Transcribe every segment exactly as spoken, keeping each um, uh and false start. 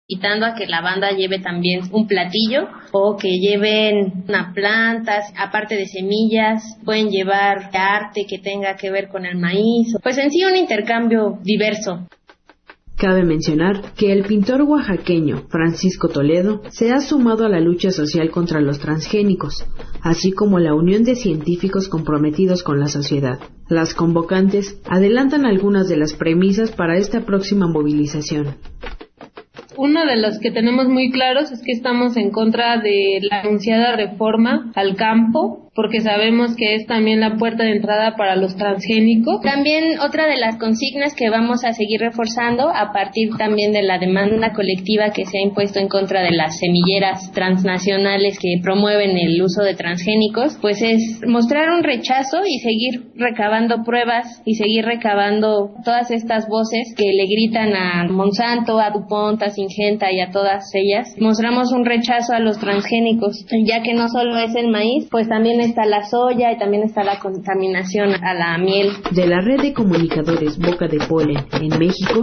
invitando a que la banda lleve también un platillo o que lleven una planta, aparte de semillas, pueden llevar arte que tenga que ver con el maíz, pues en sí un intercambio diverso. Cabe mencionar que el pintor oaxaqueño Francisco Toledo se ha sumado a la lucha social contra los transgénicos, así como la unión de científicos comprometidos con la sociedad. Las convocantes adelantan algunas de las premisas para esta próxima movilización. Uno de los que tenemos muy claros es que estamos en contra de la anunciada reforma al campo, porque sabemos que es también la puerta de entrada para los transgénicos. También otra de las consignas que vamos a seguir reforzando a partir también de la demanda colectiva que se ha impuesto en contra de las semilleras transnacionales que promueven el uso de transgénicos, pues es mostrar un rechazo y seguir recabando pruebas y seguir recabando todas estas voces que le gritan a Monsanto, a DuPont, a Syngenta y a todas ellas. Mostramos un rechazo a los transgénicos, ya que no solo es el maíz, pues también está la soya y también está la contaminación a la miel. De la red de comunicadores Boca de Polen en México,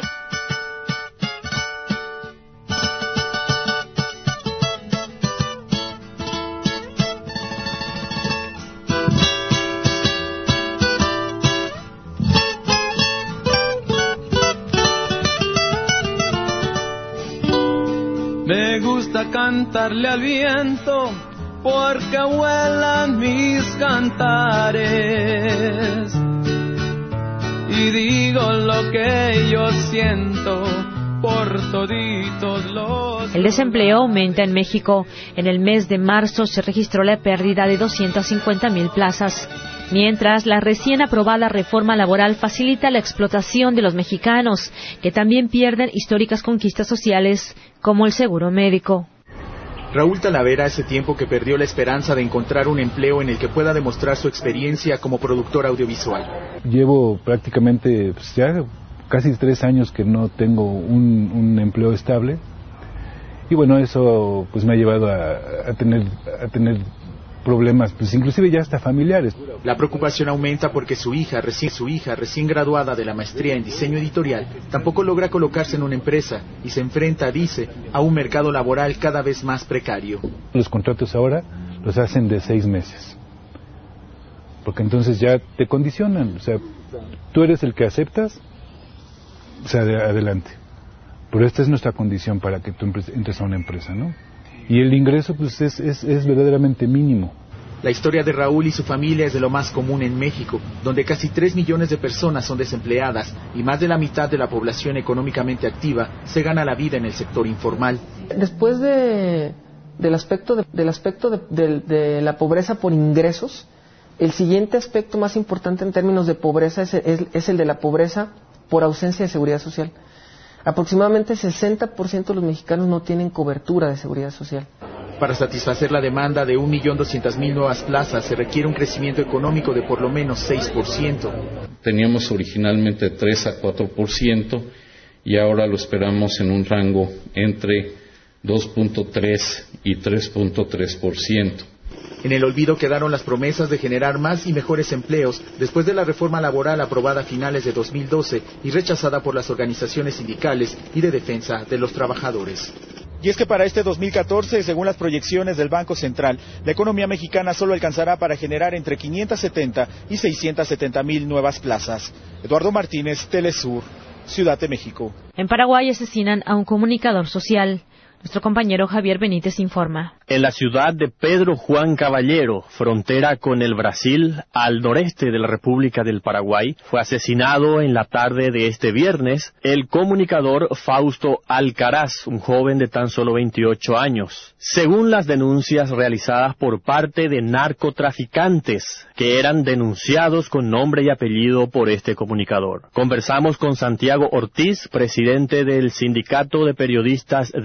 me gusta cantarle al viento porque vuelan mis cantares y digo lo que yo siento por toditos los... El desempleo aumenta en México. En el mes de marzo se registró la pérdida de doscientas cincuenta mil plazas, mientras la recién aprobada reforma laboral facilita la explotación de los mexicanos, que también pierden históricas conquistas sociales como el seguro médico. Raúl Talavera hace tiempo que perdió la esperanza de encontrar un empleo en el que pueda demostrar su experiencia como productor audiovisual. Llevo prácticamente pues, ya casi tres años que no tengo un, un empleo estable y bueno, eso pues me ha llevado a, a tener a tener problemas, pues inclusive ya hasta familiares. La preocupación aumenta porque su hija, recién, su hija, recién graduada de la maestría en diseño editorial, tampoco logra colocarse en una empresa y se enfrenta, dice, a un mercado laboral cada vez más precario. Los contratos ahora los hacen de seis meses, porque entonces ya te condicionan, o sea, tú eres el que aceptas, o sea, de, adelante. Pero esta es nuestra condición para que tú entres a una empresa, ¿no? Y el ingreso pues es, es, es verdaderamente mínimo. La historia de Raúl y su familia es de lo más común en México, donde casi tres millones de personas son desempleadas y más de la mitad de la población económicamente activa se gana la vida en el sector informal. Después de, del aspecto, de, del aspecto de, de, de la pobreza por ingresos, el siguiente aspecto más importante en términos de pobreza es, es, es el de la pobreza por ausencia de seguridad social. Aproximadamente sesenta por ciento de los mexicanos no tienen cobertura de seguridad social. Para satisfacer la demanda de un millón doscientas mil nuevas plazas se requiere un crecimiento económico de por lo menos seis por ciento. Teníamos originalmente tres a cuatro por ciento y ahora lo esperamos en un rango entre dos punto tres y tres punto tres por ciento. En el olvido quedaron las promesas de generar más y mejores empleos después de la reforma laboral aprobada a finales de dos mil doce y rechazada por las organizaciones sindicales y de defensa de los trabajadores. Y es que para este dos mil catorce, según las proyecciones del Banco Central, la economía mexicana solo alcanzará para generar entre quinientas setenta y seiscientas setenta mil nuevas plazas. Eduardo Martínez, Telesur, Ciudad de México. En Paraguay asesinan a un comunicador social. Nuestro compañero Javier Benítez informa. En la ciudad de Pedro Juan Caballero, frontera con el Brasil, al noreste de la República del Paraguay, fue asesinado en la tarde de este viernes el comunicador Fausto Alcaraz, un joven de tan solo veintiocho años. Según las denuncias realizadas por parte de narcotraficantes, que eran denunciados con nombre y apellido por este comunicador. Conversamos con Santiago Ortiz, presidente del Sindicato de Periodistas del Paraguay.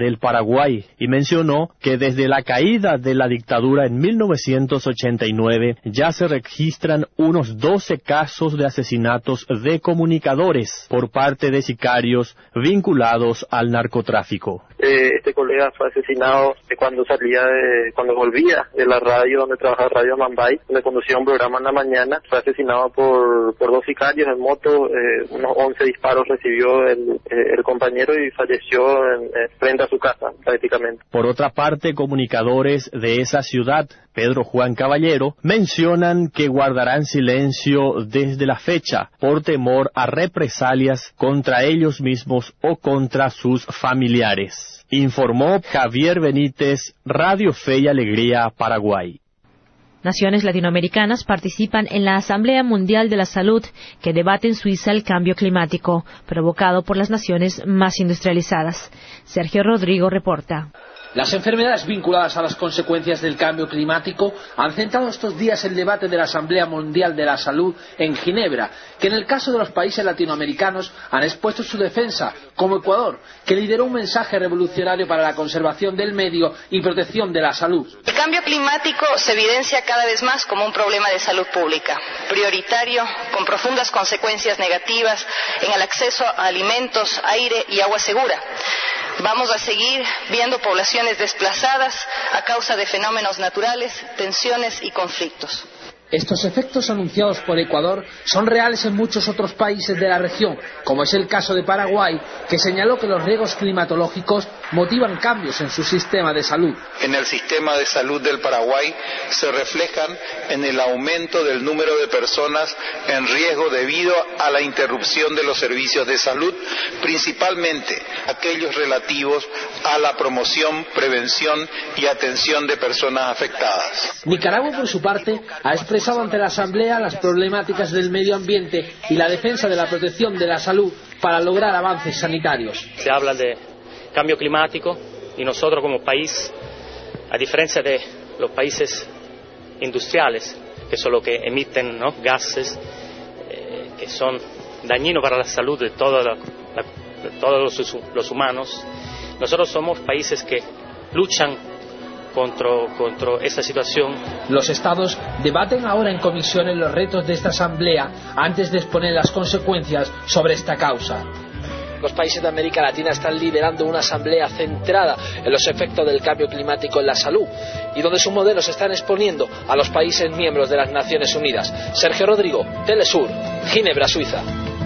Paraguay y mencionó que desde la caída de la dictadura en mil novecientos ochenta y nueve ya se registran unos doce casos de asesinatos de comunicadores por parte de sicarios vinculados al narcotráfico. Eh, este colega fue asesinado cuando salía de, cuando volvía de la radio donde trabajaba Radio Mambay, donde conducía un programa en la mañana. Fue asesinado por, por dos sicarios en moto, eh, unos once disparos recibió el, eh, el compañero y falleció en, eh, frente a su casa, prácticamente. Por otra parte, comunicadores de esa ciudad, Pedro Juan Caballero, mencionan que guardarán silencio desde la fecha por temor a represalias contra ellos mismos o contra sus familiares. Informó Javier Benítez, Radio Fe y Alegría, Paraguay. Naciones latinoamericanas participan en la Asamblea Mundial de la Salud, que debate en Suiza el cambio climático, provocado por las naciones más industrializadas. Sergio Rodrigo reporta. Las enfermedades vinculadas a las consecuencias del cambio climático han centrado estos días el debate de la Asamblea Mundial de la Salud en Ginebra, que en el caso de los países latinoamericanos han expuesto su defensa, como Ecuador, que lideró un mensaje revolucionario para la conservación del medio y protección de la salud. El cambio climático se evidencia cada vez más como un problema de salud pública, prioritario, con profundas consecuencias negativas en el acceso a alimentos, aire y agua segura. Vamos a seguir viendo poblaciones desplazadas a causa de fenómenos naturales, tensiones y conflictos. Estos efectos anunciados por Ecuador son reales en muchos otros países de la región, como es el caso de Paraguay, que señaló que los riesgos climatológicos motivan cambios en su sistema de salud. En el sistema de salud del Paraguay se reflejan en el aumento del número de personas en riesgo debido a la interrupción de los servicios de salud, principalmente aquellos relativos a la promoción, prevención y atención de personas afectadas. Nicaragua, por su parte, ha expresado ante la Asamblea las problemáticas del medio ambiente y la defensa de la protección de la salud para lograr avances sanitarios. Se habla de cambio climático y nosotros como país, a diferencia de los países industriales, que son los que emiten, ¿no?, gases eh, que son dañinos para la salud de, toda la, la, de todos los, los humanos, nosotros somos países que luchan Contra, contra esta situación. Los estados debaten ahora en comisiones los retos de esta asamblea antes de exponer las consecuencias sobre esta causa. Los países de América Latina están liderando una asamblea centrada en los efectos del cambio climático en la salud y donde sus modelos se están exponiendo a los países miembros de las Naciones Unidas. Sergio Rodrigo, Telesur, Ginebra, Suiza.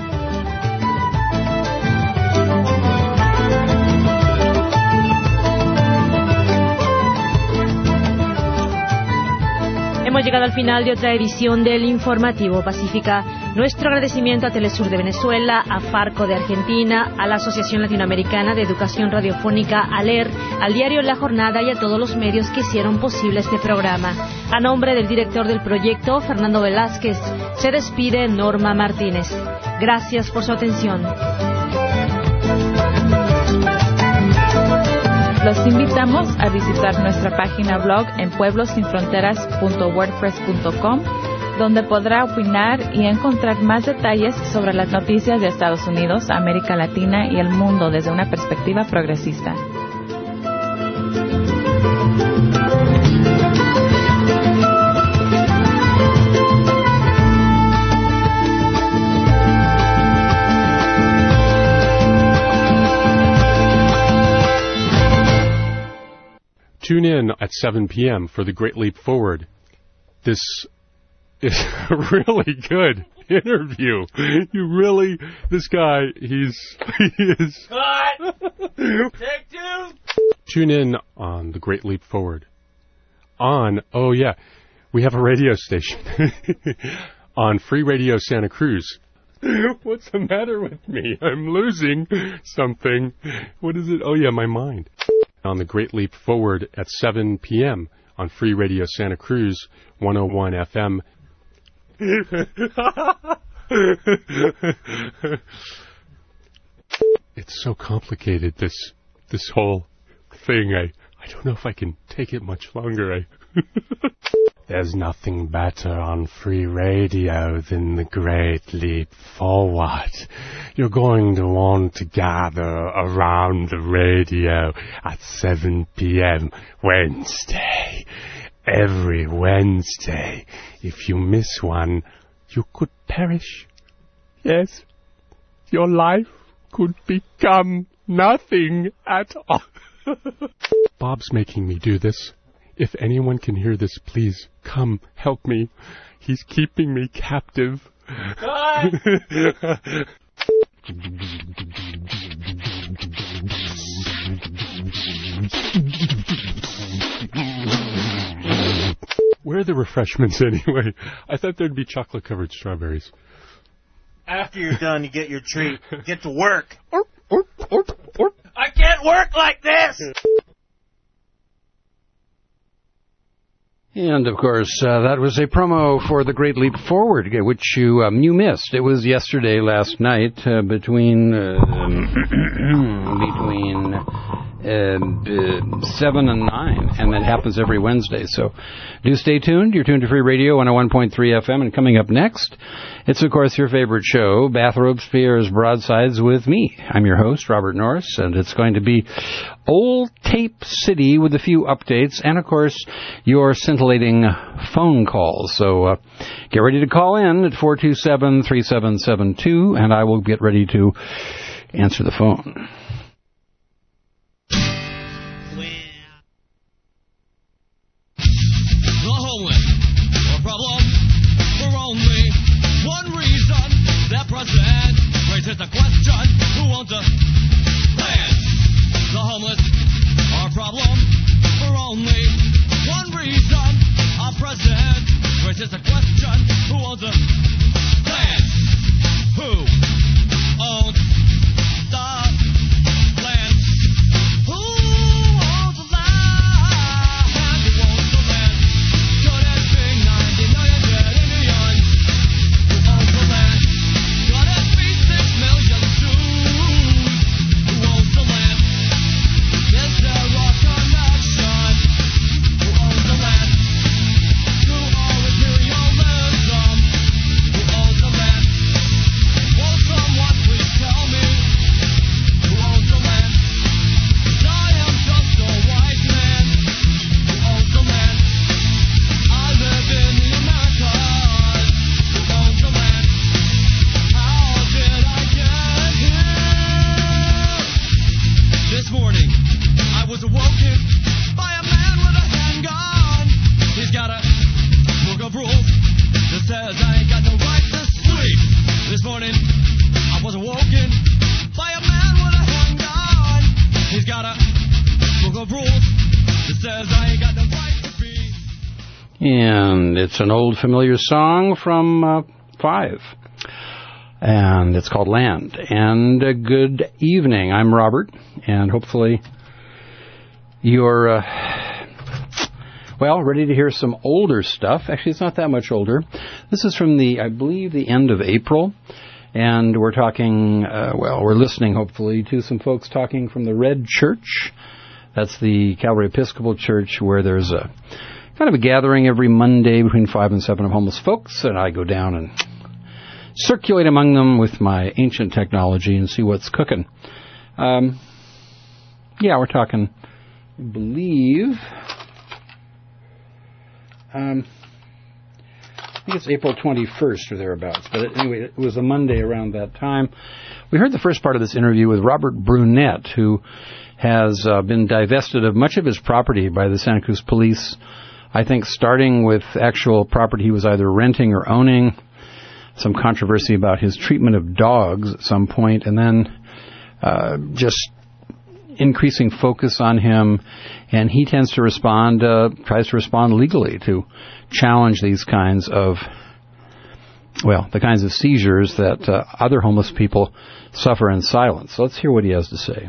Hemos llegado al final de otra edición del Informativo Pacífica. Nuestro agradecimiento a Telesur de Venezuela, a Farco de Argentina, a la Asociación Latinoamericana de Educación Radiofónica, a ALER, al diario La Jornada y a todos los medios que hicieron posible este programa. A nombre del director del proyecto, Fernando Velázquez, se despide Norma Martínez. Gracias por su atención. Los invitamos a visitar nuestra página blog en pueblos sin fronteras punto wordpress punto com, donde podrá opinar y encontrar más detalles sobre las noticias de Estados Unidos, América Latina y el mundo desde una perspectiva progresista. Tune in at seven p.m. for The Great Leap Forward. This is a really good interview. You really, this guy, he's, he is. Cut! Take two! Tune in on The Great Leap Forward. On, oh yeah, we have a radio station. On Free Radio Santa Cruz. What's the matter with me? I'm losing something. What is it? Oh yeah, my mind. On The Great Leap Forward at seven p.m. on Free Radio Santa Cruz, one oh one F M. It's so complicated, this this whole thing. I, I don't know if I can take it much longer. I There's nothing better on free radio than the Great Leap Forward. You're going to want to gather around the radio at seven p.m. Wednesday. Every Wednesday. If you miss one, you could perish. Yes, your life could become nothing at all. Bob's making me do this. If anyone can hear this, please come help me. He's keeping me captive. Where are the refreshments anyway? I thought there'd be chocolate-covered strawberries. After you're done, you get your treat. Get to work. Orp, orp, orp, orp. I can't work like this! And, of course, uh, that was a promo for The Great Leap Forward, which you um, you missed. It was yesterday, last night, uh, between uh, between uh, seven and nine, and that happens every Wednesday. So do stay tuned. You're tuned to Free Radio one oh one point three F M, and coming up next, it's, of course, your favorite show, Bathrobe Spears Broadsides with me. I'm your host, Robert Norris, and it's going to be Old Tape City with a few updates, and, of course, your scintillating phone calls. So uh, get ready to call in at four two seven, three seven seven two, and I will get ready to answer the phone. The homeless are a problem for only one reason. Their president raises the question, who owns the land? The homeless are a problem for only one reason. Our president raises the question, who owns the land? Who owns the land? Who owns the land? Who owns the land? Could it be ninety million dead Indians? Who owns the land? Could it be six million Jews? Who owns the land? Is there a connection? Who owns the land? To all imperialism? Who owns the land? Will someone please tell me? Who owns the land? 'Cause I am just a white man. Who owns the land? I live in the Americas. Who owns the land? How did I get here? This morning, I was awoken by a man with a handgun. He's got a book of rules that says I ain't got no right to sleep. This morning, I was awoken by a man with a handgun. He's got a book of rules that says I ain't got no right to be. And it's an old familiar song from uh, Five. And it's called Land. And uh, good evening. I'm Robert, and hopefully you're, uh, well, ready to hear some older stuff. Actually, it's not that much older. This is from the, I believe, the end of April. And we're talking, uh, well, we're listening, hopefully, to some folks talking from the Red Church. That's the Calvary Episcopal Church, where there's a kind of a gathering every Monday between five and seven of homeless folks, and I go down and circulate among them with my ancient technology and see what's cooking. Um, yeah, we're talking, I believe, um, I think it's April twenty-first or thereabouts, but anyway, it was a Monday around that time. We heard the first part of this interview with Robert Brunette, who has uh, been divested of much of his property by the Santa Cruz police, I think starting with actual property he was either renting or owning, some controversy about his treatment of dogs at some point, and then uh, just increasing focus on him, and he tends to respond, uh, tries to respond legally to challenge these kinds of, well, the kinds of seizures that uh, other homeless people suffer in silence. So let's hear what he has to say.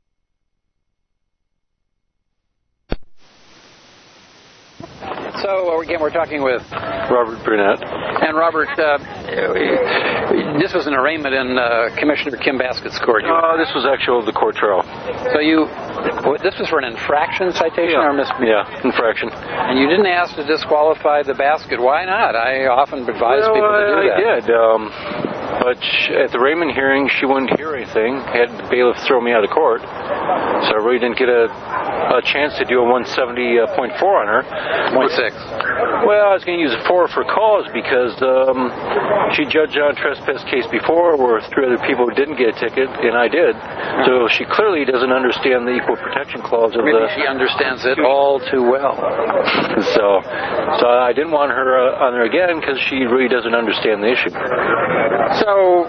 So Hello, again, we're talking with Robert Brunette. And Robert, uh, this was an arraignment in uh, Commissioner Kim Baskett's court. No, uh, this was actually the court trial. So you, this was for an infraction citation yeah. or mis- Yeah, infraction. And you didn't ask to disqualify the Basket. Why not? I often advise well, people to do I, that. I did. Um, but at the arraignment hearing, she wouldn't hear anything. Had the bailiff throw me out of court. So I really didn't get a, a chance to do a one seventy point four on her. one six. Well, I was going to use a four for cause because um, she judged on a trespass case before where three other people didn't get a ticket, and I did. So she clearly doesn't understand the equal protection clause of Maybe the... she understands it all too well. so, so I didn't want her uh, on there again because she really doesn't understand the issue. So...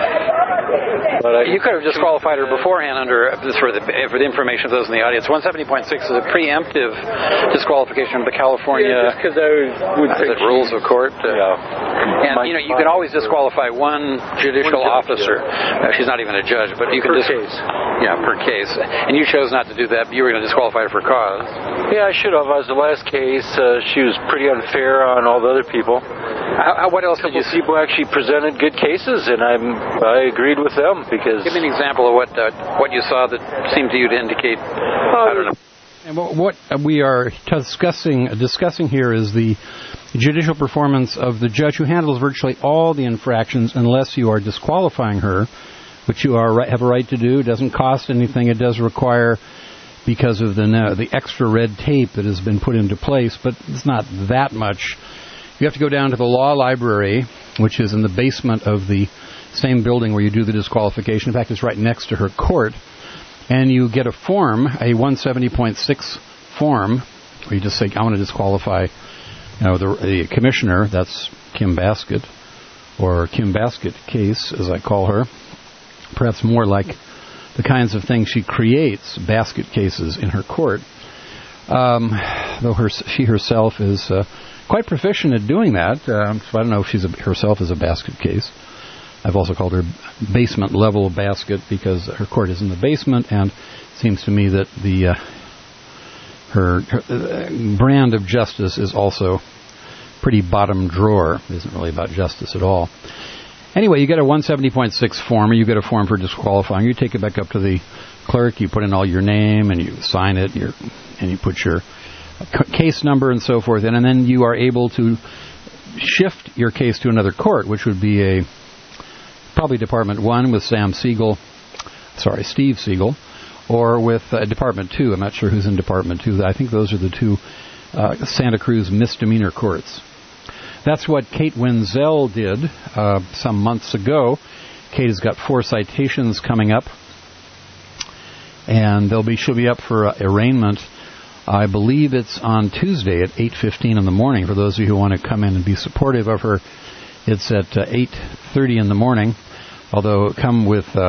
But I, you could have disqualified her beforehand under for the for the information of those in the audience. one seventy point six is a preemptive disqualification of the California yeah, just because I would think rules of court. Uh, yeah. And my, you know you can always disqualify one judicial one officer. Uh, she's not even a judge, but you can per dis- case. Yeah, per case. And you chose not to do that. But you were going to disqualify her for cause. Yeah, I should have. I was the last case. Uh, she was pretty unfair on all the other people. How, what else did you see? People actually presented good cases, and I'm I agreed with them because. Give me an example of what uh, what you saw that seemed to you to indicate. I don't know. And what we are discussing discussing here is the judicial performance of the judge who handles virtually all the infractions, unless you are disqualifying her, which you are have a right to do. It doesn't cost anything. It does require, because of the the extra red tape that has been put into place, but it's not that much. You have to go down to the law library, which is in the basement of the same building where you do the disqualification. In fact, it's right next to her court. And you get a form, a one seventy point six form, where you just say, I want to disqualify you know, the, the commissioner, that's Kim Baskett, or Kim Baskett case, as I call her. Perhaps more like the kinds of things she creates, basket cases, in her court. Um, though her, she herself is uh, quite proficient at doing that, uh, so I don't know if she's a, herself is a basket case. I've also called her basement level basket because her court is in the basement, and it seems to me that the uh, her, her uh, brand of justice is also pretty bottom drawer. It isn't really about justice at all. Anyway, you get a one seventy point six form, or you get a form for disqualifying. You take it back up to the clerk, you put in all your name, and you sign it, your, and you put your case number and so forth in, and then you are able to shift your case to another court, which would be a probably Department one with Sam Siegel, sorry, Steve Siegel, or with uh, Department two. I'm not sure who's in Department two. I think those are the two uh, Santa Cruz misdemeanor courts. That's what Kate Wenzel did uh, some months ago. Kate has got four citations coming up, and they'll be she'll be up for uh, arraignment. I believe it's on Tuesday at eight fifteen in the morning. For those of you who want to come in and be supportive of her, it's at uh, eight thirty in the morning. Although come with, uh,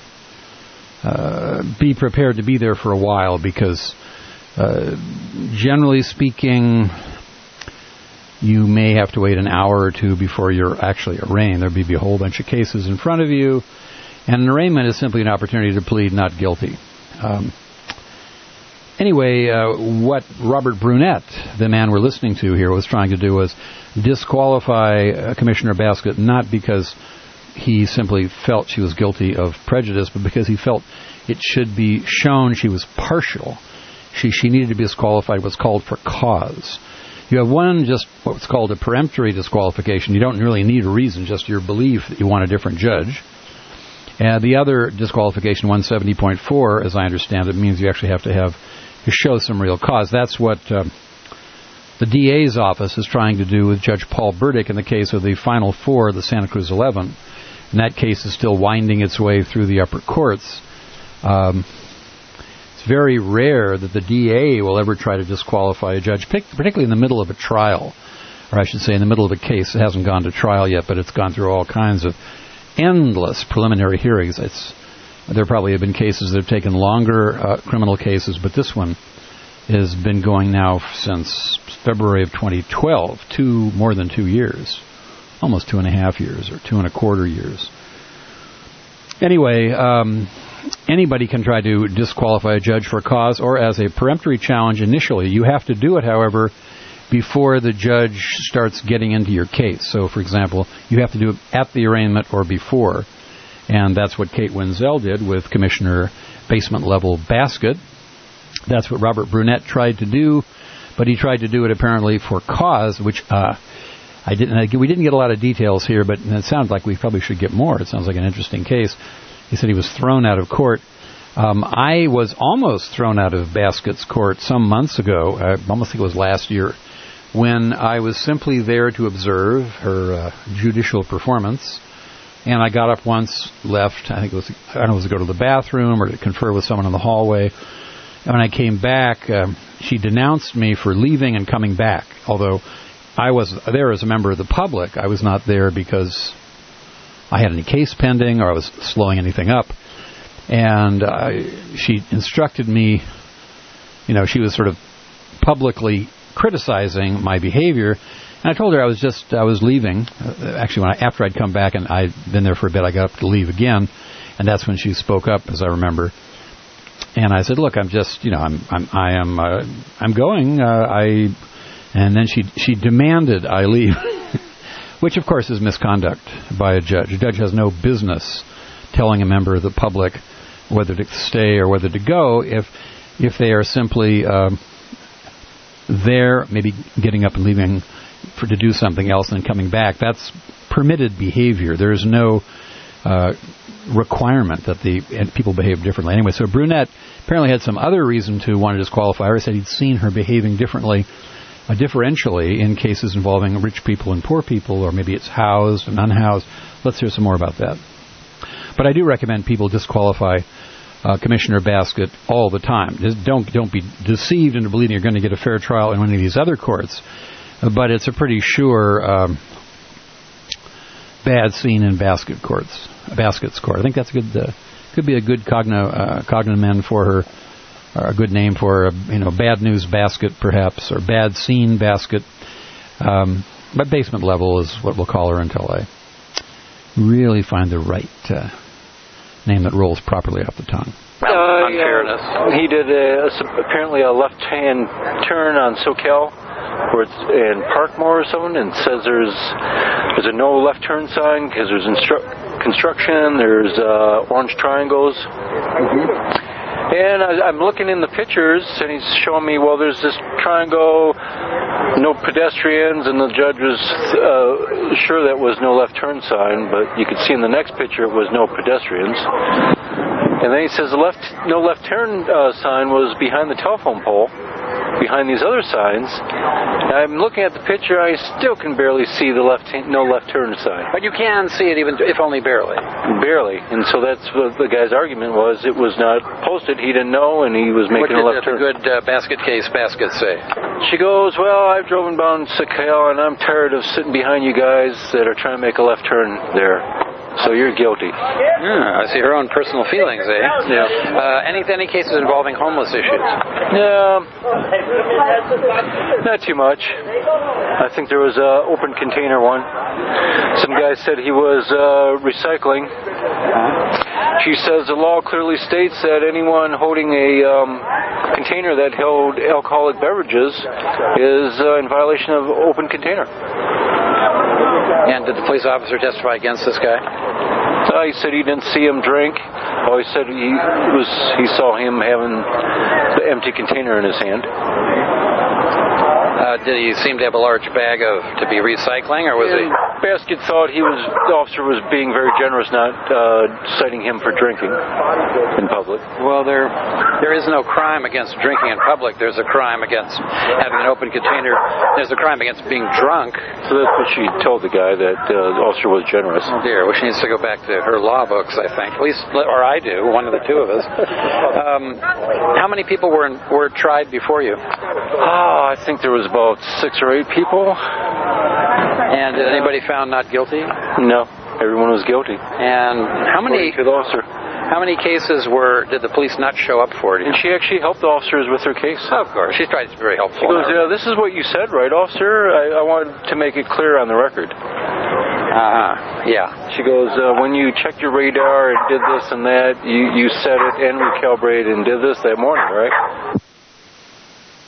uh, be prepared to be there for a while because, uh, generally speaking, you may have to wait an hour or two before you're actually arraigned. There'll be a whole bunch of cases in front of you, and an arraignment is simply an opportunity to plead not guilty. Um, anyway, uh, what Robert Brunette, the man we're listening to here, was trying to do was disqualify uh, Commissioner Baskett, not because he simply felt she was guilty of prejudice, but because he felt it should be shown she was partial. She she needed to be disqualified, what's called for cause. You have one, just what's called a peremptory disqualification. You don't really need a reason, just your belief that you want a different judge. And the other disqualification, one seventy point four, as I understand it, means you actually have to have to show some real cause. That's what uh, the D A's office is trying to do with Judge Paul Burdick in the case of the Final Four, the Santa Cruz eleven. And that case is still winding its way through the upper courts. Um, it's very rare that the D A will ever try to disqualify a judge, particularly in the middle of a trial, or I should say in the middle of a case. It hasn't gone to trial yet, but it's gone through all kinds of endless preliminary hearings. It's, there probably have been cases that have taken longer, uh, criminal cases, but this one has been going now since February of twenty twelve, two more than two years. Almost two and a half years, or two and a quarter years. Anyway, um, anybody can try to disqualify a judge for cause or as a peremptory challenge initially. You have to do it, however, before the judge starts getting into your case. So, for example, you have to do it at the arraignment or before, and that's what Kate Wenzel did with Commissioner Basement Level Baskett. That's what Robert Brunette tried to do, but he tried to do it apparently for cause, which uh, I didn't. We didn't get a lot of details here, but it sounds like we probably should get more. It sounds like an interesting case. He said he was thrown out of court. Um, I was almost thrown out of Baskett's court some months ago. I almost think it was last year, when I was simply there to observe her uh, judicial performance. And I got up once, left. I think it was I don't know, it was to go to the bathroom or to confer with someone in the hallway. And when I came back, um, she denounced me for leaving and coming back. Although I was there as a member of the public, I was not there because I had any case pending or I was slowing anything up. And uh, she instructed me, you know, she was sort of publicly criticizing my behavior. And I told her I was just, I was leaving. Uh, actually, when I, after I'd come back and I'd been there for a bit, I got up to leave again. And that's when she spoke up, as I remember. And I said, look, I'm just, you know, I'm, I'm, I am, uh, I'm going. Uh, I, and then she, she demanded I leave, which of course is misconduct by a judge. A judge has no business telling a member of the public whether to stay or whether to go if, if they are simply uh, there, maybe getting up and leaving for to do something else and then coming back. That's permitted behavior. There's no uh, requirement that the and people behave differently. Anyway, so Brunette apparently had some other reason to want to disqualify her. He said he'd seen her behaving differently, uh, differentially in cases involving rich people and poor people, or maybe it's housed and unhoused. Let's hear some more about that. But I do recommend people disqualify uh, Commissioner Baskett all the time. Just don't don't be deceived into believing you're going to get a fair trial in one of these other courts. Uh, but it's a pretty sure um, bad scene in Baskett courts. Baskett's court. I think that's a good. Uh, could be a good cogno uh, cognomen for her, or a good name for her. You know, bad news Baskett perhaps, or bad scene Baskett. Um, but basement level is what we'll call her until I really find the right uh, name that rolls properly off the tongue. Uh, yeah, he did a, apparently a left-hand turn on SoCal, where it's in Parkmore or something, and says there's there's a no left turn sign because there's instru- construction, there's uh, orange triangles. Mm-hmm. And I, I'm looking in the pictures, and he's showing me, well, there's this triangle, no pedestrians, and the judge was uh, sure that was no left turn sign, but you could see in the next picture it was no pedestrians. And then he says the left no left turn uh, sign was behind the telephone pole, behind these other signs. I'm looking at the picture, I still can barely see the left no left turn sign. But you can see it, even if only barely. Barely. And so that's what the guy's argument was. It was not posted. He didn't know, and he was making a left turn. What did the good uh, Baskett case Baskett say? She goes, well, I've driven down SoCal, and I'm tired of sitting behind you guys that are trying to make a left turn there. So you're guilty. Yeah, I see her own personal feelings, eh? Yeah. Uh, any any cases involving homeless issues? Yeah, not too much. I think there was an open container one. Some guy said he was uh, recycling. She says the law clearly states that anyone holding a um, container that held alcoholic beverages is uh, in violation of open container. And did the police officer testify against this guy? Uh, he said he didn't see him drink. Oh, he said he was he saw him having the empty container in his hand. Uh, did he seem to have a large bag of to be recycling, or was and he? Baskett thought he was the officer was being very generous, not uh, citing him for drinking in public. Well, there there is no crime against drinking in public. There's a crime against having an open container. There's a crime against being drunk. So that's what she told the guy, that uh, the officer was generous. Oh dear, well, she needs to go back to her law books, I think. At least, or I do. One of the two of us. Um, how many people were in, were tried before you? Oh, I think there was about six or eight people. And did anybody found not guilty? No, everyone was guilty. And how many? To the officer. How many cases were did the police not show up for? And she actually helped the officers with her case. Oh, of course, she tried to be very helpful. She goes, "Yeah, this is what you said, right, officer? I, I wanted to make it clear on the record." Uh-huh. Yeah. She goes, uh, when you checked your radar and did this and that, you you said it and recalibrated and did this that morning, right?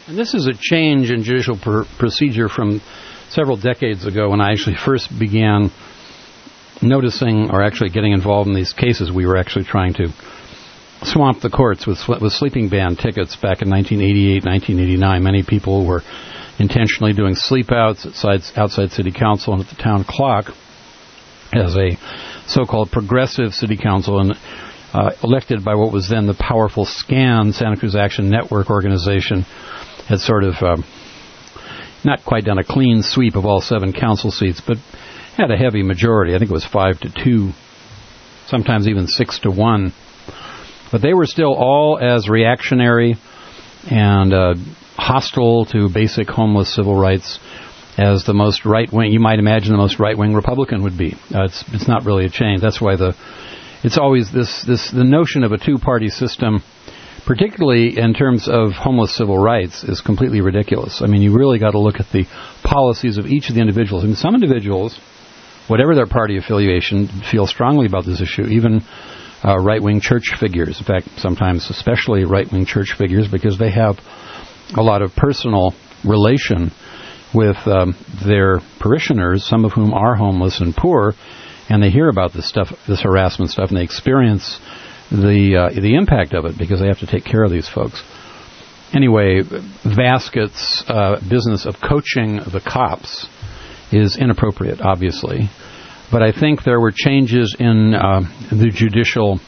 And this is a change in judicial pr- procedure from several decades ago when I actually first began noticing or actually getting involved in these cases. We were actually trying to swamp the courts with, with sleeping ban tickets back in nineteen eighty-eight, nineteen eighty-nine. Many people were intentionally doing sleep outs outside, outside city council and at the town clock as a so-called progressive city council and uh, elected by what was then the powerful SCAN, Santa Cruz Action Network organization, had sort of uh, not quite done a clean sweep of all seven council seats, but had a heavy majority. I think it was five to two, sometimes even six to one. But they were still all as reactionary and uh, hostile to basic homeless civil rights as the most right-wing, you might imagine the most right-wing Republican would be. Uh, it's it's not really a change. That's why the it's always this, this the notion of a two-party system, particularly in terms of homeless civil rights, is completely ridiculous. I mean, you really got to look at the policies of each of the individuals. I mean, some individuals, whatever their party affiliation, feel strongly about this issue, even uh, right-wing church figures. In fact, sometimes especially right-wing church figures, because they have a lot of personal relation with um, their parishioners, some of whom are homeless and poor, and they hear about this stuff, this harassment stuff, and they experience the uh, the impact of it because they have to take care of these folks. Anyway, Vasquez's uh, business of coaching the cops is inappropriate, obviously, but I think there were changes in uh, the judicial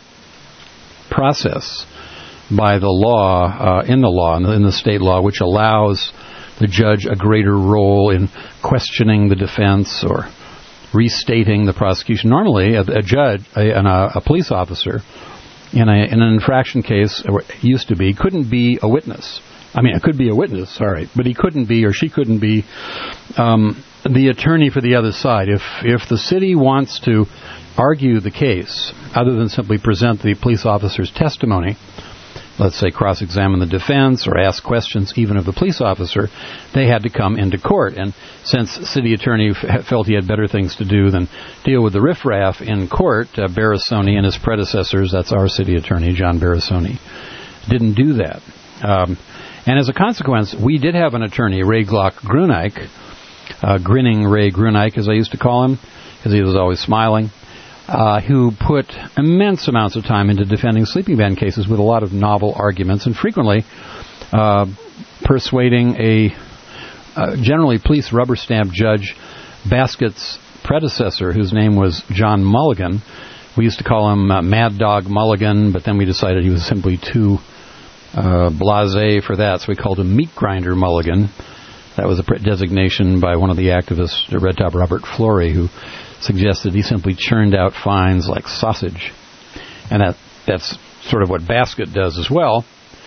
process by the law, uh, in the law, in the state law, which allows the judge a greater role in questioning the defense or restating the prosecution. Normally, a, a judge, a, a, a police officer, in, a, in an infraction case, or used to be, couldn't be a witness. I mean, it could be a witness, sorry, but he couldn't be, or she couldn't be, um, the attorney for the other side. If if the city wants to argue the case, other than simply present the police officer's testimony, let's say cross-examine the defense or ask questions even of the police officer, they had to come into court. And since the city attorney f- felt he had better things to do than deal with the riffraff in court, uh, Barrisoni and his predecessors, that's our city attorney, John Barrisoni, didn't do that. Um, and as a consequence, we did have an attorney, Ray Glock Gruneich, uh, grinning Ray Gruneich, as I used to call him, because he was always smiling, Uh, who put immense amounts of time into defending sleeping ban cases with a lot of novel arguments and frequently uh, persuading a uh, generally police rubber stamp judge, Vasquez's predecessor, whose name was John Mulligan. We used to call him uh, Mad Dog Mulligan, but then we decided he was simply too uh, blasé for that, so we called him Meat Grinder Mulligan. That was a pre- designation by one of the activists, Red Top Robert Flory, who suggested he simply churned out fines like sausage. And that that's sort of what Vasquez does as well.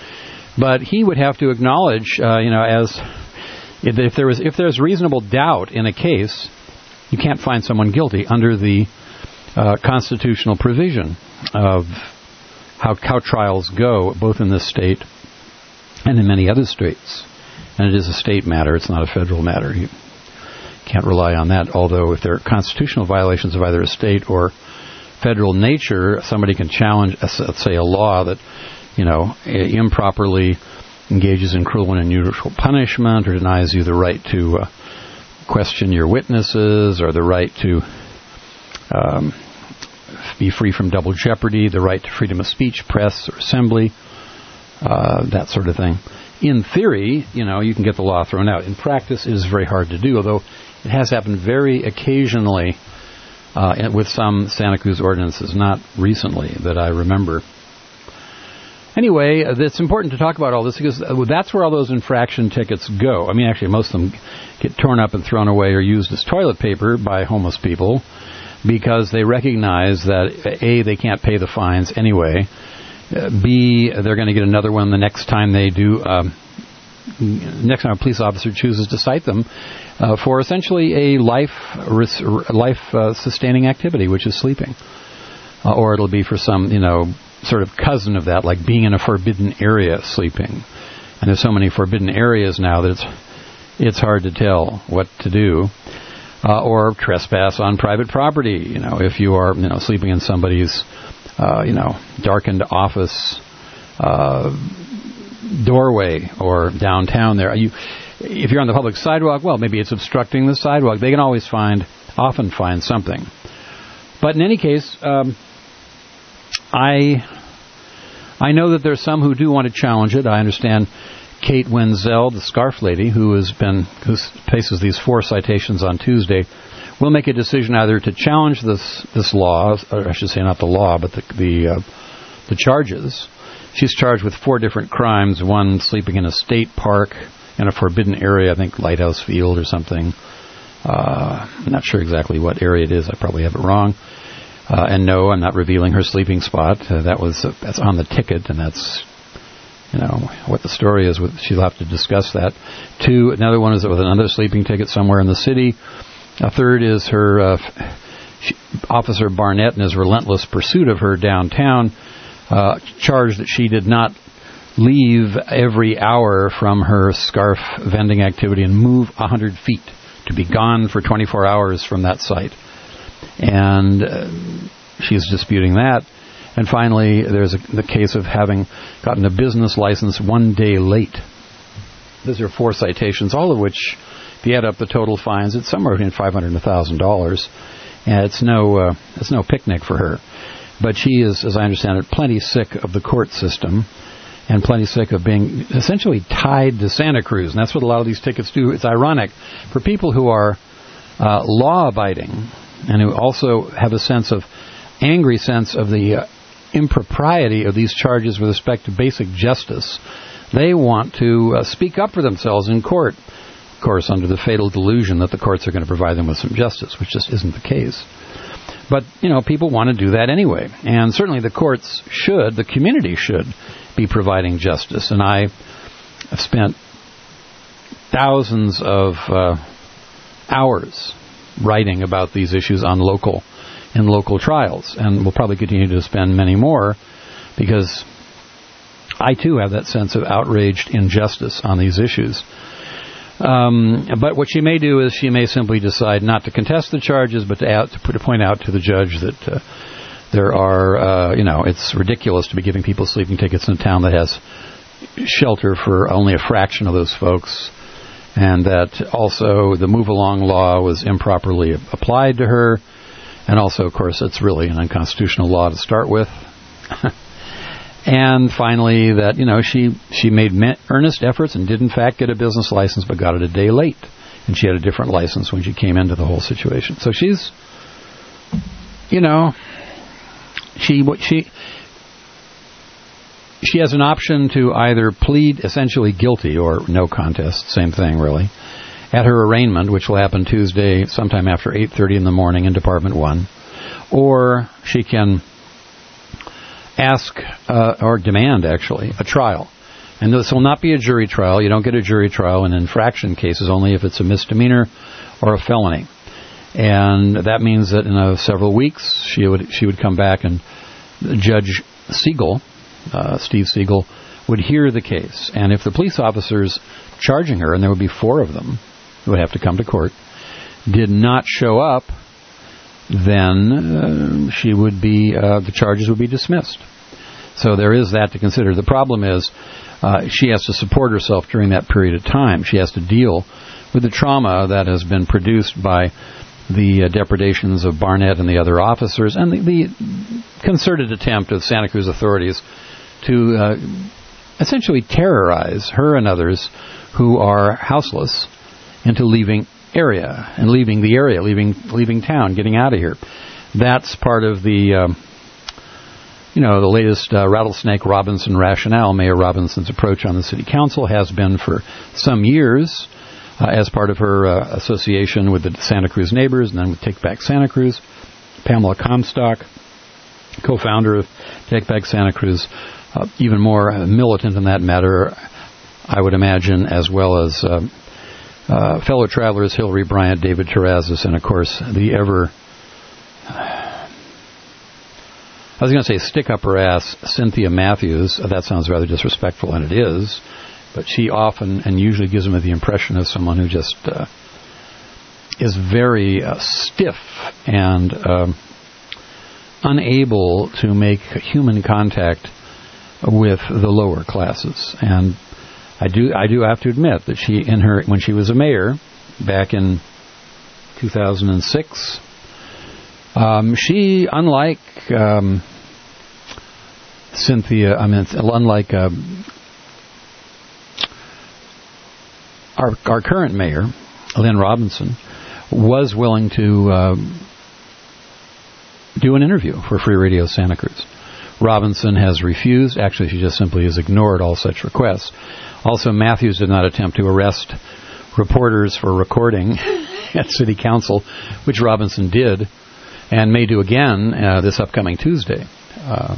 But he would have to acknowledge, uh, you know, as if, if there was if there's reasonable doubt in a case, you can't find someone guilty under the uh, constitutional provision of how, how trials go, both in this state and in many other states. And it is a state matter; it's not a federal matter. You can't rely on that, although if there are constitutional violations of either a state or federal nature, somebody can challenge, let's say, a law that, you know, improperly engages in cruel and unusual punishment or denies you the right to uh, question your witnesses or the right to um, be free from double jeopardy, the right to freedom of speech, press, or assembly, uh, that sort of thing. In theory, you know, you can get the law thrown out. In practice, it is very hard to do, although it has happened very occasionally uh, with some Santa Cruz ordinances, not recently that I remember. Anyway, it's important to talk about all this because that's where all those infraction tickets go. I mean, actually, most of them get torn up and thrown away or used as toilet paper by homeless people because they recognize that, A, they can't pay the fines anyway, uh, B, they're going to get another one the next time they do, um, next time a police officer chooses to cite them uh, for essentially a life res- life uh, sustaining activity, which is sleeping. Uh, or it'll be for some, you know, sort of cousin of that, like being in a forbidden area sleeping. And there's so many forbidden areas now that it's it's hard to tell what to do. Uh, or trespass on private property. You know, if you are, you know, sleeping in somebody's, uh, you know, darkened office, uh, doorway or downtown there. You, if you're on the public sidewalk, well, maybe it's obstructing the sidewalk. They can always find, often find something. But in any case, um, I I know that there's some who do want to challenge it. I understand Kate Wenzel, the scarf lady, who has been who faces these four citations on Tuesday, will make a decision either to challenge this this law, or I should say not the law, but the the, uh, the charges. She's charged with four different crimes: one sleeping in a state park in a forbidden area, I think Lighthouse Field or something. Uh, I'm not sure exactly what area it is. I probably have it wrong. Uh, and no, I'm not revealing her sleeping spot. Uh, that was uh, that's on the ticket, and that's, you know, what the story is. With, she'll have to discuss that. Two, another one is with another sleeping ticket somewhere in the city. A third is her uh, she, Officer Barnett and his relentless pursuit of her downtown, uh, charged that she did not leave every hour from her scarf vending activity and move one hundred feet, to be gone for twenty-four hours from that site. And uh, she's disputing that. And finally, there's a, the case of having gotten a business license one day late. Those are four citations, all of which, if you add up the total fines, it's somewhere between five hundred dollars and one thousand dollars. And it's no, uh, it's no picnic for her. But she is, as I understand it, plenty sick of the court system and plenty sick of being essentially tied to Santa Cruz. And that's what a lot of these tickets do. It's ironic. For people who are uh, law-abiding and who also have a sense of, angry sense of the uh, impropriety of these charges with respect to basic justice, they want to uh, speak up for themselves in court. Of course, under the fatal delusion that the courts are going to provide them with some justice, which just isn't the case. But, you know, people want to do that anyway. And certainly the courts should, the community should, be providing justice. And I have spent thousands of uh, hours writing about these issues on local, in local trials. And we'll probably continue to spend many more, because I, too, have that sense of outraged injustice on these issues. Um, but what she may do is she may simply decide not to contest the charges, but to, add, to, put, to point out to the judge that uh, there are, uh, you know, it's ridiculous to be giving people sleeping tickets in a town that has shelter for only a fraction of those folks, and that also the move-along law was improperly applied to her, and also, of course, it's really an unconstitutional law to start with. And finally, that, you know, she, she made me- earnest efforts and did, in fact, get a business license, but got it a day late. And she had a different license when she came into the whole situation. So she's, you know, she she she has an option to either plead essentially guilty or no contest, same thing, really, at her arraignment, which will happen Tuesday sometime after eight thirty in the morning in Department one. Or she can ask, uh, or demand, actually, a trial. And this will not be a jury trial. You don't get a jury trial in infraction cases, only if it's a misdemeanor or a felony. And that means that in uh, several weeks, she would she would come back and Judge Siegel, uh, Steve Siegel, would hear the case. And if the police officers charging her, and there would be four of them who would have to come to court, did not show up, then uh, she would be, uh, the charges would be dismissed. So there is that to consider. The problem is uh, she has to support herself during that period of time. She has to deal with the trauma that has been produced by the uh, depredations of Barnett and the other officers, and the, the concerted attempt of Santa Cruz authorities to uh, essentially terrorize her and others who are houseless into leaving area and leaving the area, leaving leaving town, getting out of here. That's part of the, um, you know, the latest uh, Rattlesnake Robinson rationale. Mayor Robinson's approach on the city council has been for some years, uh, as part of her uh, association with the Santa Cruz neighbors, and then with Take Back Santa Cruz. Pamela Comstock, co-founder of Take Back Santa Cruz, uh, even more militant in that matter, I would imagine, as well as Uh, Uh, fellow travelers Hillary Bryant, David Terrazas, and of course the ever, I was going to say stick up her ass, Cynthia Matthews. Uh, that sounds rather disrespectful, and it is, but she often and usually gives me the impression of someone who just uh, is very uh, stiff and uh, unable to make human contact with the lower classes. And I do I do have to admit that she, in her when she was a mayor back in two thousand six, um, she, unlike um, Cynthia, I mean, unlike uh, our our current mayor, Lynn Robinson, was willing to uh, do an interview for Free Radio Santa Cruz. Robinson has refused. Actually, she just simply has ignored all such requests. Also, Matthews did not attempt to arrest reporters for recording at City Council, which Robinson did, and may do again uh, this upcoming Tuesday, uh,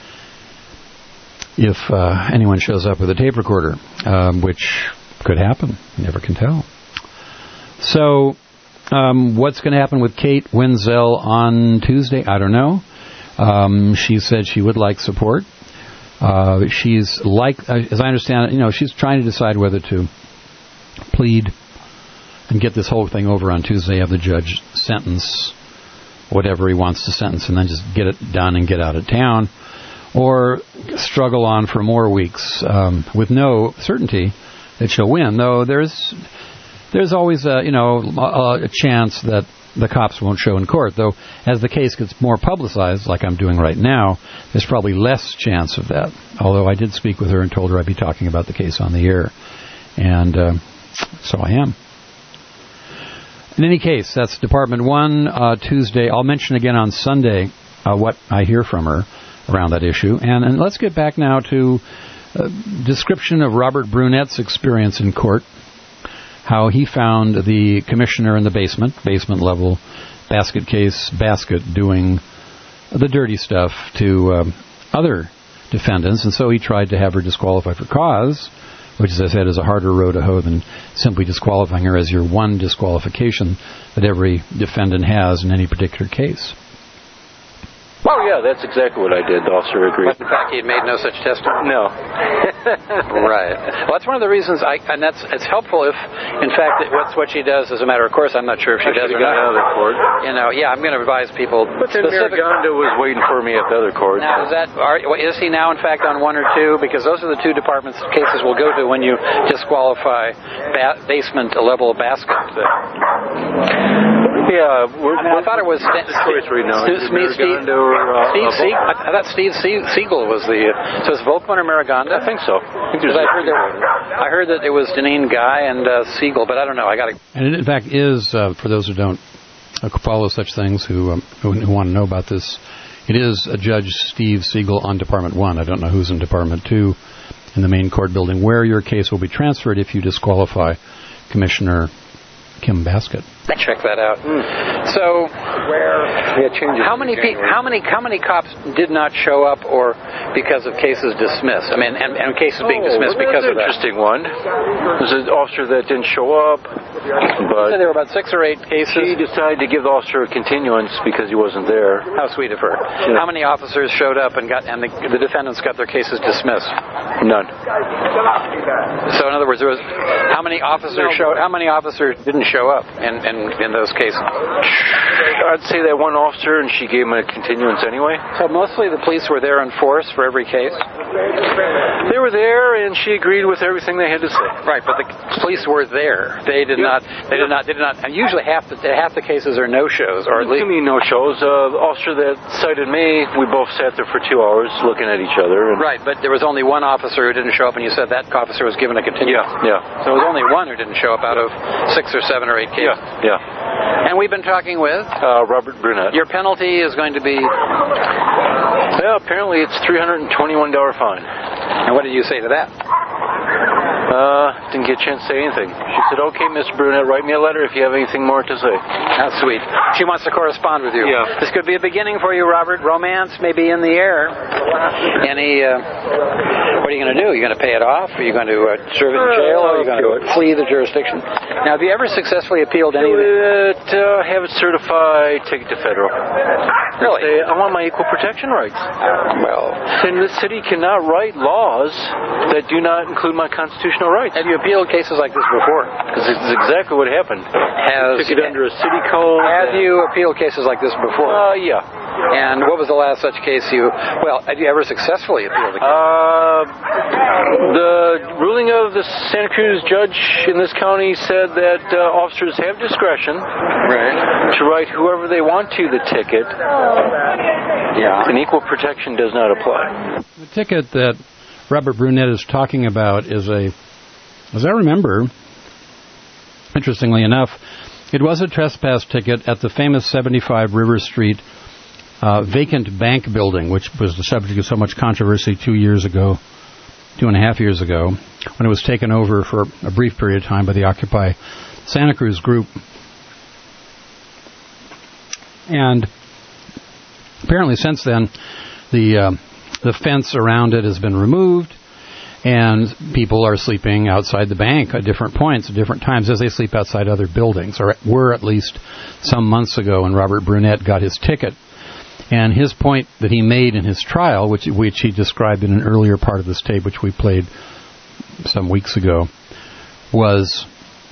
if uh, anyone shows up with a tape recorder, um, which could happen. You never can tell. So, um, what's going to happen with Kate Wenzel on Tuesday? I don't know. Um, she said she would like support. Uh, she's like, uh, as I understand it, you know, she's trying to decide whether to plead and get this whole thing over on Tuesday, have the judge sentence whatever he wants to sentence and then just get it done and get out of town, or struggle on for more weeks um, with no certainty that she'll win. Though there's there's always a, you know, a, a chance that the cops won't show in court, though as the case gets more publicized, like I'm doing right now, there's probably less chance of that. Although I did speak with her and told her I'd be talking about the case on the air. And uh, so I am. In any case, that's Department one, uh, Tuesday. I'll mention again on Sunday uh, what I hear from her around that issue. And, and let's get back now to a description of Robert Brunette's experience in court. How he found the commissioner in the basement, basement level basket case basket, doing the dirty stuff to um, other defendants, and so he tried to have her disqualified for cause, which, as I said, is a harder row to hoe than simply disqualifying her as your one disqualification that every defendant has in any particular case. Oh, yeah, that's exactly what I did. The officer agreed. But in fact, he had made no such testimony? No. Right. Well, that's one of the reasons, I, and that's it's helpful if, in fact, what's what she does as a matter of course. I'm not sure if she I does or got not. out of the court. You know, yeah, I'm going to advise people. But then Miraganda was waiting for me at the other court. Now, is that are, is he now, in fact, on one or two? Because those are the two departments cases we'll go to when you disqualify ba- basement level basket. Yeah, we're, I, mean, I thought it was St- choice right now. Steve, Steve, Steve, or, uh, Steve uh, Sieg- I, I thought Steve Sie- Siegel was the. Uh, so it's Volkman or Miraganda? I think so. I, think I, heard, there, I heard that it was Deneen Guy and uh, Siegel, but I don't know. I got to. And it, in fact, is uh, for those who don't uh, follow such things, who, um, who who want to know about this, it is uh, Judge Steve Siegel on Department One. I don't know who's in Department Two, in the main court building, where your case will be transferred if you disqualify Commissioner Kim Basket. Check that out. Mm. So, where? Yeah, how many pe- how many how many cops did not show up, or because of cases dismissed? I mean, and, and cases being dismissed oh, well, because of that. Interesting one. There's an officer that didn't show up, but so there were about six or eight cases. She decided to give the officer a continuance because he wasn't there. How sweet of her. Yeah. How many officers showed up and got and the, the defendants got their cases dismissed? None. So in other words, there was how many officers showed? How many officers didn't show up in, in in those cases? I'd say that one officer, and she gave him a continuance anyway. So mostly the police were there in force for every case? They were there, and she agreed with everything they had to say. Right, but the police were there. They did yeah. not. They did not. They did not. And usually half the half the cases are no shows, or at least. What do you mean no shows? Uh, the officer that cited me, we both sat there for two hours looking at each other. And right, but there was only one officer who didn't show up, and you said that officer was given a continuance. Yeah, yeah. So it was only one who didn't show up out of six or seven or eight cases. Yeah, yeah. And we've been talking with uh, Robert Brunette. Your penalty is going to be. Well, apparently it's three hundred and twenty-one dollar fine. And what did you say to that? Uh, didn't get a chance to say anything. She said, "Okay, Mister Brunette, write me a letter if you have anything more to say." How sweet. She wants to correspond with you. Yeah. This could be a beginning for you, Robert. Romance may be in the air. Any, uh, what are you going to do? Are you going to pay it off? Are you going to uh, serve it in jail? Or are you going to flee the jurisdiction? Now, have you ever successfully appealed any of it? Uh, have it certified, take it to federal. Really? Say, I want my equal protection rights. Well. And the city cannot write laws that do not include my constitutional rights. Have you appealed cases like this before? Because it's exactly what happened. Has, took it under a city code. Have you appealed cases like this before? Uh, yeah. And what was the last such case you, well, had you ever successfully appealed the case? Uh, the ruling of the Santa Cruz judge in this county said that uh, officers have discretion right. to write whoever they want to the ticket. Yeah. And equal protection does not apply. The ticket that Robert Brunette is talking about is a, as I remember, interestingly enough, it was a trespass ticket at the famous seventy-five River Street uh, vacant bank building, which was the subject of so much controversy two years ago, two and a half years ago, when it was taken over for a brief period of time by the Occupy Santa Cruz group. And apparently since then, the uh, the fence around it has been removed, and people are sleeping outside the bank at different points, at different times, as they sleep outside other buildings, or were at least some months ago when Robert Brunette got his ticket. And his point that he made in his trial, which which he described in an earlier part of this tape, which we played some weeks ago, was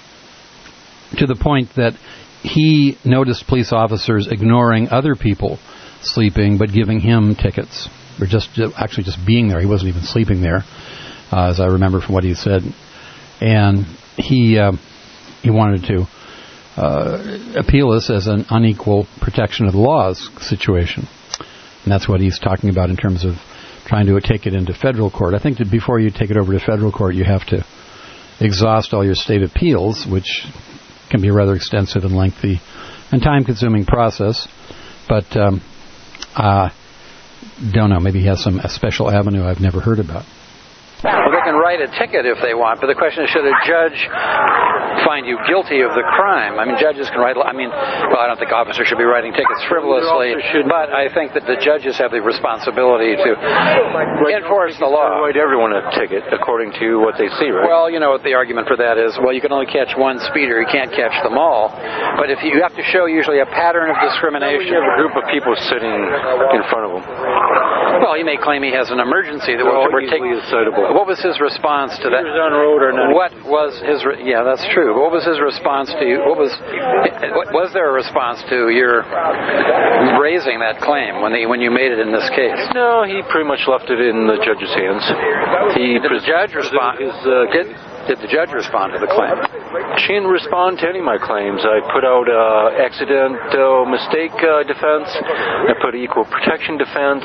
to the point that he noticed police officers ignoring other people sleeping but giving him tickets, or just actually just being there. He wasn't even sleeping there, uh, as I remember from what he said. And he uh, he wanted to uh, appeal this as an unequal protection of the laws situation. And that's what he's talking about in terms of trying to take it into federal court. I think that before you take it over to federal court, you have to exhaust all your state appeals, which can be a rather extensive and lengthy and time-consuming process. But um, uh, don't know. Maybe he has some a special avenue I've never heard about. Well, they can write a ticket if they want, but the question is, should a judge find you guilty of the crime? I mean, judges can write, I mean, well, I don't think officers should be writing tickets frivolously, but I think that the judges have the responsibility to enforce the law. Write everyone a ticket according to what they see, right? Well, you know what the argument for that is. Well, you can only catch one speeder, you can't catch them all. But if you, you have to show usually a pattern of discrimination. You have a group of people sitting in front of him. Well, he may claim he has an emergency that well, will easily decidable. What was his response to that? He was on road or not. What was his? Re- yeah, that's true. What was his response to you? What was? Was there a response to your raising that claim when he, when you made it in this case? No, he pretty much left it in the judge's hands. He did the judge respond? His, uh, did, did the judge respond to the claim? She didn't respond to any of my claims. I put out uh, accidental mistake uh, defense. I put equal protection defense.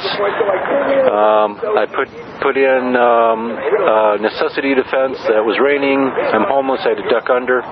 Um, I put put in um, uh, necessity defense. That was raining. I'm homeless. I had to duck under.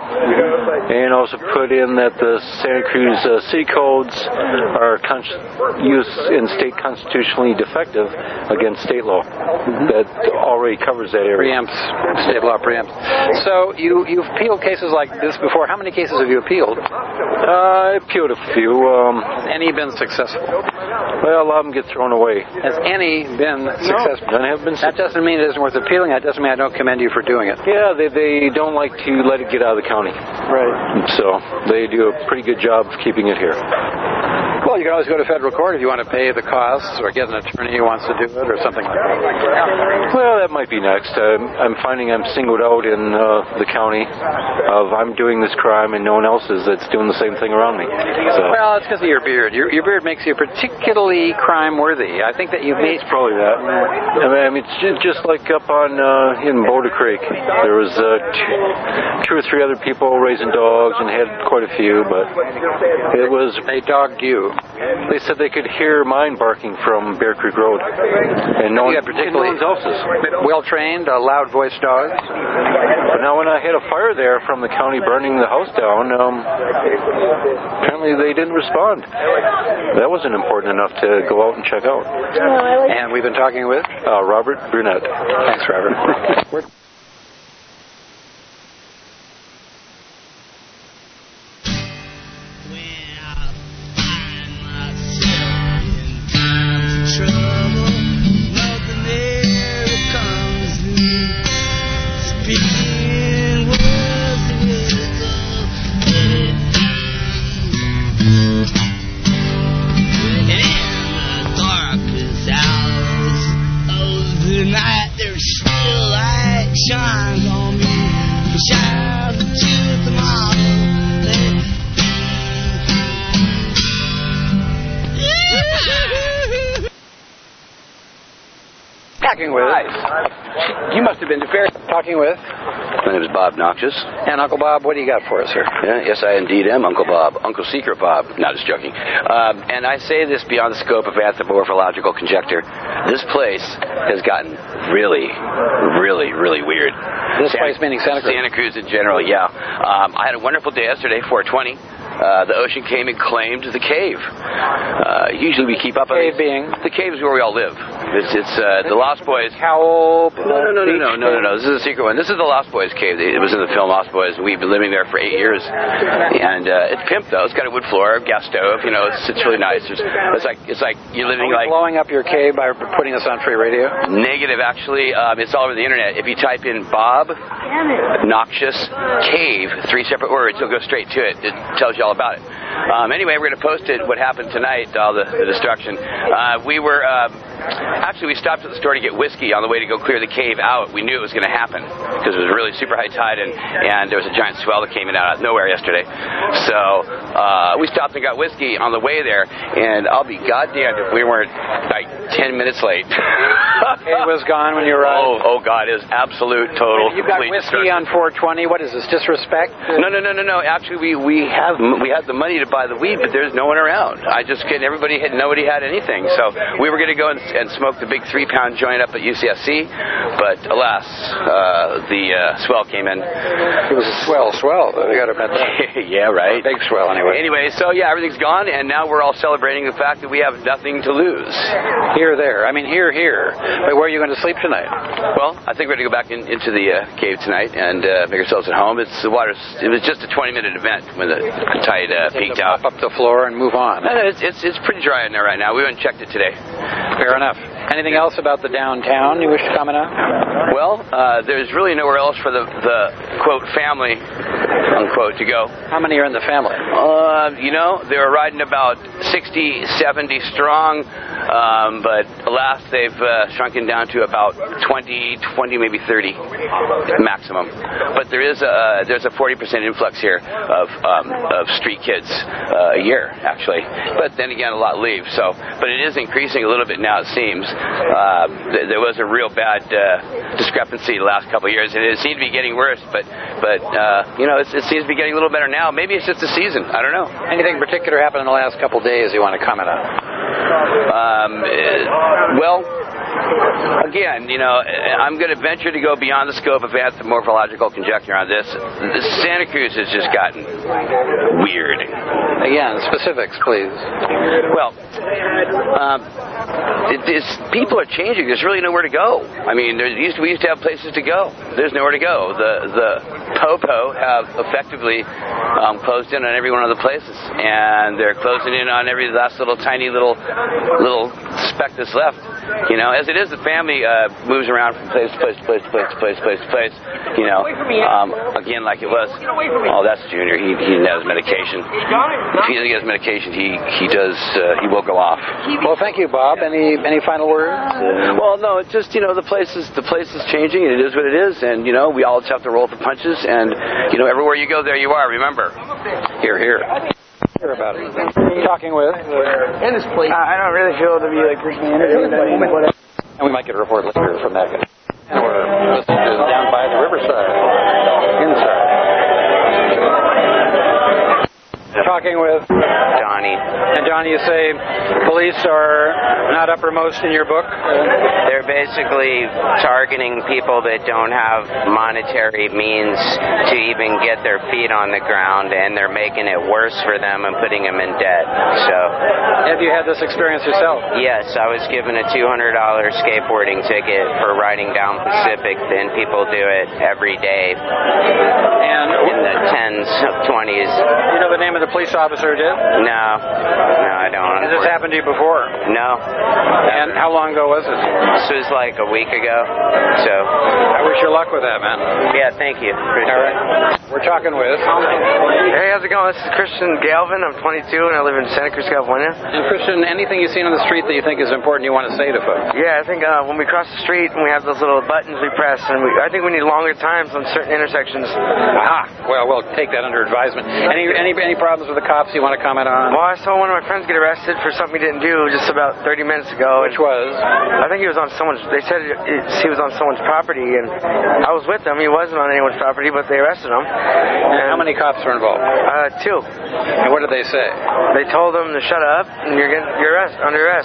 And also put in that the Santa Cruz uh, city codes are con- used in state constitutionally defective against state law. Mm-hmm. That already covers that area. Preempts. State law preempts. So you, you've appealed cases like this before. How many cases have you appealed? Uh, I appealed a few. Um, Has any been successful? Well, a lot of them get thrown away. Has any been successful? No, none have been successful. That doesn't mean it isn't worth appealing. That doesn't mean I don't commend you for doing it. Yeah, they they don't like to let it get out of the county. Right. So they do a pretty good job of keeping it here. Well, you can always go to federal court if you want to pay the costs or get an attorney who wants to do it or something like that. Well, that might be next. Um, I'm finding I'm singled out in uh, the county of I'm doing this crime and no one else is that's doing the same thing around me. So. Well, it's because of your beard. Your, your beard makes you particularly crime-worthy. I think that you've made... It's probably that. I mean, it's just like up on uh, in Boulder Creek. There was uh, two, two or three other people raising dogs and had quite a few, but it was... They dogged you. They said they could hear mine barking from Bear Creek Road, and no, one, particularly no one else's. Well-trained, uh, loud-voiced dogs. But now when I had a fire there from the county burning the house down, um, apparently they didn't respond. That wasn't important enough to go out and check out. And we've been talking with? Uh, Robert Brunette. Thanks, Robert. Yeah! Talking with. You must have been to fair. Talking with. My name is Bob Noxious. And Uncle Bob, what do you got for us, sir? Yeah, yes, I indeed am Uncle Bob. Uncle Secret Bob. Not just joking. Um, and I say this beyond the scope of anthropomorphological conjecture. This place has gotten really, really, really weird. This Santa, place meaning Santa Cruz? Santa Cruz in general, yeah. Um, I had a wonderful day yesterday, four twenty. Uh, the ocean came and claimed the cave. Uh, usually we keep up on cave being the cave is where we all live. It's it's uh, the Lost Boys. Cowl. No, no, no, no, no, no, no, no. This is a secret one. This is the Lost Boys cave. It was in the film Lost Boys. We've been living there for eight years, and uh, it's pimped though. It's got a wood floor, gas stove. You know, it's it's really nice. It's, it's like it's like you're living Are we like blowing up your cave by putting us on free radio. Negative, actually. Um, it's all over the internet. If you type in Bob Noxious Cave, three separate words, you'll go straight to it. It tells you all about it. Um, anyway, we're going to post it, what happened tonight, all the, the destruction. Uh, we were, um, actually we stopped at the store to get whiskey on the way to go clear the cave out. We knew it was going to happen because it was really super high tide and, and there was a giant swell that came in out of nowhere yesterday. So uh, we stopped and got whiskey on the way there, and I'll be goddamned if we weren't like ten minutes late. It was gone when you arrived? Oh, oh God, it was absolute, total, You got whiskey on four twenty. What is this, disrespect? No, no, no, no, no. Actually, we, we have we had the money to buy the weed, but there's no one around. I just couldn't. Everybody had nobody had anything, so we were going to go and, and smoke the big three-pound joint up at U C S C, but alas, uh, the uh, swell came in. It was a swell, swell. You got to admit that. Yeah, right. Big swell, anyway. Anyway, so yeah, everything's gone, and now we're all celebrating the fact that we have nothing to lose. Here, there. I mean, here, here. But where are you going to sleep tonight? Well, I think we're going to go back in, into the uh, cave tonight and uh, make ourselves at home. It's the water's. It was just a twenty-minute event when the tide uh, peaked out. Up the floor and move on. No, no, it's, it's it's pretty dry in there right now. We went and checked it today. Fair enough. Anything else about the downtown you wish to comment on? Well, uh, there's really nowhere else for the, the, quote, family, unquote, to go. How many are in the family? Uh, you know, they were riding about sixty, seventy strong, um, but alas, they've uh, shrunken down to about twenty, twenty, maybe thirty maximum. But there is a, there's a forty percent influx here of um, of street kids uh, a year, actually. But then again, a lot leave. So, but it is increasing a little bit now, it seems. Uh, th- there was a real bad uh, discrepancy the last couple of years, and it seemed to be getting worse. But, but uh, you know, it's, it seems to be getting a little better now. Maybe it's just the season. I don't know. Anything particular happened in the last couple of days you want to comment on? Um, uh, well, again, you know, I'm going to venture to go beyond the scope of anthropomorphological conjecture on this. The Santa Cruz has just gotten weird. Again, specifics, please. Well, um, it, it's, people are changing. There's really nowhere to go. I mean, there used to, we used to have places to go. There's nowhere to go. The the Popo have effectively um, closed in on every one of the places, and they're closing in on every last little tiny little little speck that's left. You know, as it is, the family uh, moves around from place to place to place to place to place to place to place. You know, um, again, like it was. Oh, that's Junior. He he has medication. If he doesn't get his medication, he he does. Uh, he will go off. Well, thank you, Bob. Any any final words? Uh, well, no. It's just, you know, the place is the place is changing, and it is what it is. And you know, we all just have to roll with the punches. And you know, everywhere you go, there you are. Remember. Here, here. Hear about it. Talking with. In this place. I don't really feel to be like personally interviewed. And we might get a report later from that guy. And we're listening to Down by the Riverside. Inside. Talking with Johnny. And Johnny, you say police are not uppermost in your book? They're basically targeting people that don't have monetary means to even get their feet on the ground, and they're making it worse for them and putting them in debt. So, have you had this experience yourself? Yes, I was given a two hundred dollars skateboarding ticket for riding down Pacific, and people do it every day. And in the tens, twenties. You know the name of the police officer who did? No, no, I don't. Has this happened to you before? No. And how long ago was this? This was like a week ago. So I wish you luck with that, man. Yeah, thank you. All right. We're talking with. Hey, how's it going? This is Christian Galvin. I'm twenty-two and I live in Santa Cruz, California. And Christian, anything you've seen on the street that you think is important you want to say to folks? Yeah, I think uh, when we cross the street and we have those little buttons we press, and we, I think we need longer times on certain intersections. Aha. Well, we'll take that under advisement. Any any any problems with with the cops you want to comment on? Well, I saw one of my friends get arrested for something he didn't do just about thirty minutes ago. Which was? I think he was on someone's, they said it, it, he was on someone's property, and I was with him. He wasn't on anyone's property, but they arrested him. And how many cops were involved? Uh, two. And what did they say? They told him to shut up, and you're getting, you're arrest, under arrest.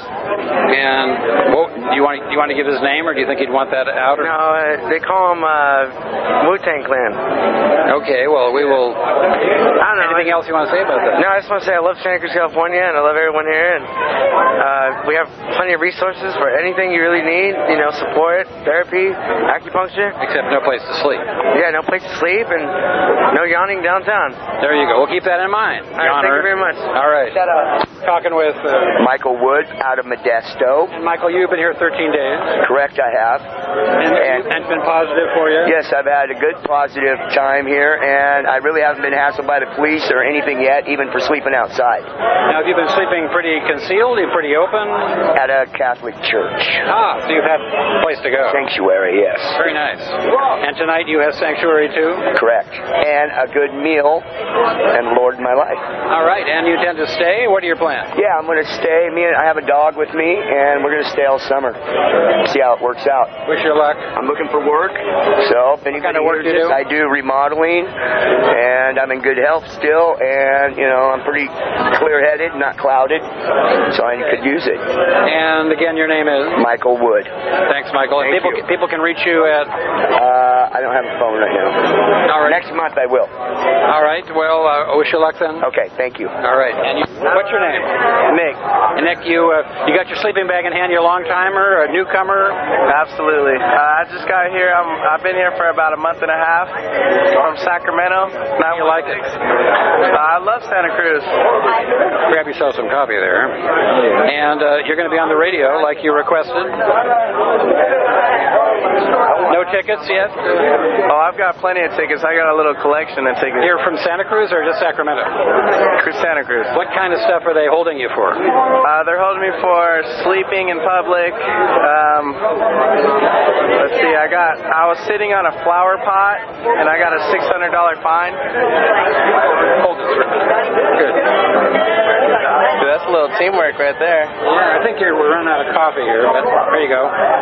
And what, do you want do you want to give his name, or do you think he'd want that out? Or? No, uh, they call him uh, Wu-Tang Clan. Okay, well, we will... I don't know. Anything else you want to say about that? No, I just want to say I love Santa Cruz, California, and I love everyone here, and uh, we have plenty of resources for anything you really need, you know, support, therapy, acupuncture. Except no place to sleep. Yeah, no place to sleep, and no yawning downtown. There you go. We'll keep that in mind. All right, thank you very much. All right. Shut up. Talking with... Uh, Michael Wood out of Modesto. And Michael, you've been here thirteen days. Correct, I have. And, and, and it's been positive for you? Yes, I've had a good positive time here, and I really haven't been hassled by the police or anything yet, even for sleeping outside. Now, have you been sleeping pretty concealed? Are you pretty open? At a Catholic church. Ah, so you've had a place to go. Sanctuary, yes. Very nice. And tonight you have sanctuary too? Correct. And a good meal, and Lord in my life. All right, and you intend to stay? What are your plans? Yeah, I'm going to stay. Me and I have a dog with me, and we're going to stay all summer. See how it works out. Wish you luck. I'm looking for work. So, if anybody what kind of work do you do? I do remodeling, and I'm in good health still, and, you know, I'm pretty clear-headed, not clouded, so I could use it. And, again, your name is? Michael Wood. Thanks, Michael. Thank people, you. people can reach you at? Uh, I don't have a phone right now. All right. Next month I will. All right. Well, uh, wish you luck then. Okay, thank you. All right. And you, what's your name? Nick. And Nick, you uh, you got your sleeping bag in hand. You're a long-timer, a newcomer? Absolutely. Uh, I just got here. I'm, I've been here for about a month and a half from Sacramento. Now you like it? Uh, I love Santa Cruz. Grab yourself some coffee there. And uh, you're going to be on the radio like you requested. No tickets yet? Oh, I've got plenty of tickets. I got a little collection of tickets. You're from Santa Cruz or just Sacramento? Santa Cruz. What kind of stuff are they holding you for? Uh, they're holding me for sleeping in public. Um, let's see, I got, I was sitting on a flower pot, and I got a six hundred dollars fine. Hold it. Good. Dude, that's a little teamwork right there. Yeah, I think you're, we're running out of coffee here, but there you go.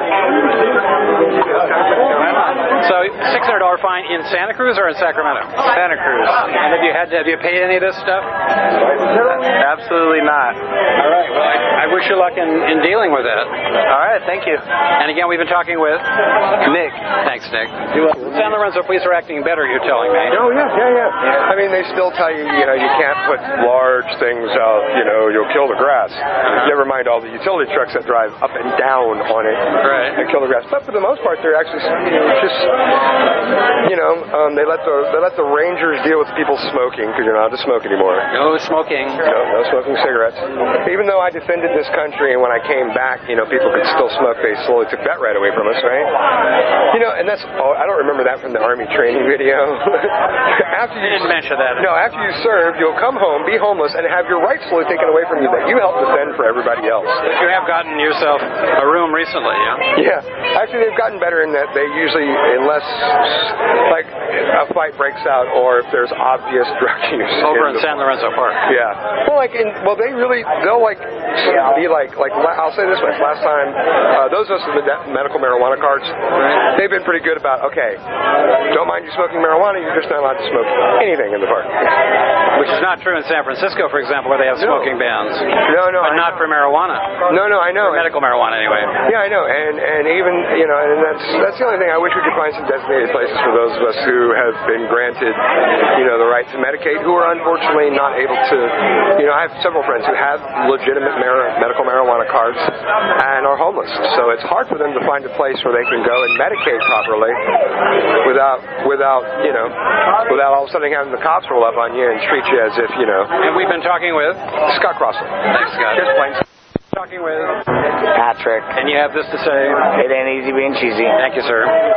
So, six hundred dollars fine in Santa Cruz or in Sacramento? Santa Cruz. And have you had to, have you paid any of this stuff? Absolutely not. All right. Well, I, I wish you luck in, in dealing with that. All right. Thank you. And again, we've been talking with Nick. Thanks, Nick. San Lorenzo police are acting better, you're telling me. Oh, yeah, yeah, yeah. I mean, they still tell you, you know, you can't put large things out, you know, you'll kill the grass. Uh-huh. Never mind all the utility trucks that drive up and down on it right. and kill the grass. But for the most part, they're actually, you know, just, you know, um, they let the they let the rangers deal with people smoking because you're not allowed to smoke anymore. No smoking. No, no smoking cigarettes. Even though I defended this country, and when I came back, you know, people could still smoke, they slowly took that right away from us, right? You know, and that's, oh, I don't remember that from the Army training video. After you, you didn't mention that. No, after you serve, you'll come home, be homeless, and have your rights slowly taken away from you that you helped defend for everybody else. But you have gotten yourself a room recently, yeah? Yeah. Actually, they've gotten better in that they usually, unless, like, a fight breaks out or if there's obvious drug use. Over in, in the, San Lorenzo Park. Yeah. Well, like, in, well, they really, they'll, like, be like, like, I'll say this much. Last time, uh, those of us with the medical marijuana cards, right. they've been pretty good about, okay, don't mind you smoking marijuana, you're just not allowed to smoke anything in the park. Which is not true in San Francisco, for example, where they have no. smoking bans. No, no. But I not know. for marijuana. No, no, I know. For medical marijuana, anyway. Yeah, I know. And and even, you know, and that's that's the only thing. I wish we could find some designated places for those of us who have been granted, you know, the right to medicate, who are unfortunately not able to, you know, I have several friends who have legitimate mar- medical marijuana cards and are homeless. So it's hard for them to find a place where they can go and medicate properly without, without, you know, without all of a sudden having the cops roll up on you and treat you as if, you know. And we've been talking with Scott Crossland. Thanks, Scott. Just plain. Talking with Patrick. And you have this to say? It ain't easy being cheesy. Thank you, sir.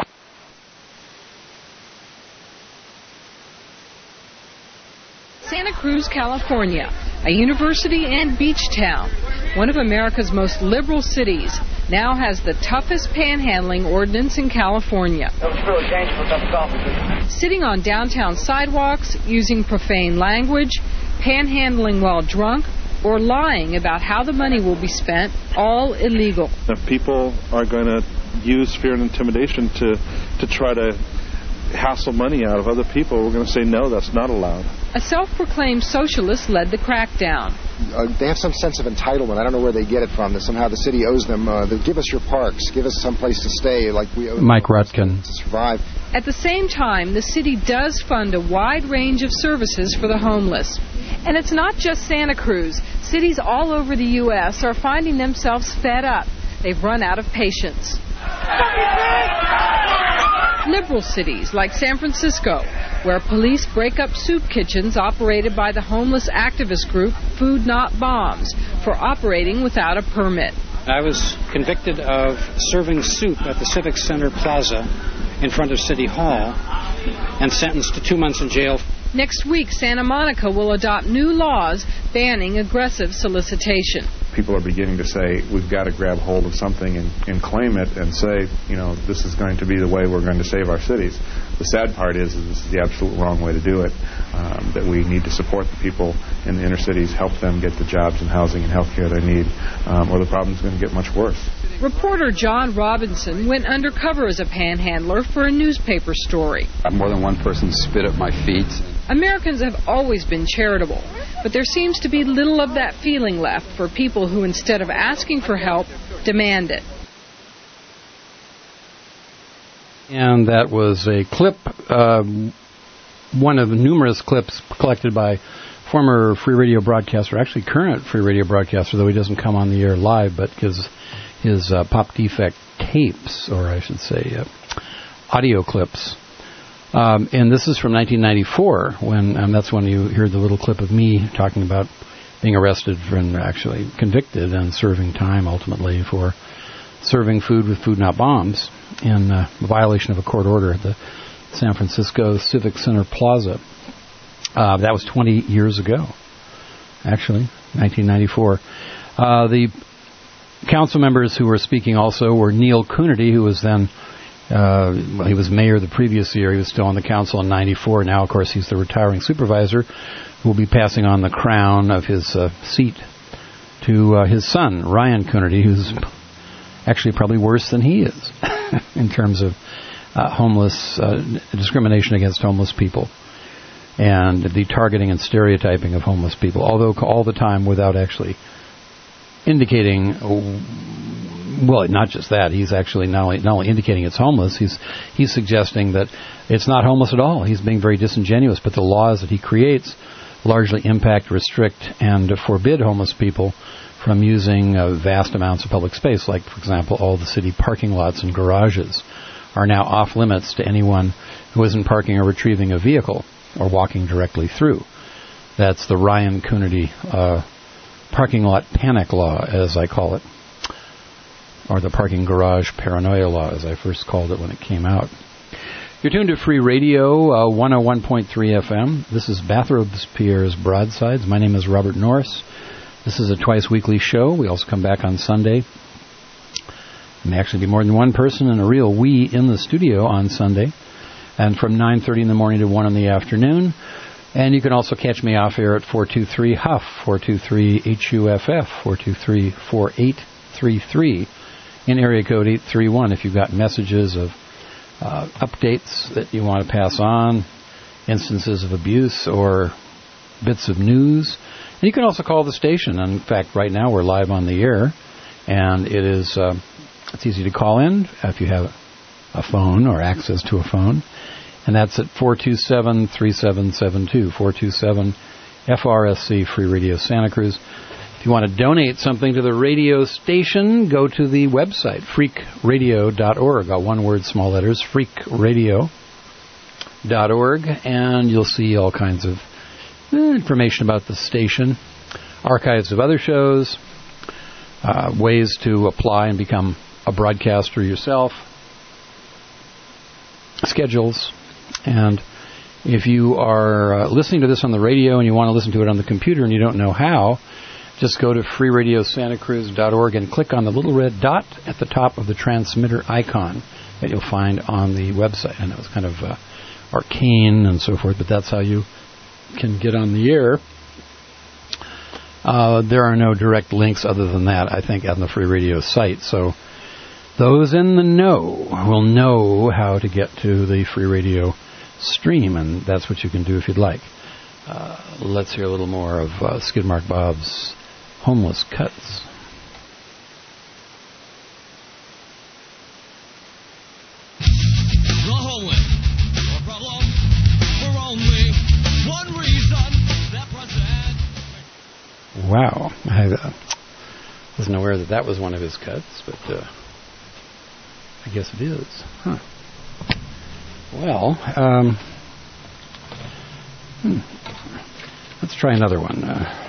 Santa Cruz, California, a university and beach town, one of America's most liberal cities, now has the toughest panhandling ordinance in California. Sitting on downtown sidewalks, using profane language, panhandling while drunk, or lying about how the money will be spent, all illegal. If people are going to use fear and intimidation to, to try to hassle money out of other people, we're going to say, no, that's not allowed. A self-proclaimed socialist led the crackdown. Uh, they have some sense of entitlement. I don't know where they get it from. That somehow the city owes them. Uh, they give us your parks. Give us some place to stay, like we owe Mike Rutkin. To survive. At the same time, the city does fund a wide range of services for the homeless. And it's not just Santa Cruz. Cities all over the U S are finding themselves fed up. They've run out of patience. Liberal cities like San Francisco, where police break up soup kitchens operated by the homeless activist group Food Not Bombs for operating without a permit. I was convicted of serving soup at the Civic Center Plaza in front of City Hall and sentenced to two months in jail. Next week, Santa Monica will adopt new laws banning aggressive solicitation. People are beginning to say, we've got to grab hold of something and, and claim it and say, you know, this is going to be the way we're going to save our cities. The sad part is, is this is the absolute wrong way to do it, um, that we need to support the people in the inner cities, help them get the jobs and housing and health care they need, um, or the problem's going to get much worse. Reporter John Robinson went undercover as a panhandler for a newspaper story. More than one person spit at my feet. Americans have always been charitable, but there seems to be little of that feeling left for people who, instead of asking for help, demand it. And that was a clip, uh, one of the numerous clips collected by former Free Radio broadcaster, actually current Free Radio broadcaster, though he doesn't come on the air live, but gives his uh, Pop Defect tapes, or I should say uh, audio clips. Um, and this is from nineteen ninety-four, when um, that's when you hear the little clip of me talking about being arrested and actually convicted and serving time ultimately for serving food with Food Not Bombs in uh, violation of a court order at the San Francisco Civic Center Plaza. Uh, that was twenty years ago, actually, nineteen ninety-four. Uh, the council members who were speaking also were Neil Coonerty, who was then Uh, well, he was mayor the previous year. He was still on the council in ninety-four. Now, of course, he's the retiring supervisor who will be passing on the crown of his uh, seat to uh, his son, Ryan Coonerty, who's actually probably worse than he is in terms of uh, homeless uh, discrimination against homeless people and the targeting and stereotyping of homeless people, although all the time without actually indicating. Well, not just that. He's actually not only not only indicating it's homeless, he's he's suggesting that it's not homeless at all. He's being very disingenuous, but the laws that he creates largely impact, restrict, and forbid homeless people from using uh, vast amounts of public space. Like, for example, all the city parking lots and garages are now off limits to anyone who isn't parking or retrieving a vehicle or walking directly through. That's the Ryan Coonerty uh, parking lot panic law, as I call it. Or the parking garage paranoia law, as I first called it when it came out. You're tuned to Free Radio, uh, one oh one point three F M. This is Bathrobes Pierre's Broadsides. My name is Robert Norris. This is a twice-weekly show. We also come back on Sunday. There may actually be more than one person and a real we in the studio on Sunday. And from nine thirty in the morning to one in the afternoon. And you can also catch me off air at four two three H U F, four two three H U F F, four two three, four eight three three. In area code eight three one, if you've got messages of uh, updates that you want to pass on, instances of abuse, or bits of news. And you can also call the station. And in fact, right now we're live on the air, and it is uh, it's easy to call in if you have a phone or access to a phone. And that's at four two seven, three seven seven two, four two seven F R S C, Free Radio Santa Cruz. If you want to donate something to the radio station, go to the website, freak radio dot org. Got one word, small letters, freak radio dot org, and you'll see all kinds of eh, information about the station, archives of other shows, uh, ways to apply and become a broadcaster yourself, schedules, and if you are uh, listening to this on the radio and you want to listen to it on the computer and you don't know how, just go to free radio santa cruz dot org and click on the little red dot at the top of the transmitter icon that you'll find on the website. And it was kind of uh, arcane and so forth, but that's how you can get on the air. Uh, there are no direct links other than that, I think, on the Free Radio site. So those in the know will know how to get to the Free Radio stream, and that's what you can do if you'd like. Uh, let's hear a little more of uh, Skidmark Bob's Homeless Cuts. The homeless, a problem for only one reason. That present. Wow. I uh, wasn't aware that that was one of his cuts, but uh, I guess it is. Huh. Well, um, hmm. let's try another one. Uh,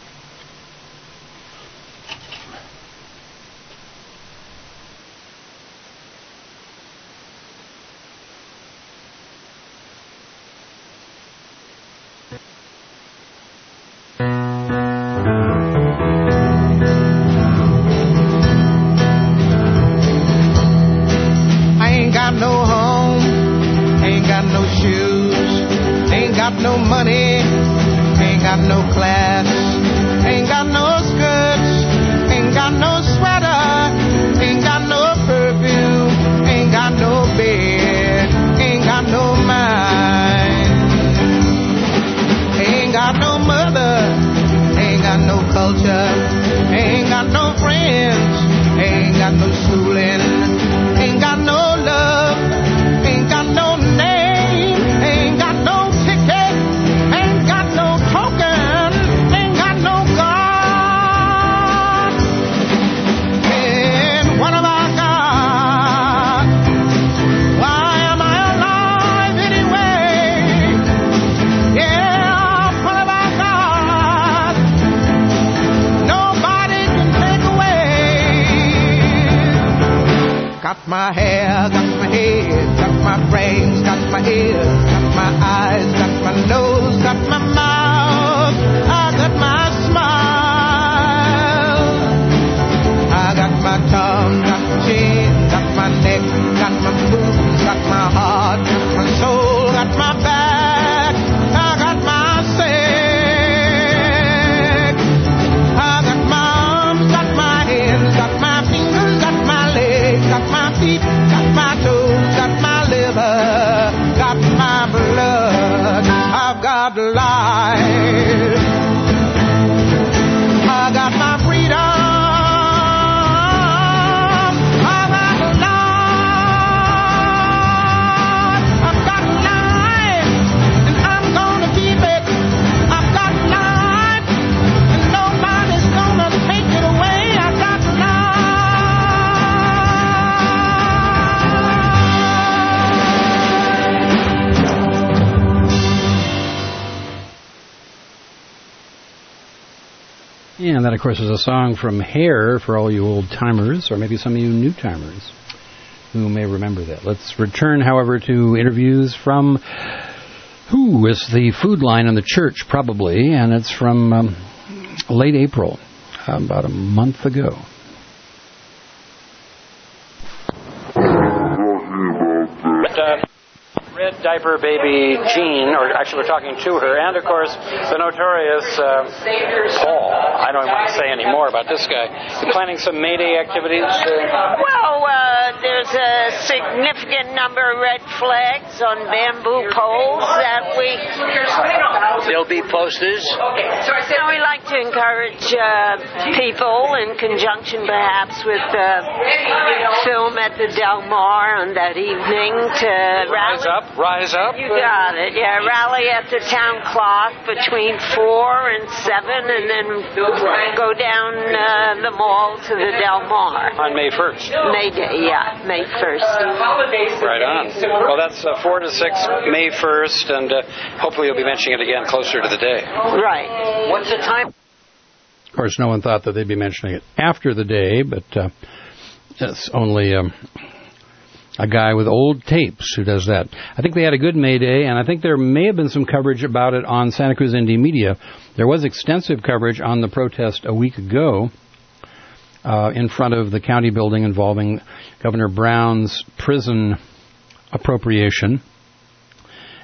And that, of course, is a song from Hair for all you old-timers, or maybe some of you new-timers who may remember that. Let's return, however, to interviews from who is the food line in the church, probably, and it's from um, late April, uh, about a month ago. Uh, Red Diaper Baby Jean, or actually we're talking to her, and of course the notorious uh, Paul. I don't want to say any more about this guy. You planning some May Day activities? Uh? Well, uh, there's a significant number of red flags on bamboo poles that we... There'll be posters. And we like to encourage uh, people in conjunction perhaps with uh, film at the Del Mar on that evening to Rise rally. up. Rise up. You got it, yeah. Rally at the town clock between four and seven, and then go down uh, the mall to the Del Mar. On May first. May Day, yeah, May first. Right on. Well, that's uh, four to six, May first, and uh, hopefully you'll be mentioning it again closer to the day. Right. What's the time? Of course, no one thought that they'd be mentioning it after the day, but uh, it's only... Um, a guy with old tapes who does that. I think they had a good May Day, and I think there may have been some coverage about it on Santa Cruz Indie Media. There was extensive coverage on the protest a week ago uh, in front of the county building involving Governor Brown's prison appropriation.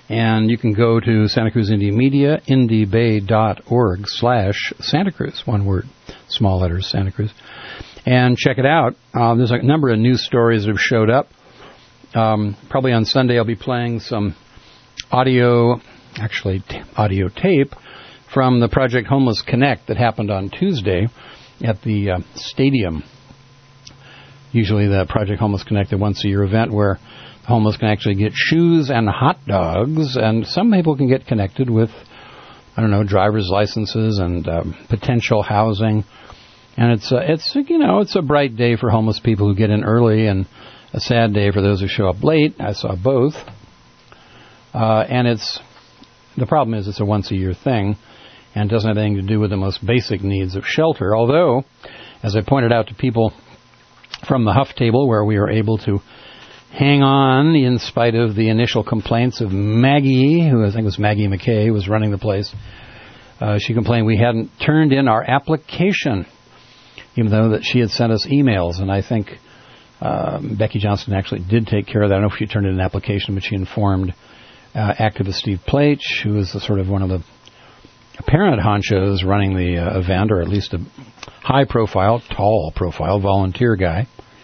And you can go to Santa Cruz Indie Media, indiebay.org slash Santa Cruz, one word, small letters, Santa Cruz, and check it out. Uh, there's a number of news stories that have showed up. Um, probably on Sunday I'll be playing some audio, actually t- audio tape from the Project Homeless Connect that happened on Tuesday at the uh, stadium. Usually the Project Homeless Connect, a once-a-year event where the homeless can actually get shoes and hot dogs, and some people can get connected with, I don't know, driver's licenses and um, potential housing. And it's, uh, it's you know, it's a bright day for homeless people who get in early and a sad day for those who show up late. I saw both. Uh, and it's, the problem is it's a once-a-year thing and doesn't have anything to do with the most basic needs of shelter. Although, as I pointed out to people from the Huff table, where we were able to hang on in spite of the initial complaints of Maggie, who I think was Maggie McKay, who was running the place. Uh, she complained we hadn't turned in our application, even though that she had sent us emails. And I think um, Becky Johnson actually did take care of that. I don't know if she turned in an application, but she informed uh, activist Steve Plach, who is the sort of one of the apparent honchos running the uh, event, or at least a high-profile, tall-profile volunteer guy.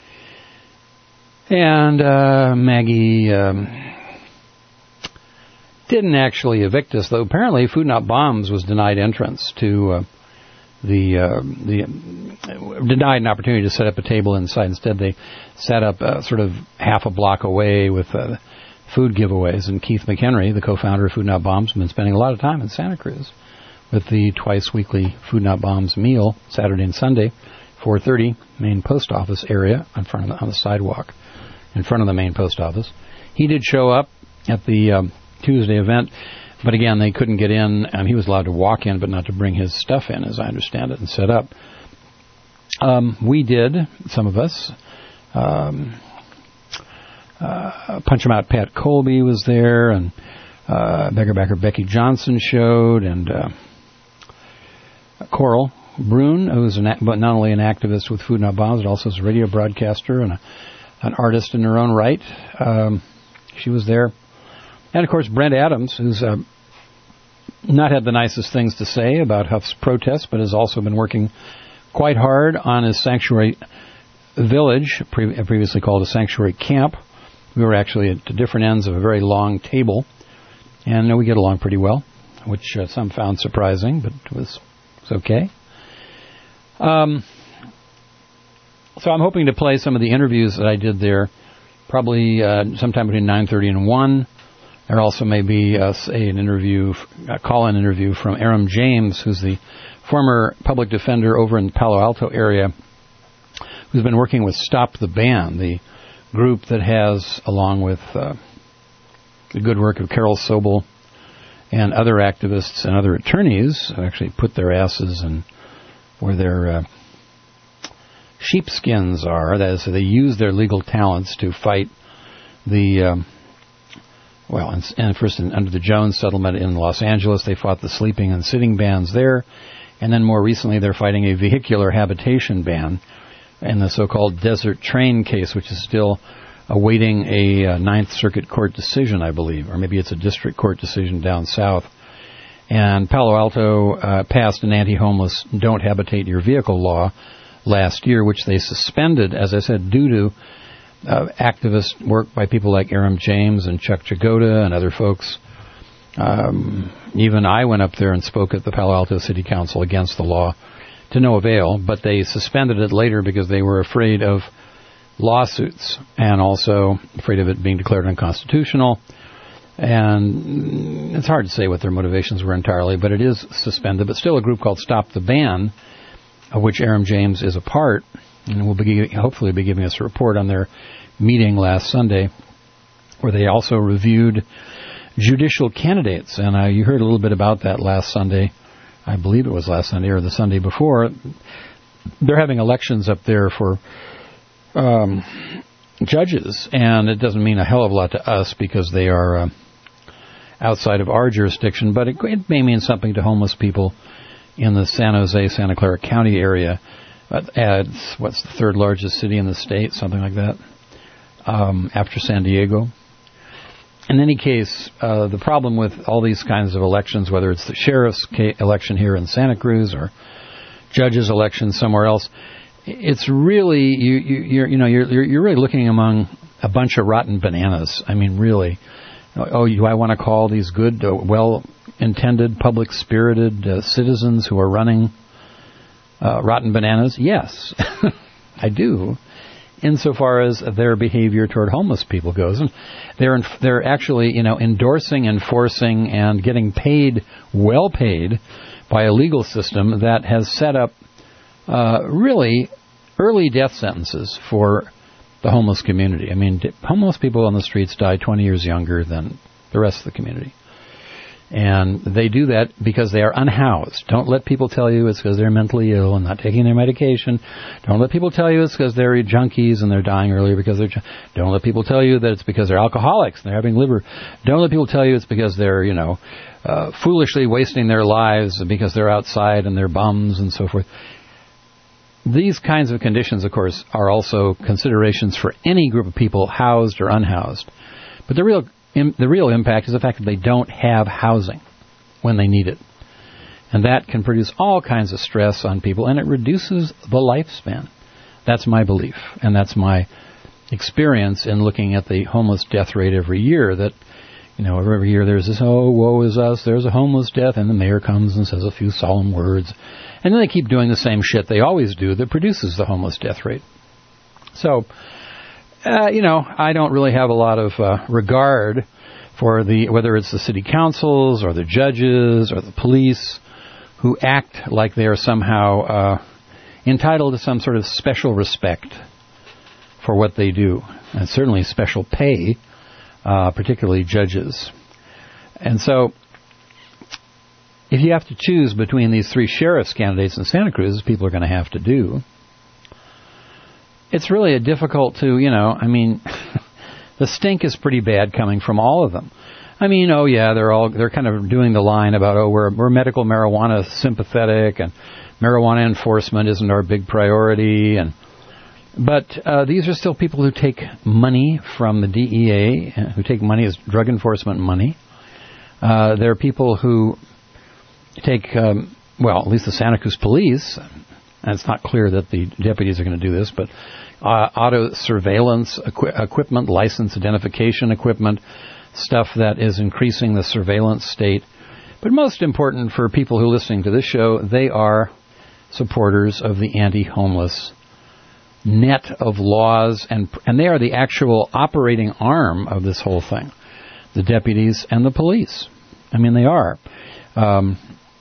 And uh, Maggie um, didn't actually evict us, though apparently Food Not Bombs was denied entrance to uh, the, uh, the uh, denied an opportunity to set up a table inside. Instead, they set up uh, sort of half a block away with uh, food giveaways. And Keith McHenry, the co-founder of Food Not Bombs, has been spending a lot of time in Santa Cruz with the twice-weekly Food Not Bombs meal, Saturday and Sunday, four thirty, main post office area in front of the, on the sidewalk in front of the main post office. He did show up at the um, Tuesday event, but again, they couldn't get in. Um, he was allowed to walk in, but not to bring his stuff in, as I understand it, and set up. Um, we did, some of us. Um, uh, Punch 'em Out Pat Colby was there, and uh, Beggarbacker Becky Johnson showed, and uh, Coral Brune, who's an, but not only an activist with Food Not Bombs, but also is a radio broadcaster and a an artist in her own right. Um, she was there. And, of course, Brent Adams, who's uh, not had the nicest things to say about Huff's protests, but has also been working quite hard on his sanctuary village, pre- previously called a sanctuary camp. We were actually at different ends of a very long table, and uh, we get along pretty well, which uh, some found surprising, but it was, it was okay. Um... So I'm hoping to play some of the interviews that I did there, probably uh, sometime between nine thirty and one. There also may be uh, say an interview, a call-in interview from Aram James, who's the former public defender over in the Palo Alto area, who's been working with Stop the Ban, the group that has, along with uh, the good work of Carol Sobel and other activists and other attorneys, actually put their asses in where they're uh, sheepskins are. That is, they use their legal talents to fight the, um, well, and, and first in, under the Jones settlement in Los Angeles, they fought the sleeping and sitting bans there, and then more recently they're fighting a vehicular habitation ban in the so-called Desert Train case, which is still awaiting a uh, Ninth Circuit Court decision, I believe, or maybe it's a district court decision down south. And Palo Alto uh, passed an anti-homeless don't habitate your vehicle law last year, which they suspended, as I said, due to uh, activist work by people like Aram James and Chuck Jagoda and other folks. Um, even I went up there and spoke at the Palo Alto City Council against the law to no avail, but they suspended it later because they were afraid of lawsuits and also afraid of it being declared unconstitutional. And it's hard to say what their motivations were entirely, but it is suspended. But still a group called Stop the Ban, of which Aram James is a part, and will be hopefully be giving us a report on their meeting last Sunday, where they also reviewed judicial candidates. And uh, you heard a little bit about that last Sunday. I believe it was last Sunday or the Sunday before. They're having elections up there for um, judges, and it doesn't mean a hell of a lot to us because they are uh, outside of our jurisdiction, but it, it may mean something to homeless people in the San Jose, Santa Clara County area. Adds, what's the third largest city in the state? Something like that, um, after San Diego. in any case, uh, the problem with all these kinds of elections, whether it's the sheriff's ca- election here in Santa Cruz or judge's election somewhere else, it's really you you you're, you know you're you're really looking among a bunch of rotten bananas. I mean, really. Oh, do I want to call these good, uh, well-intended, public-spirited uh, citizens who are running uh, rotten bananas? Yes, I do. Insofar as their behavior toward homeless people goes, and they're they're actually you know endorsing, enforcing, and getting paid, well paid, by a legal system that has set up uh, really early death sentences for the homeless community. I mean, homeless people on the streets die twenty years younger than the rest of the community. And they do that because they are unhoused. Don't let people tell you it's because they're mentally ill and not taking their medication. Don't let people tell you it's because they're junkies and they're dying earlier because they're... Don't let people tell you that it's because they're alcoholics and they're having liver... Don't let people tell you it's because they're, you know, uh, foolishly wasting their lives because they're outside and they're bums and so forth. These kinds of conditions, of course, are also considerations for any group of people, housed or unhoused. But the real im- the real impact is the fact that they don't have housing when they need it. And that can produce all kinds of stress on people, and it reduces the lifespan. That's my belief, and that's my experience in looking at the homeless death rate every year, that, you know, every year there's this, oh, woe is us, there's a homeless death, and the mayor comes and says a few solemn words. And then they keep doing the same shit they always do that produces the homeless death rate. So, uh, you know, I don't really have a lot of uh, regard for the whether it's the city councils or the judges or the police who act like they are somehow uh, entitled to some sort of special respect for what they do, and certainly special pay, uh, particularly judges. And so, if you have to choose between these three sheriff's candidates in Santa Cruz, as people are going to have to do, it's really a difficult to, you know, I mean, the stink is pretty bad coming from all of them. I mean, oh yeah, they're all, they're kind of doing the line about, oh, we're, we're medical marijuana sympathetic and marijuana enforcement isn't our big priority. And, but uh, these are still people who take money from the D E A, who take money as drug enforcement money. Uh, there are people who take, um, well, at least the Santa Cruz police, and it's not clear that the deputies are going to do this, but uh, auto surveillance equi- equipment, license identification equipment, stuff that is increasing the surveillance state. But most important for people who are listening to this show, they are supporters of the anti-homeless net of laws, and and they are the actual operating arm of this whole thing, the deputies and the police. I mean, they are. Um,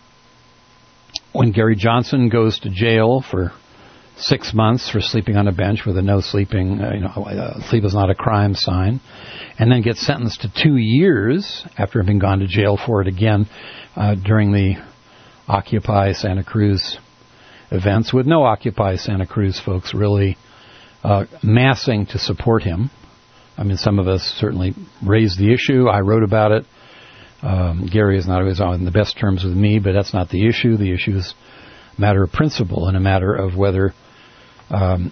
when Gary Johnson goes to jail for six months for sleeping on a bench with a no sleeping, uh, you know, uh, sleep is not a crime sign, and then gets sentenced to two years after having gone to jail for it again uh, during the Occupy Santa Cruz events, with no Occupy Santa Cruz folks really uh, massing to support him. I mean, some of us certainly raised the issue. I wrote about it. Um, Gary is not always on the best terms with me, but that's not the issue. The issue is a matter of principle and a matter of whether um,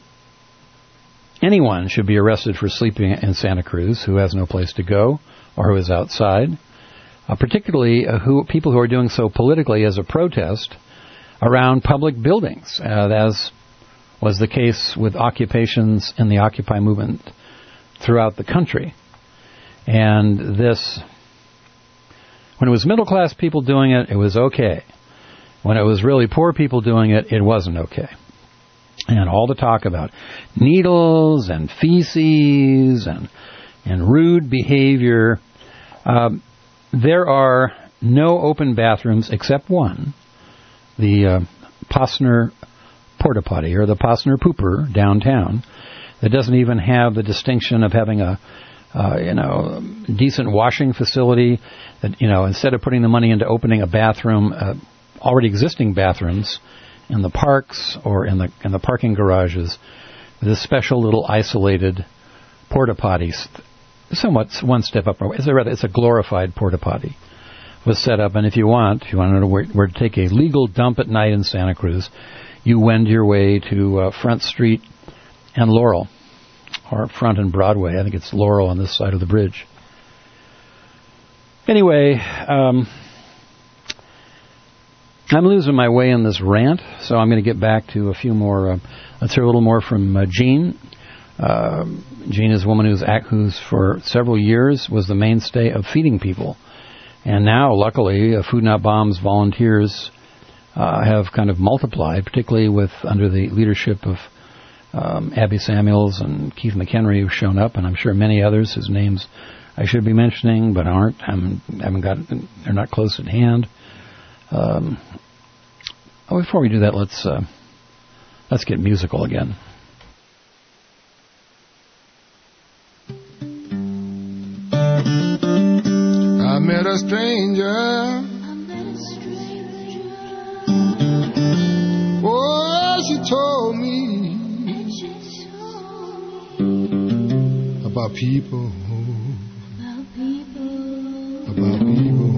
anyone should be arrested for sleeping in Santa Cruz who has no place to go or who is outside, uh, particularly uh, who people who are doing so politically as a protest around public buildings, uh, as was the case with occupations in the Occupy movement throughout the country. And this, when it was middle-class people doing it, it was okay. When it was really poor people doing it, it wasn't okay. And all the talk about needles and feces and and rude behavior, um, there are no open bathrooms except one, the uh, Posner Porta Potty, or the Posner Pooper downtown, that doesn't even have the distinction of having a Uh, you know, decent washing facility, that, you know, instead of putting the money into opening a bathroom, uh, already existing bathrooms in the parks or in the in the parking garages, this special little isolated porta potty, somewhat one step up. It's a rather, it's a glorified porta potty, was set up. And if you want, if you want to know where, where to take a legal dump at night in Santa Cruz, you wend your way to uh, Front Street and Laurel. Or Front and Broadway. I think it's Laurel on this side of the bridge. Anyway, um, I'm losing my way in this rant, so I'm going to get back to a few more. Uh, let's hear a little more from uh, Jean. Uh, Jean is a woman who's, act, who's for several years was the mainstay of feeding people. And now, luckily, uh, Food Not Bombs volunteers uh, have kind of multiplied, particularly with under the leadership of um, Abby Samuels and Keith McHenry, who've shown up, and I'm sure many others whose names I should be mentioning but aren't. I haven't, haven't got. They're not close at hand. Um, oh, before we do that, let's uh, let's get musical again. I met a stranger. I met a stranger. Oh, she told me, and she told me about people, about people, about people,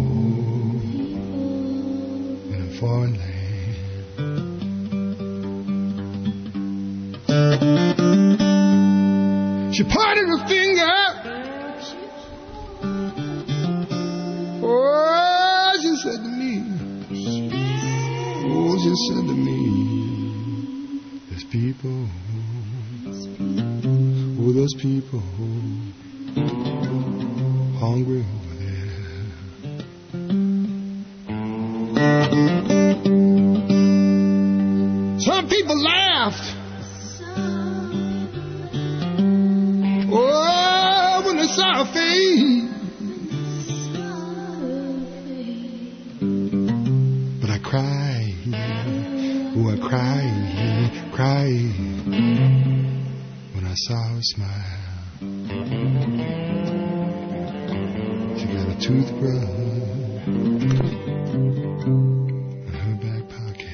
people in a foreign land. She pointed her finger. Oh, she said to me, oh, she said to me, there's people, oh, there's people hungry over there. Some people laughed. Oh, when they saw her face. Cry, oh, I cry, cry when I saw her smile. She got a toothbrush in her back pocket.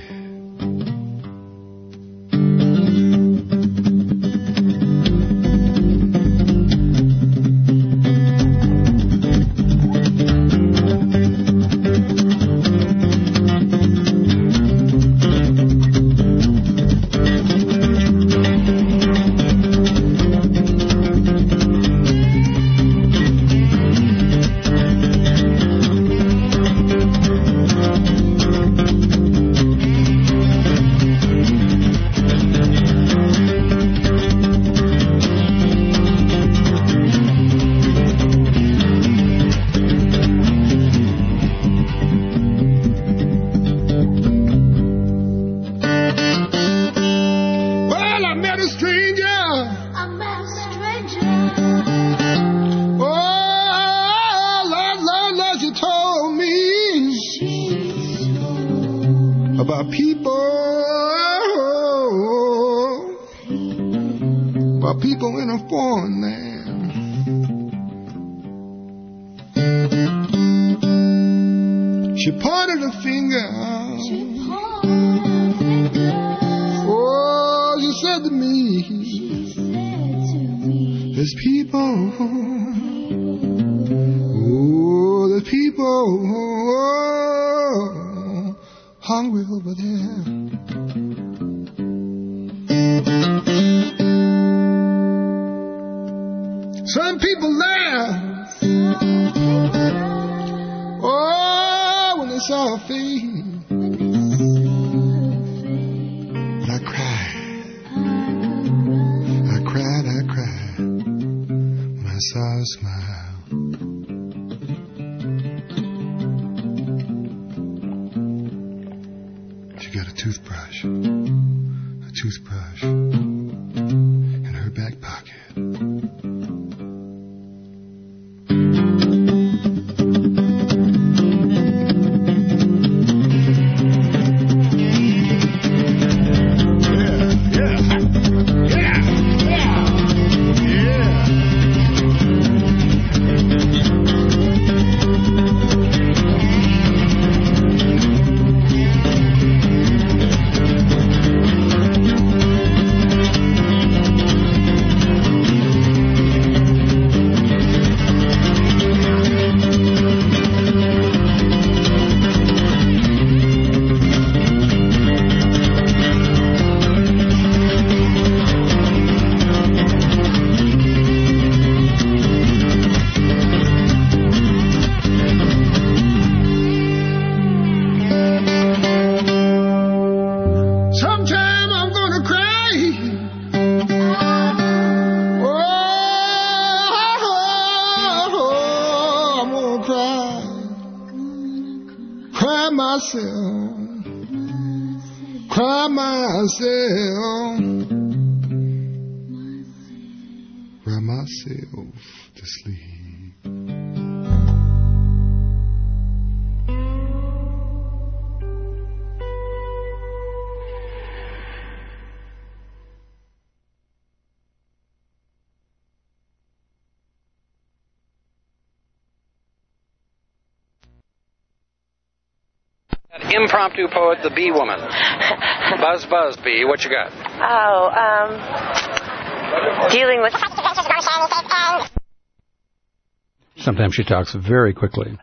cry myself, cry myself, cry myself to sleep. Impromptu poet, the Bee Woman. Buzz, buzz, Bee. What you got? Oh, um, dealing with. Sometimes she talks very quickly.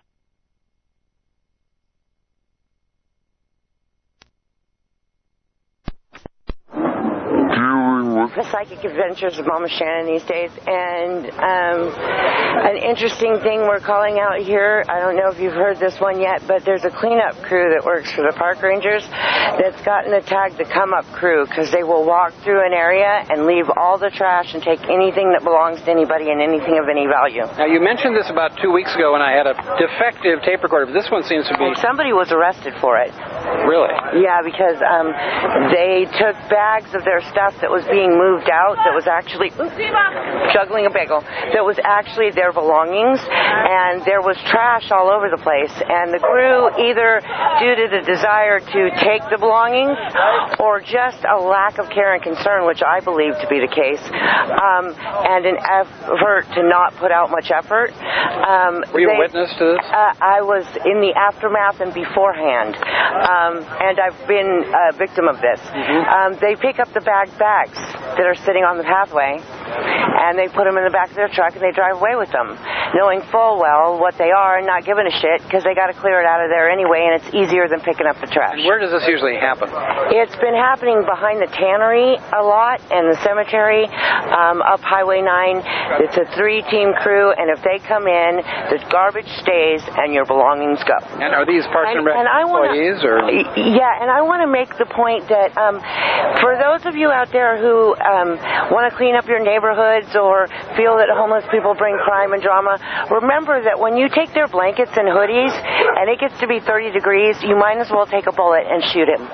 The psychic adventures of Mama Shannon these days, and um, an interesting thing we're calling out here, I don't know if you've heard this one yet, but there's a cleanup crew that works for the park rangers that's gotten the tag the come up crew, because they will walk through an area and leave all the trash and take anything that belongs to anybody and anything of any value. Now, you mentioned this about two weeks ago when I had a defective tape recorder, but this one seems to be... And somebody was arrested for it. Really? Yeah, because um, they took bags of their stuff that was being moved out that was actually oops, juggling a bagel that was actually their belongings, and there was trash all over the place, and the crew, either due to the desire to take the belongings or just a lack of care and concern, which I believe to be the case, um, and an effort to not put out much effort. Um, Were you they, a witness to this? Uh, I was in the aftermath and beforehand, um, and I've been a victim of this. Mm-hmm. Um, they pick up the bag bags that are sitting on the pathway, and they put them in the back of their truck and they drive away with them, knowing full well what they are and not giving a shit because they got to clear it out of there anyway, and it's easier than picking up the trash. And where does this usually happen? It's been happening behind the tannery a lot and the cemetery, um, up Highway nine. It's a three-team crew, and if they come in, the garbage stays and your belongings go. And are these Parks and, and Rec employees? Wanna, or? Yeah, and I want to make the point that um, for those of you out there who um, want to clean up your neighborhoods or feel that homeless people bring crime and drama, remember that when you take their blankets and hoodies and it gets to be thirty degrees, you might as well take a bullet and shoot him.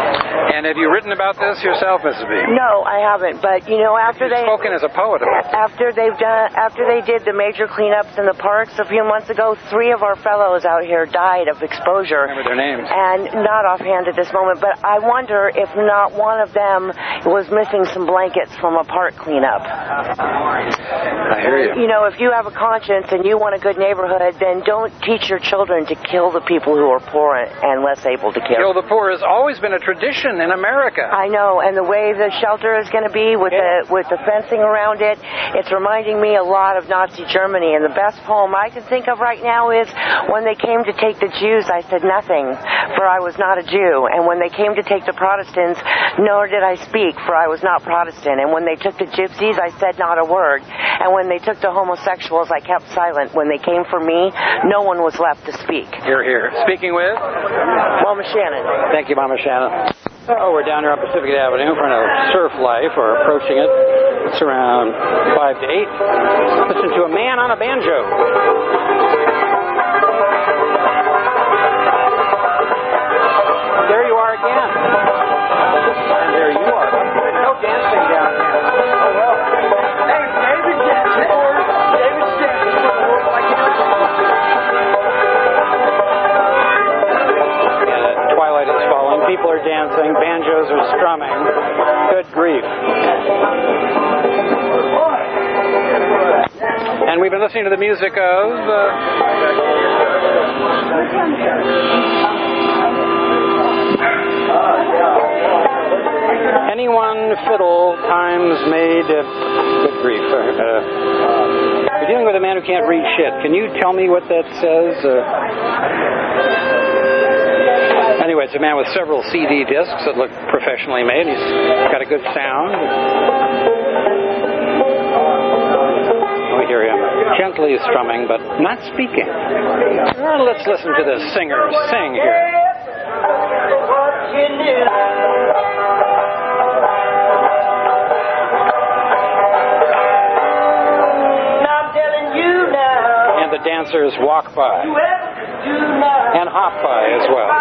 And have you written about this yourself, Missus B? No, I haven't. But you know, after You've they spoken as a poet about it. After they've done, after they did the major cleanups in the parks a few months ago, three of our fellows out here died of exposure. I remember their names. And not offhand at this moment, but I wonder if not one of them was missing some blankets from a park cleanup. I hear you. You know, if you have a conscience and you want a good neighborhood, then don't teach your children to kill the people who are poor and less able to kill. Kill the poor has always been a tradition in America. I know, and the way the shelter is going to be with yeah. the with the fencing around it, it's reminding me a lot of Nazi Germany. And the best poem I can think of right now is, when they came to take the Jews, I said nothing, for I was not a Jew. And when they came to take the Protestants, nor did I speak, for I was not Protestant. And when they took the Gypsies, I said not a word. And when they took the homosexuals, I kept silent. When they came for me, no one was left to speak. You're here. Speaking with? Mama Shannon. Thank you, Mama Shannon. Oh, we're down here on Pacific Avenue in front of Surf Life, or approaching it. It's around five to eight. Listen to a man on a banjo. There you are again. And there you are. No dancing down here. Oh, well. Hey, David Jackson. David Jackson. Yeah, twilight is falling. People are dancing. Banjos are strumming. Good grief. And we've been listening to the music of... Uh, Anyone Fiddle Times Made... Uh, good grief. Uh, you're dealing with a man who can't read shit. Can you tell me what that says? Uh, anyway, it's a man with several C D discs that look professionally made. He's got a good sound. We hear him gently strumming, but not speaking. Well, let's listen to the singers sing here. And the dancers walk by. and hop pie as well.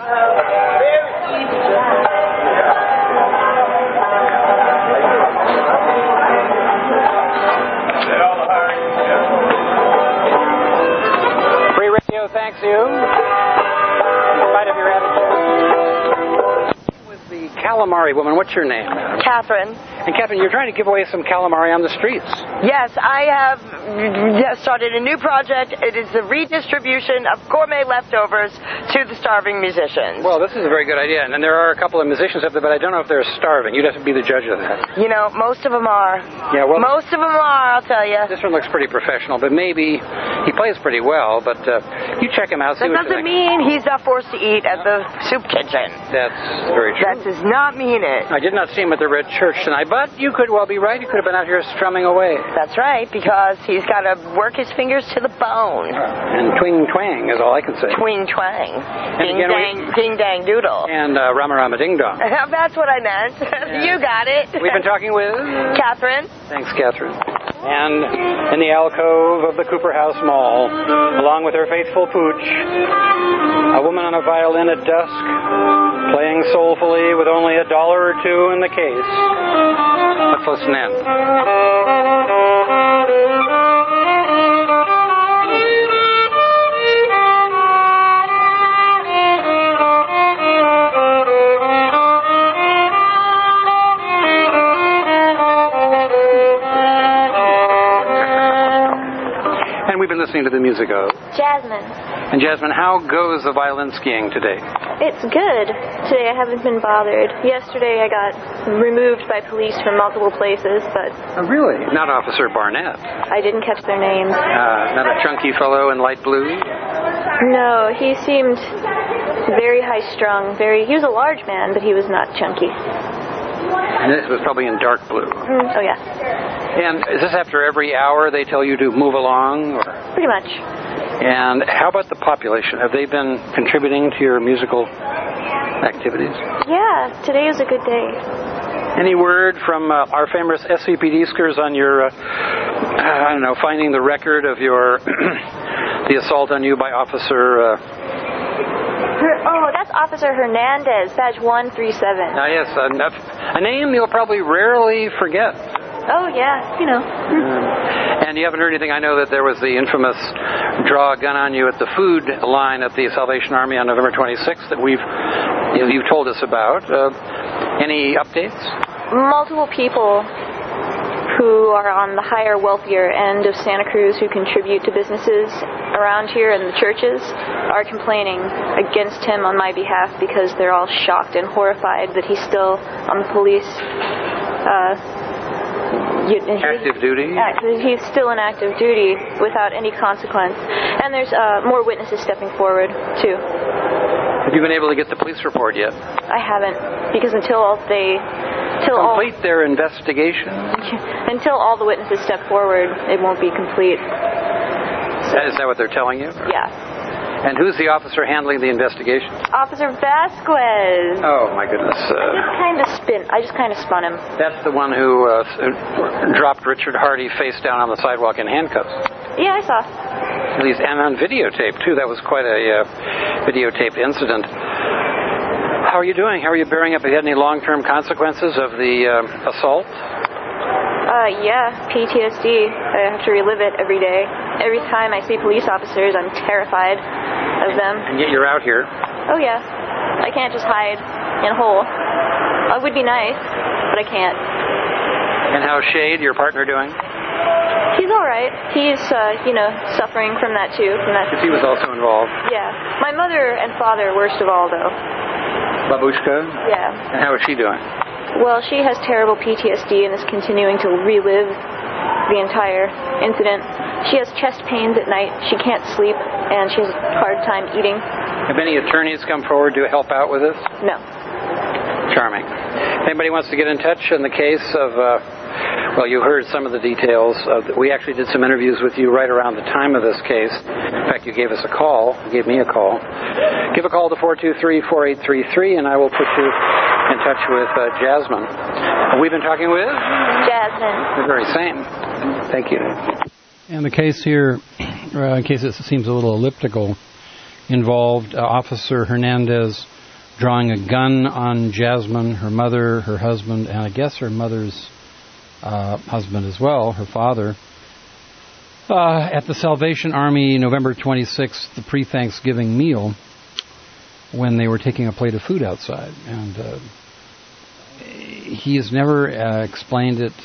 Free radio thanks you, in spite of your attitude. With the calamari woman, what's your name? Catherine. And Catherine, you're trying to give away some calamari on the streets. Yes, I have started a new project. It is the redistribution of gourmet leftovers to the starving musicians. Well, this is a very good idea. And there are a couple of musicians up there, but I don't know if they're starving. You'd have to be the judge of that. You know, most of them are. Yeah, well, most of them are, I'll tell you. This one looks pretty professional, but maybe he plays pretty well. But uh, you check him out. See that what doesn't you think. mean he's not forced to eat at the soup kitchen. That's very true. That does not mean it. I did not see him at the Red Church tonight, but you could well be right. He could have been out here strumming away. That's right, because he's got to work his fingers to the bone. And twing twang is all I can say. Twing twang. And Ding again, dang, we, ding dang doodle. And uh, rama rama ding dong. That's what I meant. You got it. We've been talking with Catherine. Thanks, Catherine. And in the alcove of the Cooper House Mall, along with her faithful pooch, a woman on a violin at dusk, playing soulfully with only a dollar or two in the case. Let's listen in. And we've been listening to the music of Jasmine. And Jasmine, how goes the violin skiing today? It's good. Today I haven't been bothered. Yesterday I got removed by police from multiple places, but... Oh, really? Not Officer Barnett? I didn't catch their names. Uh, not a chunky fellow in light blue? No, he seemed very high-strung. Very. He was a large man, but he was not chunky. And this was probably in dark blue. Mm, oh, yeah. And is this after every hour they tell you to move along? Or? Pretty much. And how about the population? Have they been contributing to your musical activities? Yeah, today was a good day. Any word from uh, our famous S C P D-skers on your, uh, I don't know, finding the record of your, the assault on you by Officer... Uh, Her, oh, that's Officer Hernandez, badge one three seven. Ah, yes, enough, a name you'll probably rarely forget. Oh, yeah, you know. Mm. And you haven't heard anything. I know that there was the infamous draw a gun on you at the food line at the Salvation Army on November twenty-sixth that we've, you know, you've told us about. Uh, any updates? Multiple people who are on the higher, wealthier end of Santa Cruz who contribute to businesses around here and the churches are complaining against him on my behalf because they're all shocked and horrified that he's still on the police uh, active duty? He's still in active duty without any consequence. And there's uh, more witnesses stepping forward, too. Have you been able to get the police report yet? I haven't, because until all they... Until complete all, their investigation? Until all the witnesses step forward, it won't be complete. So, is that what they're telling you? Yeah. And who's the officer handling the investigation? Officer Vasquez. Oh, my goodness. Uh, I just kind of spin. I just kind of spun him. That's the one who uh, dropped Richard Hardy face down on the sidewalk in handcuffs. Yeah, I saw. At least, and on videotape, too. That was quite a uh, videotaped incident. How are you doing? How are you bearing up? Have you had any long-term consequences of the uh, assault? Uh, yeah, P T S D. I have to relive it every day. Every time I see police officers, I'm terrified of them. And yet you're out here. Oh, yeah. I can't just hide in a hole. It would be nice, but I can't. And how's Shade, your partner, doing? He's all right. He's, uh, you know, suffering from that, too. From that. Because he was also involved. Yeah. My mother and father, worst of all, though. Babushka? Yeah. And how is she doing? Well, she has terrible P T S D and is continuing to relive the entire incident. She has chest pains at night. She can't sleep, and she has a hard time eating. Have any attorneys come forward to help out with this? No. Charming. If anybody wants to get in touch in the case of, uh, well, you heard some of the details. Of the, we actually did some interviews with you right around the time of this case. In fact, you gave us a call. You gave me a call. Give a call to four two three, four eight three three, and I will put you in touch with uh, Jasmine. We've been talking with? Jasmine. The very same. Thank you. And the case here, uh, in case it seems a little elliptical, involved uh, Officer Hernandez drawing a gun on Jasmine, her mother, her husband, and I guess her mother's uh, husband as well, her father, uh, at the Salvation Army November twenty-sixth, the pre-Thanksgiving meal, when they were taking a plate of food outside. And uh, he has never uh, explained it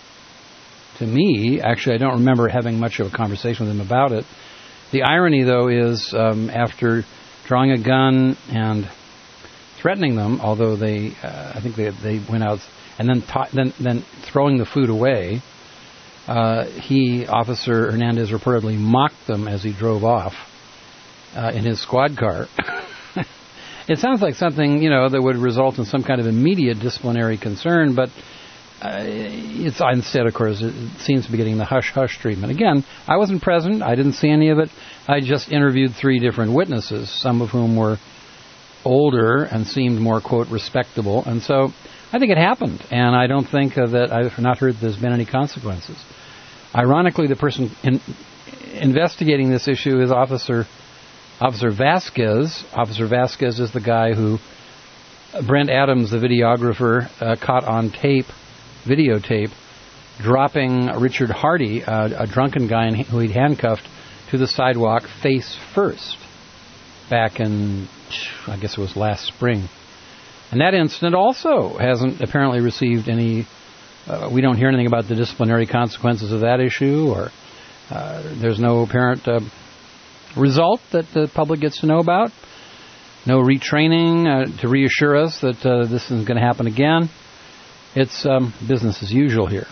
to me. Actually, I don't remember having much of a conversation with him about it. The irony, though, is um, after drawing a gun and threatening them, although they, uh, I think they they went out, and then ta- then then throwing the food away, uh, he, Officer Hernandez, reportedly mocked them as he drove off uh, in his squad car. It sounds like something, you know, that would result in some kind of immediate disciplinary concern, but uh, it's instead, of course, it seems to be getting the hush-hush treatment. Again, I wasn't present. I didn't see any of it. I just interviewed three different witnesses, some of whom were older and seemed more, quote, respectable. And so I think it happened, and I don't think uh, that I've not heard there's been any consequences. Ironically, the person in, investigating this issue is Officer Officer Vasquez. Officer Vasquez is the guy who uh, Brent Adams, the videographer, uh, caught on tape, videotape, dropping Richard Hardy, uh, a drunken guy in, who he'd handcuffed, to the sidewalk face first back in, I guess it was last spring. And that incident also hasn't apparently received any, uh, we don't hear anything about the disciplinary consequences of that issue, or uh, there's no apparent uh, result that the public gets to know about. No retraining uh, to reassure us that uh, this isn't going to happen again. It's um, business as usual here.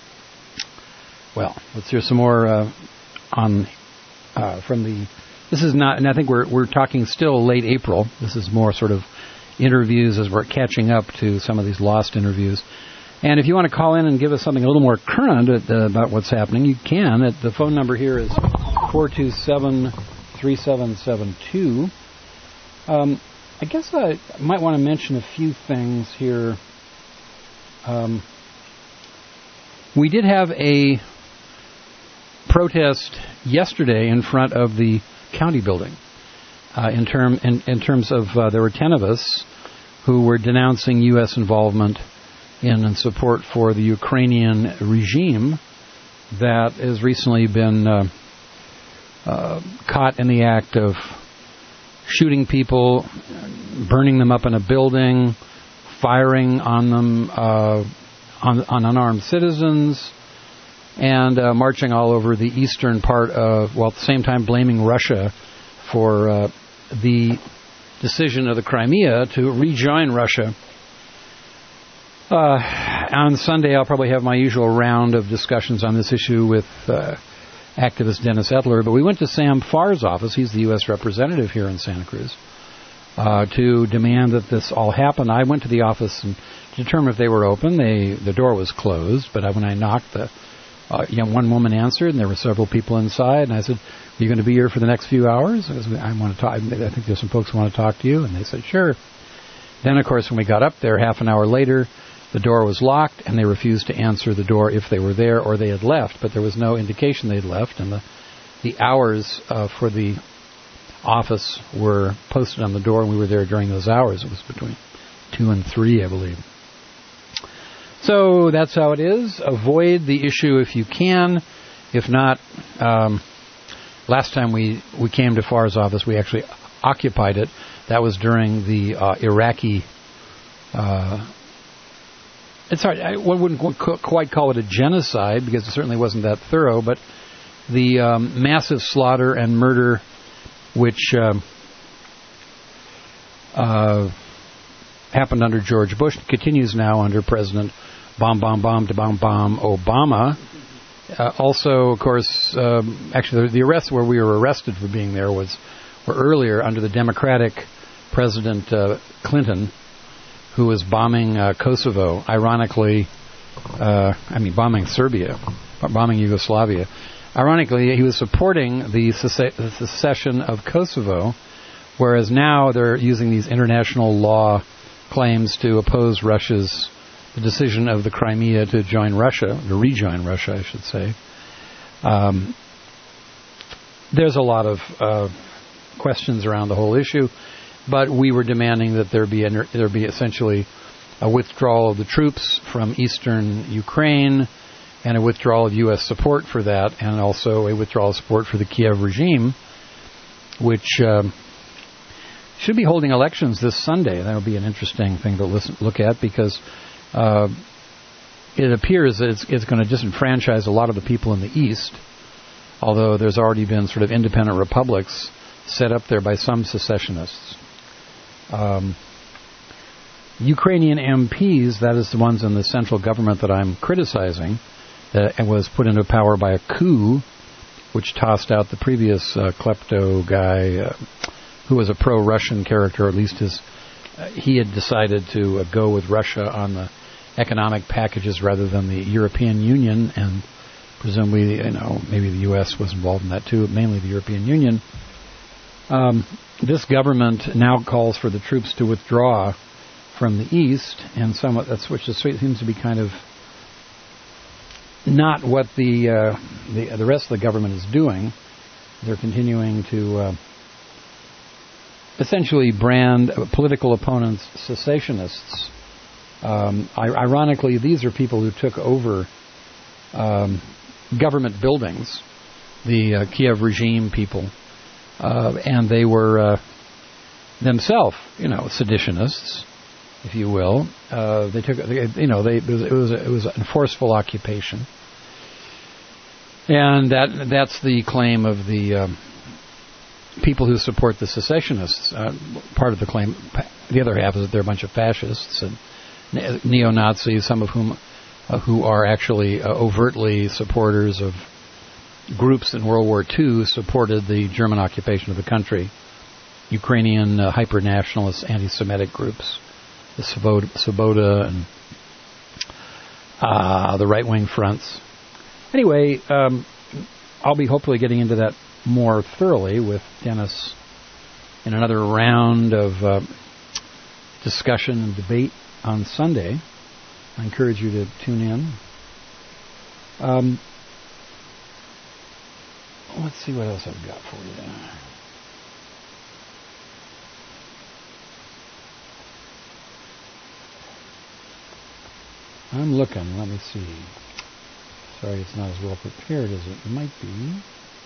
Well, let's hear some more uh, on uh, from the. This is not, and I think we're we're talking still late April. This is more sort of interviews as we're catching up to some of these lost interviews. And if you want to call in and give us something a little more current at, uh, about what's happening, you can. At the phone number here is four two seven, three seven seven two. Um, I guess I might want to mention a few things here. Um, we did have a protest yesterday in front of the county building. Uh, in term in, in terms of uh, there were ten of us who were denouncing U S involvement in and support for the Ukrainian regime that has recently been uh, uh, caught in the act of shooting people, burning them up in a building, firing on them uh, on, on unarmed citizens, and uh, marching all over the eastern part of, while at the same time blaming Russia for uh, the decision of the Crimea to rejoin Russia. Uh, on Sunday, I'll probably have my usual round of discussions on this issue with uh, activist Dennis Etler, but we went to Sam Farr's office. He's the U S representative here in Santa Cruz, uh, to demand that this all happen. I went to the office and to determine if they were open. They the door was closed, but when I knocked, the uh, you know, one woman answered, and there were several people inside, and I said, "Are you going to be here for the next few hours? Because I want to talk. I think there's some folks who want to talk to you." And they said, "Sure." Then, of course, when we got up there, half an hour later, the door was locked, and they refused to answer the door if they were there or they had left. But there was no indication they had left, and the the hours uh, for the office were posted on the door, and we were there during those hours. It was between two and three, I believe. So that's how it is. Avoid the issue if you can. If not, um, last time we, we came to Farr's office, we actually occupied it. That was during the uh, Iraqi... Uh, it's hard. I wouldn't quite call it a genocide, because it certainly wasn't that thorough, but the um, massive slaughter and murder which um, uh, happened under George Bush continues now under President Bomb, Bomb, Bomb, to Bomb, Bomb Obama. Uh, also, of course, um, actually, the, the arrest where we were arrested for being there was were earlier under the Democratic President uh, Clinton, who was bombing uh, Kosovo. Ironically, uh, I mean, bombing Serbia, bombing Yugoslavia. Ironically, he was supporting the, sece- the secession of Kosovo, whereas now they're using these international law claims to oppose Russia's the decision of the Crimea to join Russia, to rejoin Russia, I should say. Um, there's a lot of uh, questions around the whole issue, but we were demanding that there be a, there be essentially a withdrawal of the troops from eastern Ukraine and a withdrawal of U S support for that, and also a withdrawal of support for the Kiev regime, which um, should be holding elections this Sunday. That would be an interesting thing to listen, look at, because uh, it appears that it's, it's going to disenfranchise a lot of the people in the east, although there's already been sort of independent republics set up there by some secessionists. Um, Ukrainian M Ps, that is the ones in the central government that I'm criticizing, that was put into power by a coup, which tossed out the previous uh, klepto guy, uh, who was a pro-Russian character, or at least his, uh, he had decided to uh, go with Russia on the economic packages rather than the European Union, and presumably, you know, maybe the U S was involved in that too, mainly the European Union. Um, this government now calls for the troops to withdraw from the east, and somewhat that's which seems to be kind of not what the uh, the the rest of the government is doing. They're continuing to uh, essentially brand political opponents cessationists. Um, ironically, these are people who took over um, government buildings, the uh, Kiev regime people, uh, and they were uh, themselves, you know, seditionists, if you will. Uh, they took, you know, they it was it was, it was a forceful occupation, and that that's the claim of the um, people who support the secessionists. Uh, part of the claim, the other half is that they're a bunch of fascists and neo-Nazis, some of whom uh, who are actually uh, overtly supporters of groups in World War Two supported the German occupation of the country. Ukrainian uh, hyper-nationalist, anti-Semitic groups, the Svoboda, Svoboda and uh, the right-wing fronts. Anyway, um, I'll be hopefully getting into that more thoroughly with Dennis in another round of uh, discussion and debate on Sunday. I encourage you to tune in. Um, let's see what else I've got for you. I'm looking. Let me see. Sorry, it's not as well prepared as it might be.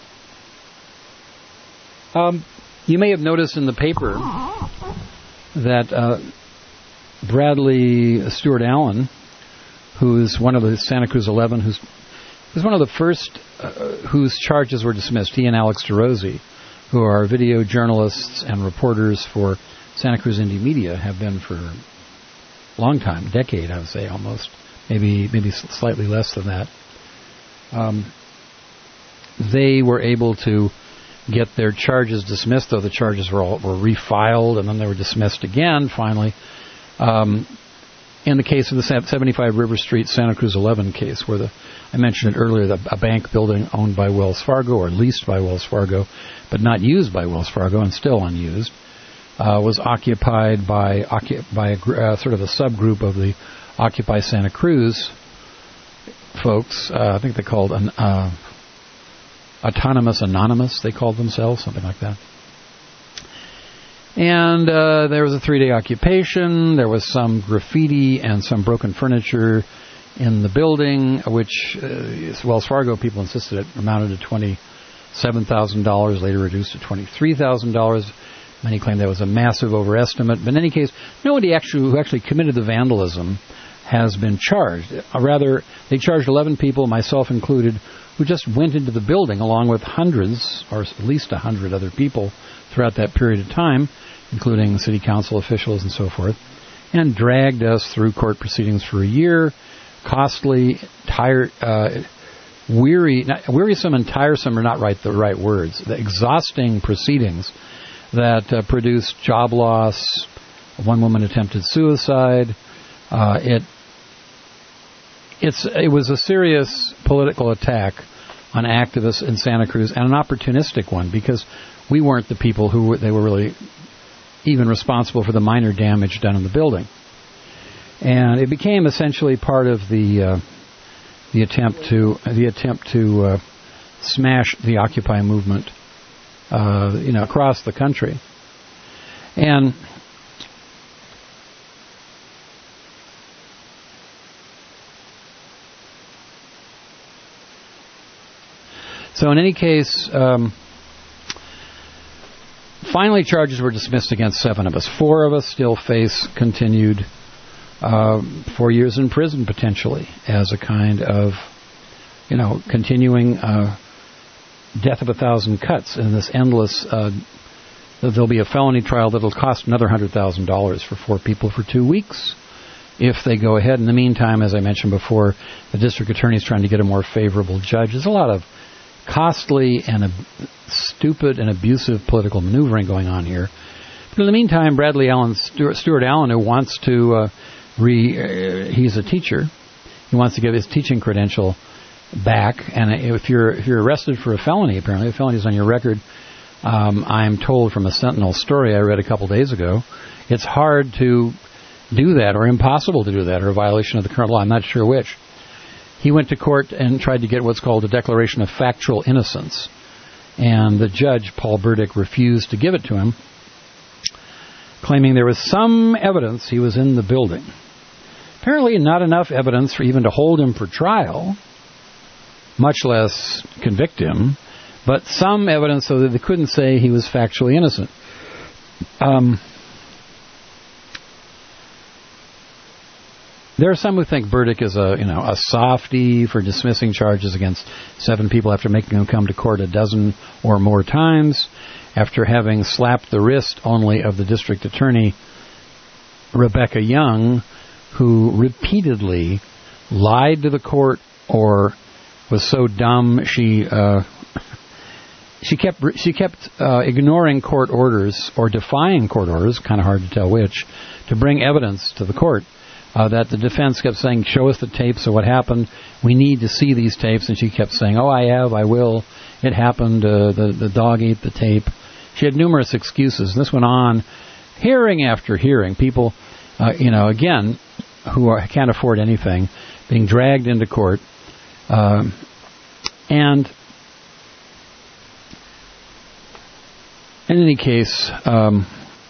Um, you may have noticed in the paper that uh, Bradley Stewart Allen, who's one of the Santa Cruz eleven, who's was one of the first uh, whose charges were dismissed, he and Alex DeRosie, who are video journalists and reporters for Santa Cruz Indie Media, have been for a long time, decade, I would say, almost, maybe maybe slightly less than that. Um, they were able to get their charges dismissed, though the charges were all, were refiled, and then they were dismissed again, finally. Um, in the case of the seventy-five River Street Santa Cruz eleven case, where the I mentioned it earlier, that a bank building owned by Wells Fargo, or leased by Wells Fargo, but not used by Wells Fargo and still unused, uh, was occupied by by a, uh, sort of a subgroup of the Occupy Santa Cruz folks. Uh, I think they called an uh, Autonomous Anonymous, they called themselves, something like that. And uh, there was a three-day occupation. There was some graffiti and some broken furniture in the building, which uh, Wells Fargo people insisted it amounted to twenty-seven thousand dollars, later reduced to twenty-three thousand dollars. Many claim that was a massive overestimate. But in any case, nobody actually who actually committed the vandalism has been charged. Uh, rather, they charged eleven people, myself included, who just went into the building along with hundreds, or at least a hundred other people throughout that period of time, including city council officials and so forth, and dragged us through court proceedings for a year, costly, tired, uh, weary, not, wearisome and tiresome are not right the right words, the exhausting proceedings that uh, produced job loss. One woman attempted suicide. Uh, it It's it was a serious political attack on activists in Santa Cruz, and an opportunistic one, because we weren't the people who were, they were really even responsible for the minor damage done in the building. And it became essentially part of the uh, the attempt to the attempt to uh, smash the Occupy movement uh, you know, across the country. And so in any case, um, finally charges were dismissed against seven of us. Four of us still face continued uh, four years in prison, potentially, as a kind of, you know, continuing uh, death of a thousand cuts in this endless... Uh, there'll be a felony trial that'll cost another one hundred thousand dollars for four people for two weeks if they go ahead. In the meantime, as I mentioned before, the district attorney is trying to get a more favorable judge. There's a lot of costly and ab- stupid and abusive political maneuvering going on here. But in the meantime, Bradley Allen, Stuart, Stuart Allen, who wants to, uh, re, uh, he's a teacher, he wants to give his teaching credential back. And if you're if you're arrested for a felony, apparently a felony is on your record. Um, I'm told from a Sentinel story I read a couple days ago, it's hard to do that, or impossible to do that, or a violation of the current law. I'm not sure which. He went to court and tried to get what's called a declaration of factual innocence. And the judge, Paul Burdick, refused to give it to him, claiming there was some evidence he was in the building. Apparently not enough evidence for even to hold him for trial, much less convict him, but some evidence so that they couldn't say he was factually innocent. Um, there are some who think Burdick is a, you know, a softy for dismissing charges against seven people after making them come to court a dozen or more times, after having slapped the wrist only of the district attorney, Rebecca Young, who repeatedly lied to the court or was so dumb she... Uh, She kept she kept uh, ignoring court orders or defying court orders, kind of hard to tell which, to bring evidence to the court. Uh, that the defense kept saying, show us the tapes of what happened. We need to see these tapes. And she kept saying, oh, I have, I will. It happened. Uh, the, the dog ate the tape. She had numerous excuses. And this went on hearing after hearing. People, uh, you know, again, who are, can't afford anything, being dragged into court. Uh, and... In any case, um,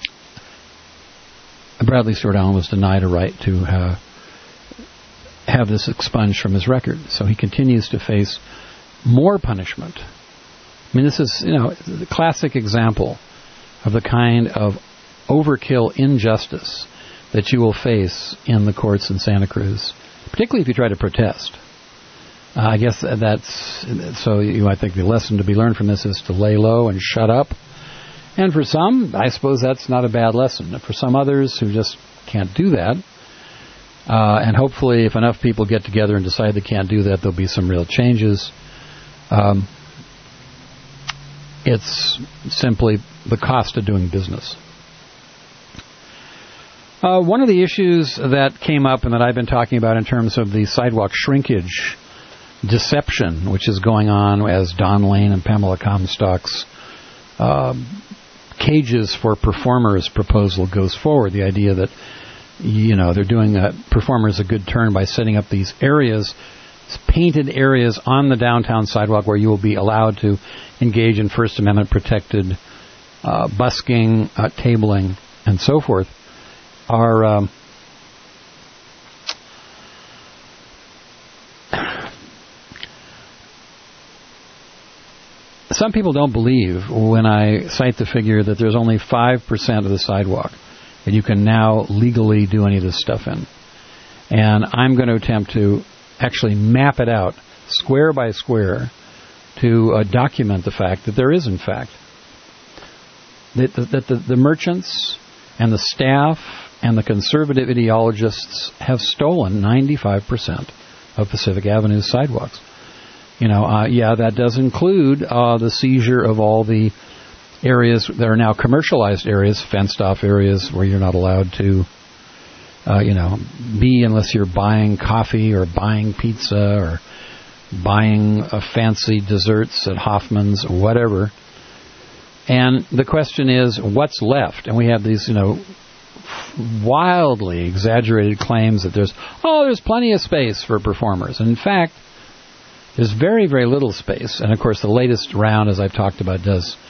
Bradley Stuart Allen was denied a right to uh, have this expunged from his record. So he continues to face more punishment. I mean, this is, you know, the classic example of the kind of overkill injustice that you will face in the courts in Santa Cruz, particularly if you try to protest. Uh, I guess that's, so you might think the lesson to be learned from this is to lay low and shut up. And for some, I suppose that's not a bad lesson. For some others who just can't do that, uh, and hopefully if enough people get together and decide they can't do that, there'll be some real changes. Um, it's simply the cost of doing business. Uh, one of the issues that came up and that I've been talking about in terms of the sidewalk shrinkage deception, which is going on as Don Lane and Pamela Comstock's uh, Cages for Performers proposal goes forward. The idea that, you know, they're doing uh, performers a good turn by setting up these areas, painted areas on the downtown sidewalk where you will be allowed to engage in First Amendment protected uh, busking, uh, tabling, and so forth, are um, some people don't believe when I cite the figure that there's only five percent of the sidewalk that you can now legally do any of this stuff in. And I'm going to attempt to actually map it out square by square to uh, document the fact that there is, in fact, that, that the, the merchants and the staff and the conservative ideologists have stolen ninety-five percent of Pacific Avenue's sidewalks. You know, uh, yeah, that does include uh, the seizure of all the areas that are now commercialized areas, fenced-off areas where you're not allowed to, uh, you know, be unless you're buying coffee or buying pizza or buying uh, fancy desserts at Hoffman's or whatever. And the question is, what's left? And we have these, you know, wildly exaggerated claims that there's, oh, there's plenty of space for performers. And in fact, there's very, very little space. And, of course, the latest round, as I've talked about, does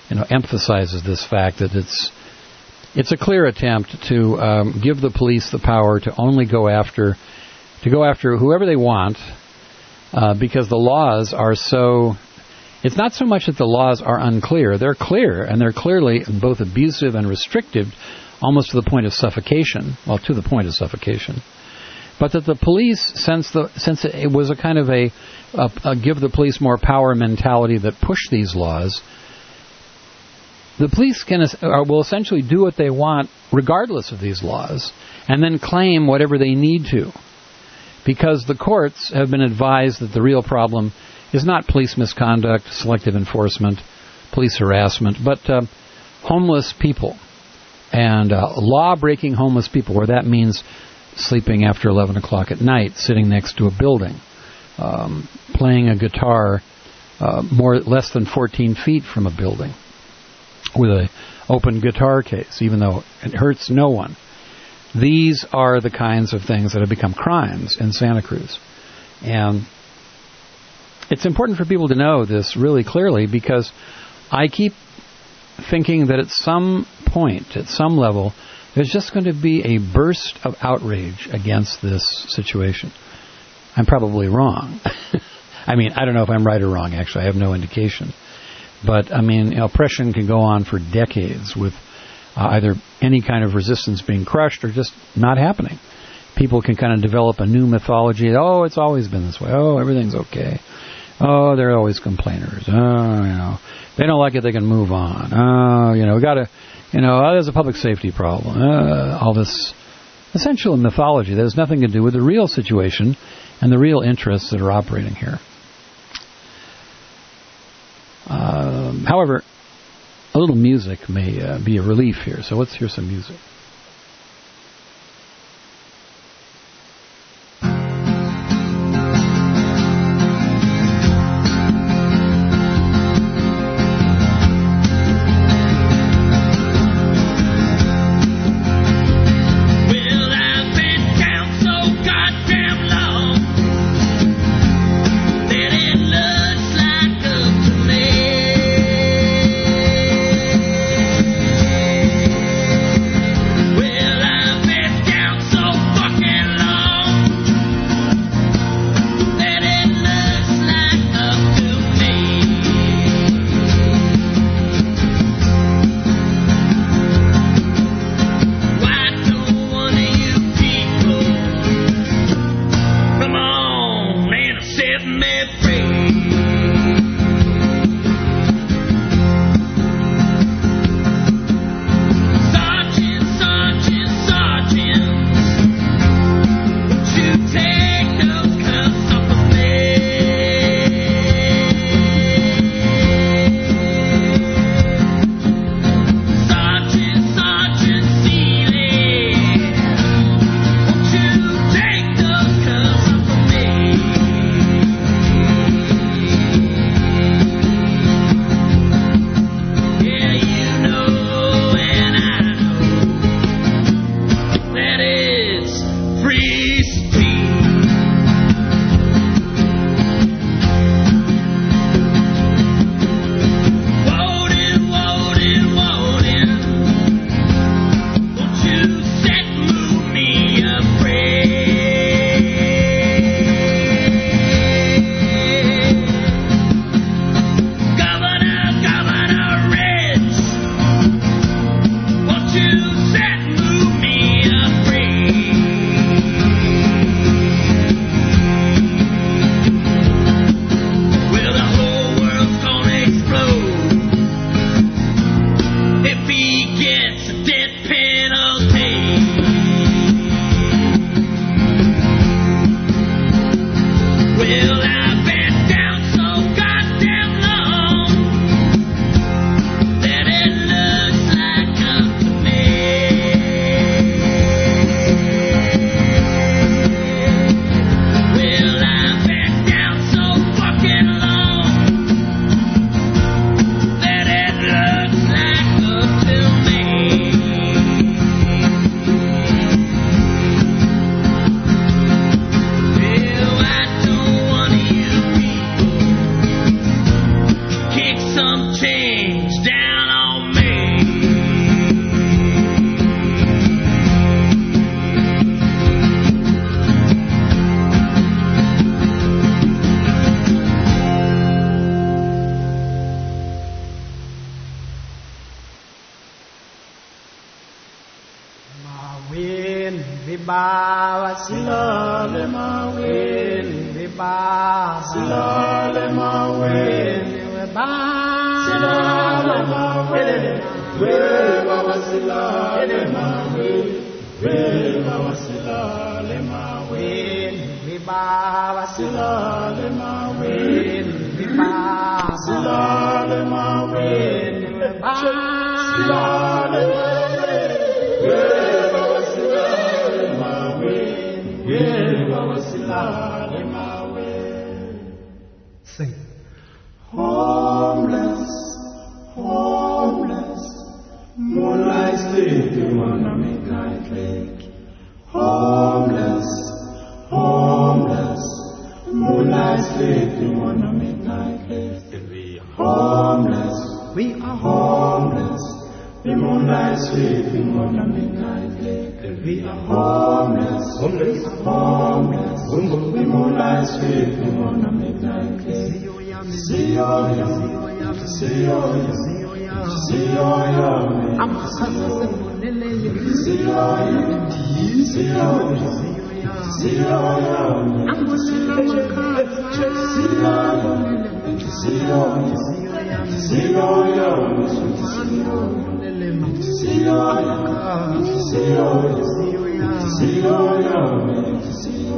you know, emphasizes this fact that it's it's a clear attempt to um, give the police the power to only go after to go after whoever they want, uh, because the laws are so. It's not so much that the laws are unclear; they're clear, and they're clearly both abusive and restrictive, almost to the point of suffocation. Well, to the point of suffocation. But that the police, since the since it was a kind of a, a, a give the police more power mentality that pushed these laws, the police can uh, will essentially do what they want regardless of these laws, and then claim whatever they need to, because the courts have been advised that the real problem is not police misconduct, selective enforcement, police harassment, but uh, homeless people and uh, law-breaking homeless people, where that means sleeping after eleven o'clock at night, sitting next to a building, um, playing a guitar uh, more less than fourteen feet from a building with an open guitar case, even though it hurts no one. These are the kinds of things that have become crimes in Santa Cruz. And it's important for people to know this really clearly, because I keep thinking that at some point, at some level, there's just going to be a burst of outrage against this situation. I'm probably wrong. I mean, I don't know if I'm right or wrong, actually. I have no indication. But, I mean, you know, oppression can go on for decades with uh, either any kind of resistance being crushed or just not happening. People can kind of develop a new mythology. Oh, it's always been this way. Oh, everything's okay. Oh, they're always complainers. Oh, you know, they don't like it, they can move on. Oh, you know, we got to... You know, oh, there's a public safety problem. Uh, all this essential mythology that has nothing to do with the real situation and the real interests that are operating here. Um, however, a little music may uh, be a relief here. So let's hear some music. Thank win, we bow, silale ma win, we bow, silale ma win, we bow, silale ma win, we bow, silale ma win, we bow, silale ma win, we bow, silale ma win, we bow, silale ma win, we bow, silale ma win. Sing. Homeless, homeless, moonlight sleeping on a midnight lake. Homeless, homeless, moonlight sleeping on a midnight lake. We are homeless, we are homeless, the moonlight sleeping on a midnight lake. We are homeless, homeless, homeless, the moonlight sleeping on a midnight lake. See yo, yo, see yo, yo, see yo, yo, I'm a son of the see yo, yo, see yo, yo, see yo, yo, I'm a son of the see yo, yo, see yo, yo, see yo, yo, see yo, yo, see yo, see yo, yo, see yo,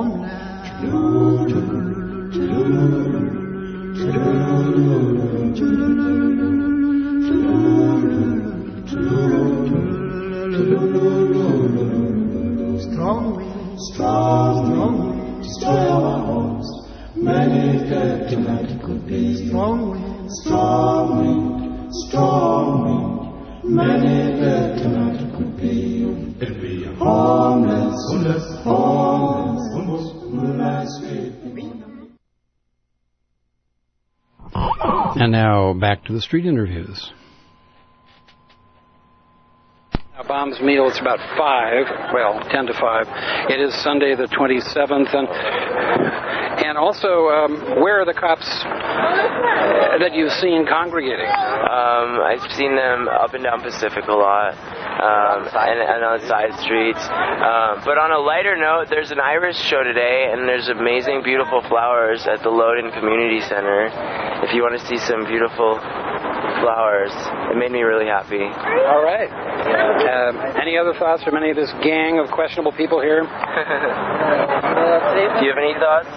Strong wind, strong wind, destroy our homes. Many dead tonight it could be. Strong wind, strong wind, strong wind. Many dead tonight it could be. And we are homeless, homeless, homeless, homeless, moonlight sleeping. And now back to the street interviews. Now, Bomb's meal, it's about five, well, ten to five. It is Sunday the twenty-seventh, and and also, um, where are the cops that you've seen congregating? Um, I've seen them up and down Pacific a lot, um, and, and on side streets. Um, but on a lighter note, there's an iris show today, and there's amazing, beautiful flowers at the Loden Community Center. If you want to see some beautiful flowers, it made me really happy. All right. Um, any other thoughts from any of this gang of questionable people here? Do you have any thoughts?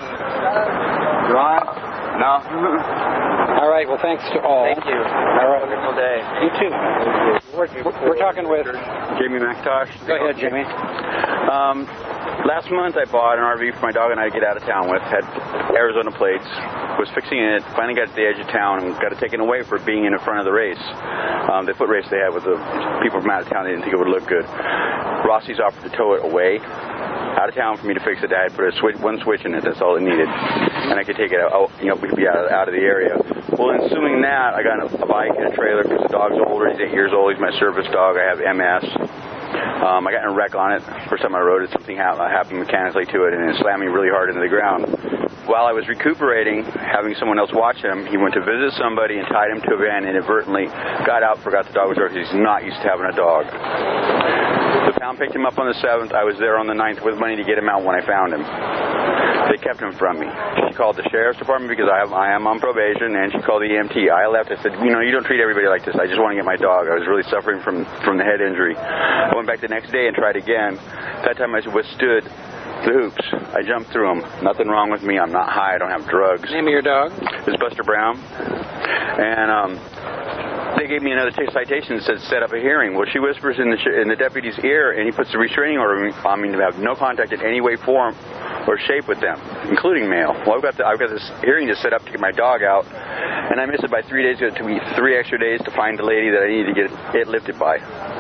Ron? No. All right. Well, thanks to all. Thank you. All right. Wonderful day. You too. We're, we're talking with Jamie McIntosh. Go ahead, Jamie. Um, last month I bought an R V for my dog and I to get out of town with. Had Arizona plates. Was fixing it. Finally got to the edge of town and got it taken away for being in the front of the race. Um, the foot race they had with the people from out of town. They didn't think it would look good. Rossi's offered to tow it away out of town for me to fix it. I had put a switch, one switch in it. That's all it needed, and I could take it out. You know, we could be out of, out of the area. Well, ensuing that, I got a, a bike and a trailer because the dog's older. He's eight years old. He's my service dog. I have M S. Um, I got in a wreck on it. First time I rode it, something ha- happened mechanically to it, and it slammed me really hard into the ground. While I was recuperating, having someone else watch him, he went to visit somebody and tied him to a van, and inadvertently got out, forgot the dog was there because he's not used to having a dog. The pound picked him up on the seventh. I was there on the ninth with money to get him out when I found him. They kept him from me. She called the sheriff's department because I, have, I am on probation, and she called the E M T. I left. I said, you know, you don't treat everybody like this. I just want to get my dog. I was really suffering from, from the head injury. I went back the next day and tried again. That time I withstood the hoops. I jumped through them. Nothing wrong with me. I'm not high. I don't have drugs. Name of your dog? It's Buster Brown. And um, they gave me another t- citation that said set up a hearing. Well, she whispers in the sh- in the deputy's ear, and he puts a restraining order on me to have no contact in any way, form, or shape with them, including mail. Well, I've got the, I've got this hearing to set up to get my dog out, and I missed it by three days. It took me three extra days to find the lady that I needed to get it lifted by.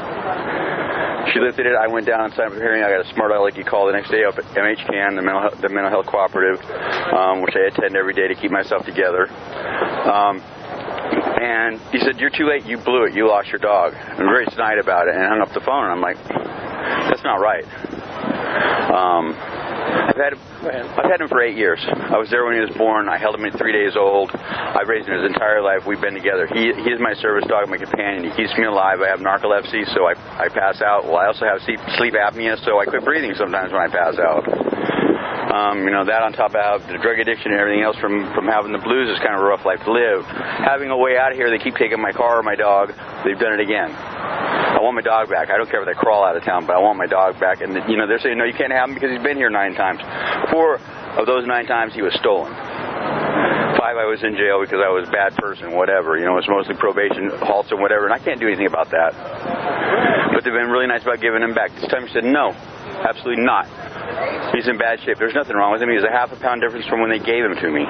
She lifted it. I went down and signed up for hearing. I got a smart alecky call the next day up at M H C A N, the mental health, the mental health cooperative, um, which I attend every day to keep myself together. Um, and he said, "You're too late. You blew it. You lost your dog." I'm very snide about it, and hung up the phone. And I'm like, "That's not right." Um, I've had, I've had him for eight years. I was there when he was born. I held him at three days old. I've raised him his entire life. We've been together. He, he is my service dog, my companion. He keeps me alive. I have narcolepsy, so I, I pass out. Well, I also have sleep, sleep apnea, so I quit breathing sometimes when I pass out. Um, you know, that on top of the drug addiction and everything else from, from having the blues is kind of a rough life to live. Having a way out of here, they keep taking my car or my dog. They've done it again. I want my dog back. I don't care if they crawl out of town, but I want my dog back. And, you know, they're saying, no, you can't have him because he's been here nine times. Four of those nine times, he was stolen. Five, I was in jail because I was a bad person, whatever. You know, it's mostly probation, halts and whatever, and I can't do anything about that. But they've been really nice about giving him back. This time he said, no, absolutely not. He's in bad shape. There's nothing wrong with him. He's a half a pound difference from when they gave him to me.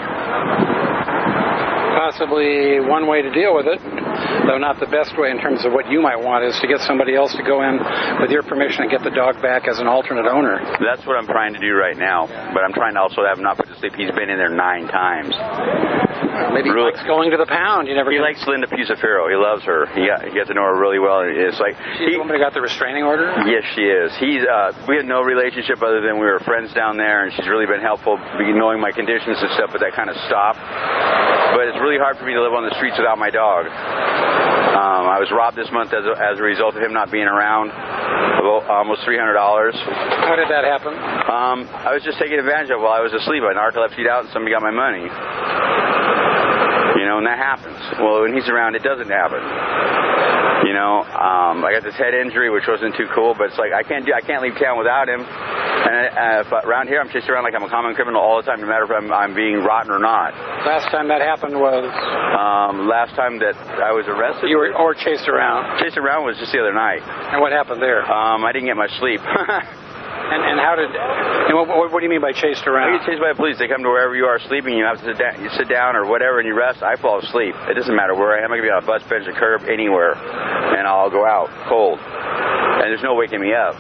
Possibly one way to deal with it, though not the best way in terms of what you might want, is to get somebody else to go in with your permission and get the dog back as an alternate owner. That's what I'm trying to do right now, but I'm trying to also have him not put to sleep. He's been in there nine times. Maybe he really likes going to the pound. You never. He can... likes Linda Pusafero. He loves her. He got, he got to know her really well. It's like she's he, the woman who got the restraining order. Yes, she is. He's. Uh, we had no relationship other than we were friends down there, and she's really been helpful, knowing my conditions and stuff. But that kind of stopped. But it's really hard for me to live on the streets without my dog. Um, I was robbed this month as a, as a result of him not being around. About almost three hundred dollars. How did that happen? Um, I was just taking advantage of it while I was asleep. I narcolepsied out, and somebody got my money. You know, and that happens. Well, when he's around, it doesn't happen. You know, um, I got this head injury, which wasn't too cool, but it's like I can't do, I can't leave town without him. And uh, if, around here, I'm chased around like I'm a common criminal all the time, no matter if I'm, I'm being rotten or not. Last time that happened was? Um, last time that I was arrested. You were or chased around? Chased around was just the other night. And what happened there? Um, I didn't get much sleep. And, and how did? And what, what, what do you mean by chased around? I get chased by the police. They come to wherever you are sleeping. You have to sit down, you sit down or whatever, and you rest. I fall asleep. It doesn't matter where I am. I can be on a bus bench, a curb, anywhere, and I'll go out cold. And there's no waking me up.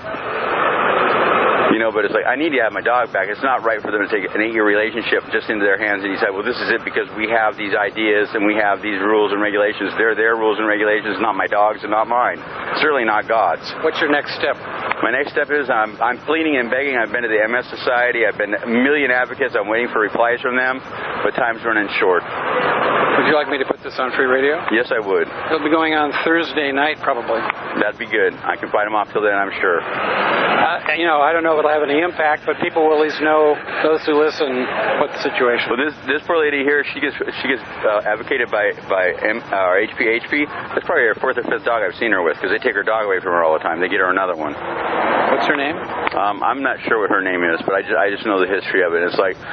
You know, but it's like, I need to have my dog back. It's not right for them to take an eight-year relationship just into their hands and decide, well, this is it because we have these ideas and we have these rules and regulations. They're their rules and regulations, not my dog's and not mine. Certainly not God's. What's your next step? My next step is I'm, I'm pleading and begging. I've been to the M S Society. I've been a million advocates. I'm waiting for replies from them, but time's running short. Would you like me to put this on free radio? Yes, I would. It'll be going on Thursday night, probably. That'd be good. I can fight them off till then, I'm sure. Uh, you know, I don't know if it'll have any impact, but people will at least know, those who listen, what the situation. Well, this this poor lady here, she gets she gets uh, advocated by by M, uh, H P H P. That's probably her fourth or fifth dog I've seen her with, because they take her dog away from her all the time. They get her another one. What's her name? Um, I'm not sure what her name is, but I just, I just know the history of it. It's like,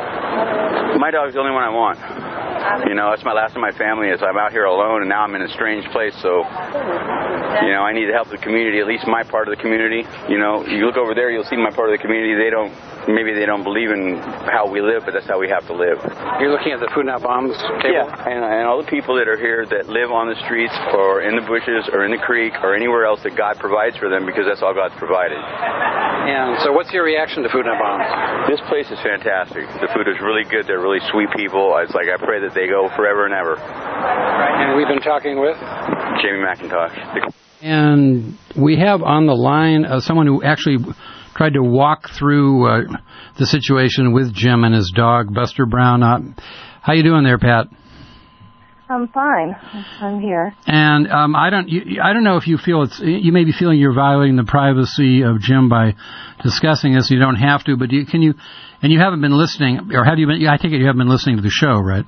my dog's the only one I want. You know, that's my last of my family is I'm out here alone, and now I'm in a strange place, so, you know, I need to help the community, at least my part of the community. You know, you look over there, you'll see my part of the community. They don't, maybe they don't believe in how we live, but that's how we have to live. You're looking at the Food Not Bombs table? Yeah, and, and all the people that are here that live on the streets or in the bushes or in the creek or anywhere else that God provides for them, because that's all God's provided. And so what's your reaction to Food Not Bombs? This place is fantastic. The food is really good. They're really sweet people. It's like I pray that they go forever and ever. And we've been talking with? Jamie McIntosh. And we have on the line uh, someone who actually tried to walk through uh, the situation with Jim and his dog, Buster Brown. Uh, how you doing there, Pat? I'm fine. I'm here. And um, I don't, you, I don't know if you feel it's. You may be feeling you're violating the privacy of Jim by discussing this. You don't have to, but do you, can you? And you haven't been listening, or have you been? I take it you haven't been listening to the show, right?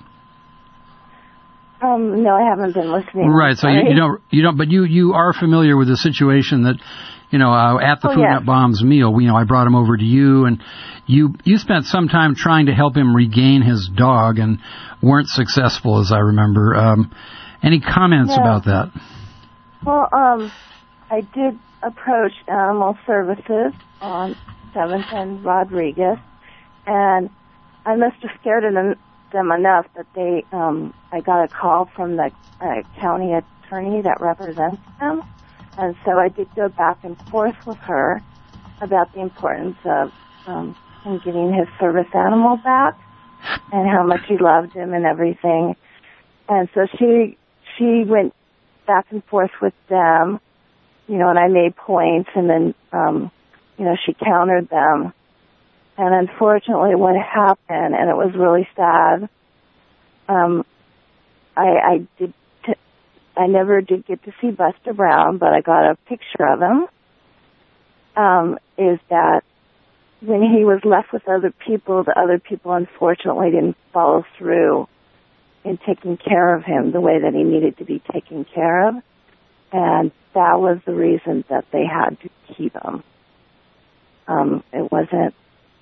Um, no, I haven't been listening. Right. So you, you don't, you don't, but you, you are familiar with the situation that, you know, uh, at the oh, Food yeah. Not Bombs meal, you know, I brought him over to you, and you, you spent some time trying to help him regain his dog, and weren't successful, as I remember. Um, any comments yeah. about that? Well, um, I did approach Animal Services on seventh and Rodriguez, and I must have scared them, them enough that they, um, I got a call from the uh, county attorney that represents them, and so I did go back and forth with her about the importance of um, him getting his service animal back and how much he loved him and everything. And so she she went back and forth with them, you know, and I made points, and then, um, you know, she countered them. And unfortunately, what happened, and it was really sad, um, I, I did. T- I never did get to see Buster Brown, but I got a picture of him. Um, is that when he was left with other people, the other people unfortunately didn't follow through in taking care of him the way that he needed to be taken care of, and that was the reason that they had to keep him. Um, it wasn't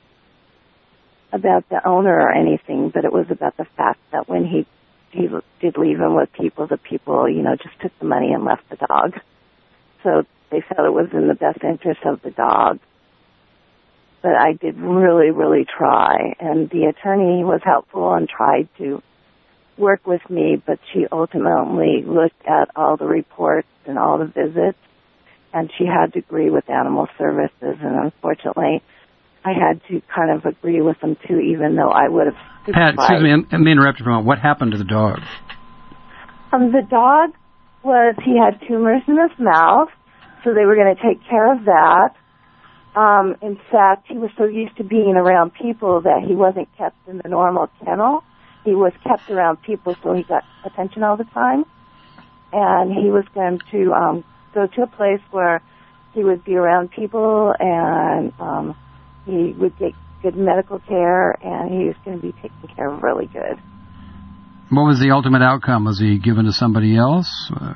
about the owner or anything, but it was about the fact that when he he did leave him with people, the people, you know, just took the money and left the dog. So they felt it was in the best interest of the dog. But I did really, really try, and the attorney was helpful and tried to work with me, but she ultimately looked at all the reports and all the visits, and she had to agree with Animal Services, and unfortunately, I had to kind of agree with them too, even though I would have Pat, excuse me, let me interrupt you for a moment. What happened to the dog? Um, the dog was, he had tumors in his mouth, so they were going to take care of that. Um, in fact, he was so used to being around people that he wasn't kept in the normal kennel. He was kept around people, so he got attention all the time. And he was going to um, go to a place where he would be around people, and um, he would get good medical care, and he was going to be taken care of really good. What was the ultimate outcome? Was he given to somebody else?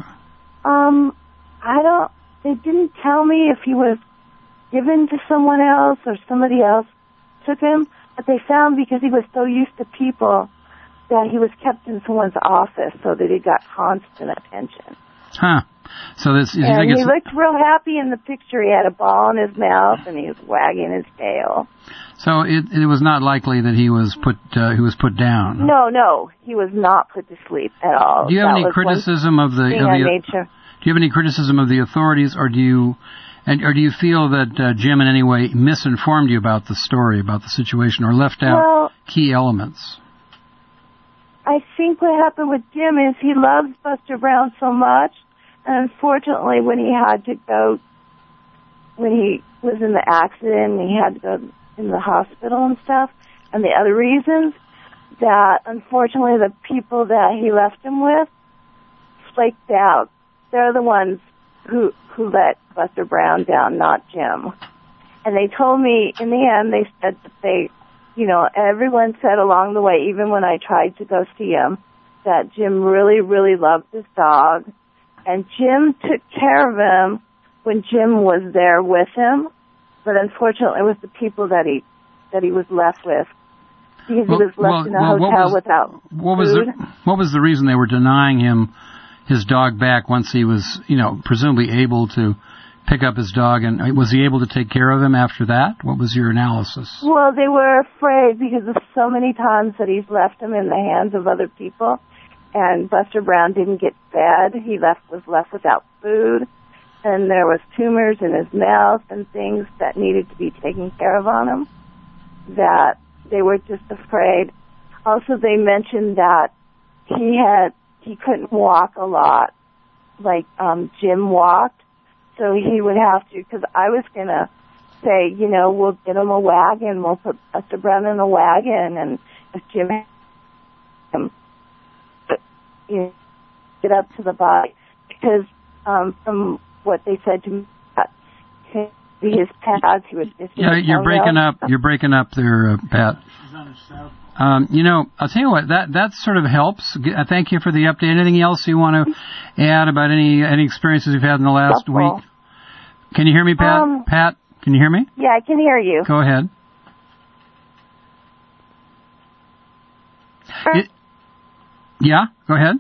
Um, I don't, they didn't tell me if he was given to someone else or somebody else took him, but they found because he was so used to people that he was kept in someone's office so that he got constant attention. Huh. So this, you and think he it's... looked real happy in the picture. He had a ball in his mouth and he was wagging his tail. So it, it was not likely that he was put uh, he was put down. No, no, he was not put to sleep at all. Do you have that any criticism of the? Of the nature. Do you have any criticism of the authorities, or do you, and or do you feel that uh, Jim in any way misinformed you about the story, about the situation, or left out well, key elements? I think what happened with Jim is he loves Buster Brown so much, and unfortunately, when he had to go, when he was in the accident, and he had to go in the hospital and stuff, and the other reasons, that unfortunately the people that he left him with flaked out. They're the ones who who let Buster Brown down, not Jim. And they told me, in the end, they said that they, you know, everyone said along the way, even when I tried to go see him, that Jim really, really loved his dog. And Jim took care of him when Jim was there with him. But unfortunately, it was the people that he that he was left with. Because well, he was left well, in a well, hotel was, without what food. Was the, what was the reason they were denying him his dog back once he was, you know, presumably able to pick up his dog? And was he able to take care of him after that? What was your analysis? Well, they were afraid because of so many times that he's left him in the hands of other people. And Buster Brown didn't get fed. He left was left without food. And there was tumors in his mouth and things that needed to be taken care of on him, that they were just afraid. Also, they mentioned that he had he couldn't walk a lot, like um, Jim walked, so he would have to, because I was going to say, you know, we'll get him a wagon, we'll put Buster Brown in a wagon, and if Jim him, you know, get up to the body, because um, from what they said to me, his pads, he was just yeah, you're breaking up. You're breaking up there, uh, Pat. Um, you know, I'll tell you what. That that sort of helps. Uh, thank you for the update. Anything else you want to add about any any experiences you've had in the last Helpful. week? Can you hear me, Pat? Um, Pat, can you hear me? Yeah, I can hear you. Go ahead. It, yeah, go ahead.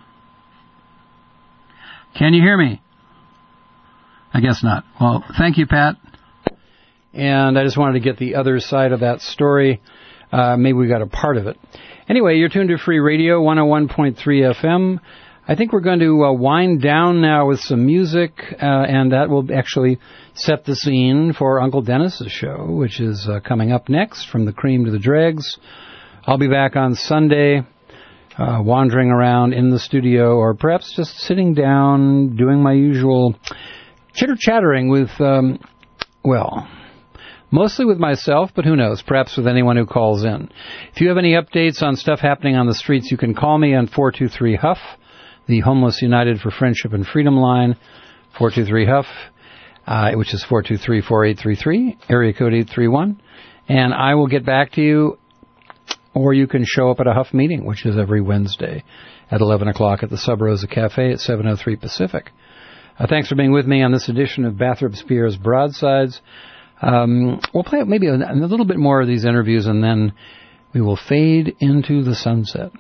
Can you hear me? I guess not. Well, thank you, Pat. And I just wanted to get the other side of that story. Uh, maybe we got a part of it. Anyway, you're tuned to Free Radio, one oh one point three F M. I think we're going to uh, wind down now with some music, uh, and that will actually set the scene for Uncle Dennis's show, which is uh, coming up next, From the Cream to the Dregs. I'll be back on Sunday, uh, wandering around in the studio, or perhaps just sitting down, doing my usual chitter-chattering with, um, well, Mostly with myself, but who knows, perhaps with anyone who calls in. If you have any updates on stuff happening on the streets, you can call me on four two three H U F, the Homeless United for Friendship and Freedom line, four two three H U F, uh, which is four two three, four eight three three, area code eight three one, and I will get back to you, or you can show up at a H U F meeting, which is every Wednesday at eleven o'clock at the Sub Rosa Cafe at seven oh three Pacific. Uh, thanks for being with me on this edition of Bathrop Spears Broadsides. Um, we'll play maybe a, a little bit more of these interviews, and then we will fade into the sunset.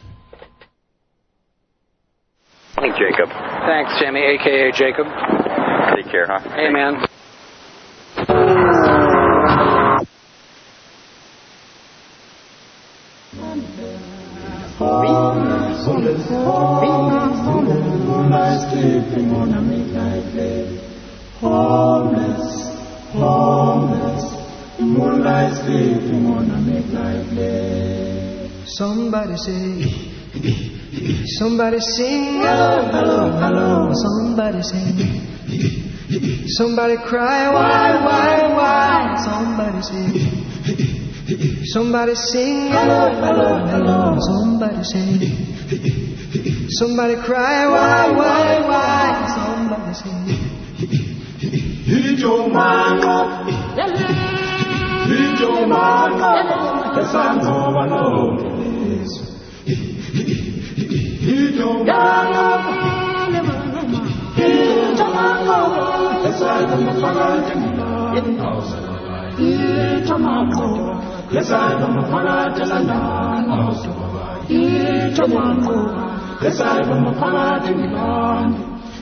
Hey, Jacob. Thanks, Jamie, a k a. Jacob. Take care, huh? Hey, man. Homeless, homeless, homeless, homeless, moonlight sleeping on a midnight lake. Homeless, homeless, moonlight sleeping on a midnight lake. Somebody say, somebody sing, hello, hello, hello. Somebody sing, somebody cry, why, why, why? Somebody say, somebody sing, hello, hello, hello. Somebody sing, somebody cry, why, why, why? Somebody sing. Ijo mano, Ijo mano, yes I know, I know it is. Ijo mano, Ijo mano, yes I know, I know Ijo mano, yes I know, I know Ijo mano, yes I know, I know.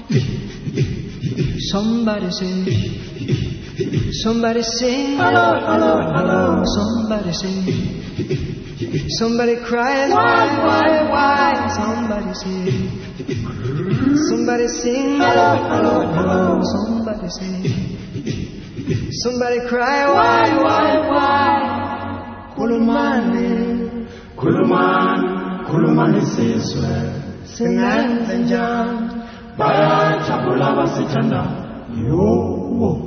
Somebody say, somebody sing, hello, hello, hello. Somebody say, somebody cries, why, why, why? Somebody say, somebody sing, hello, hello, hello. Somebody say, somebody cry, why, why, why? Kulumani, Kuluman, Kulumani siswe, singenze njani, baya chabula basichanda, yo.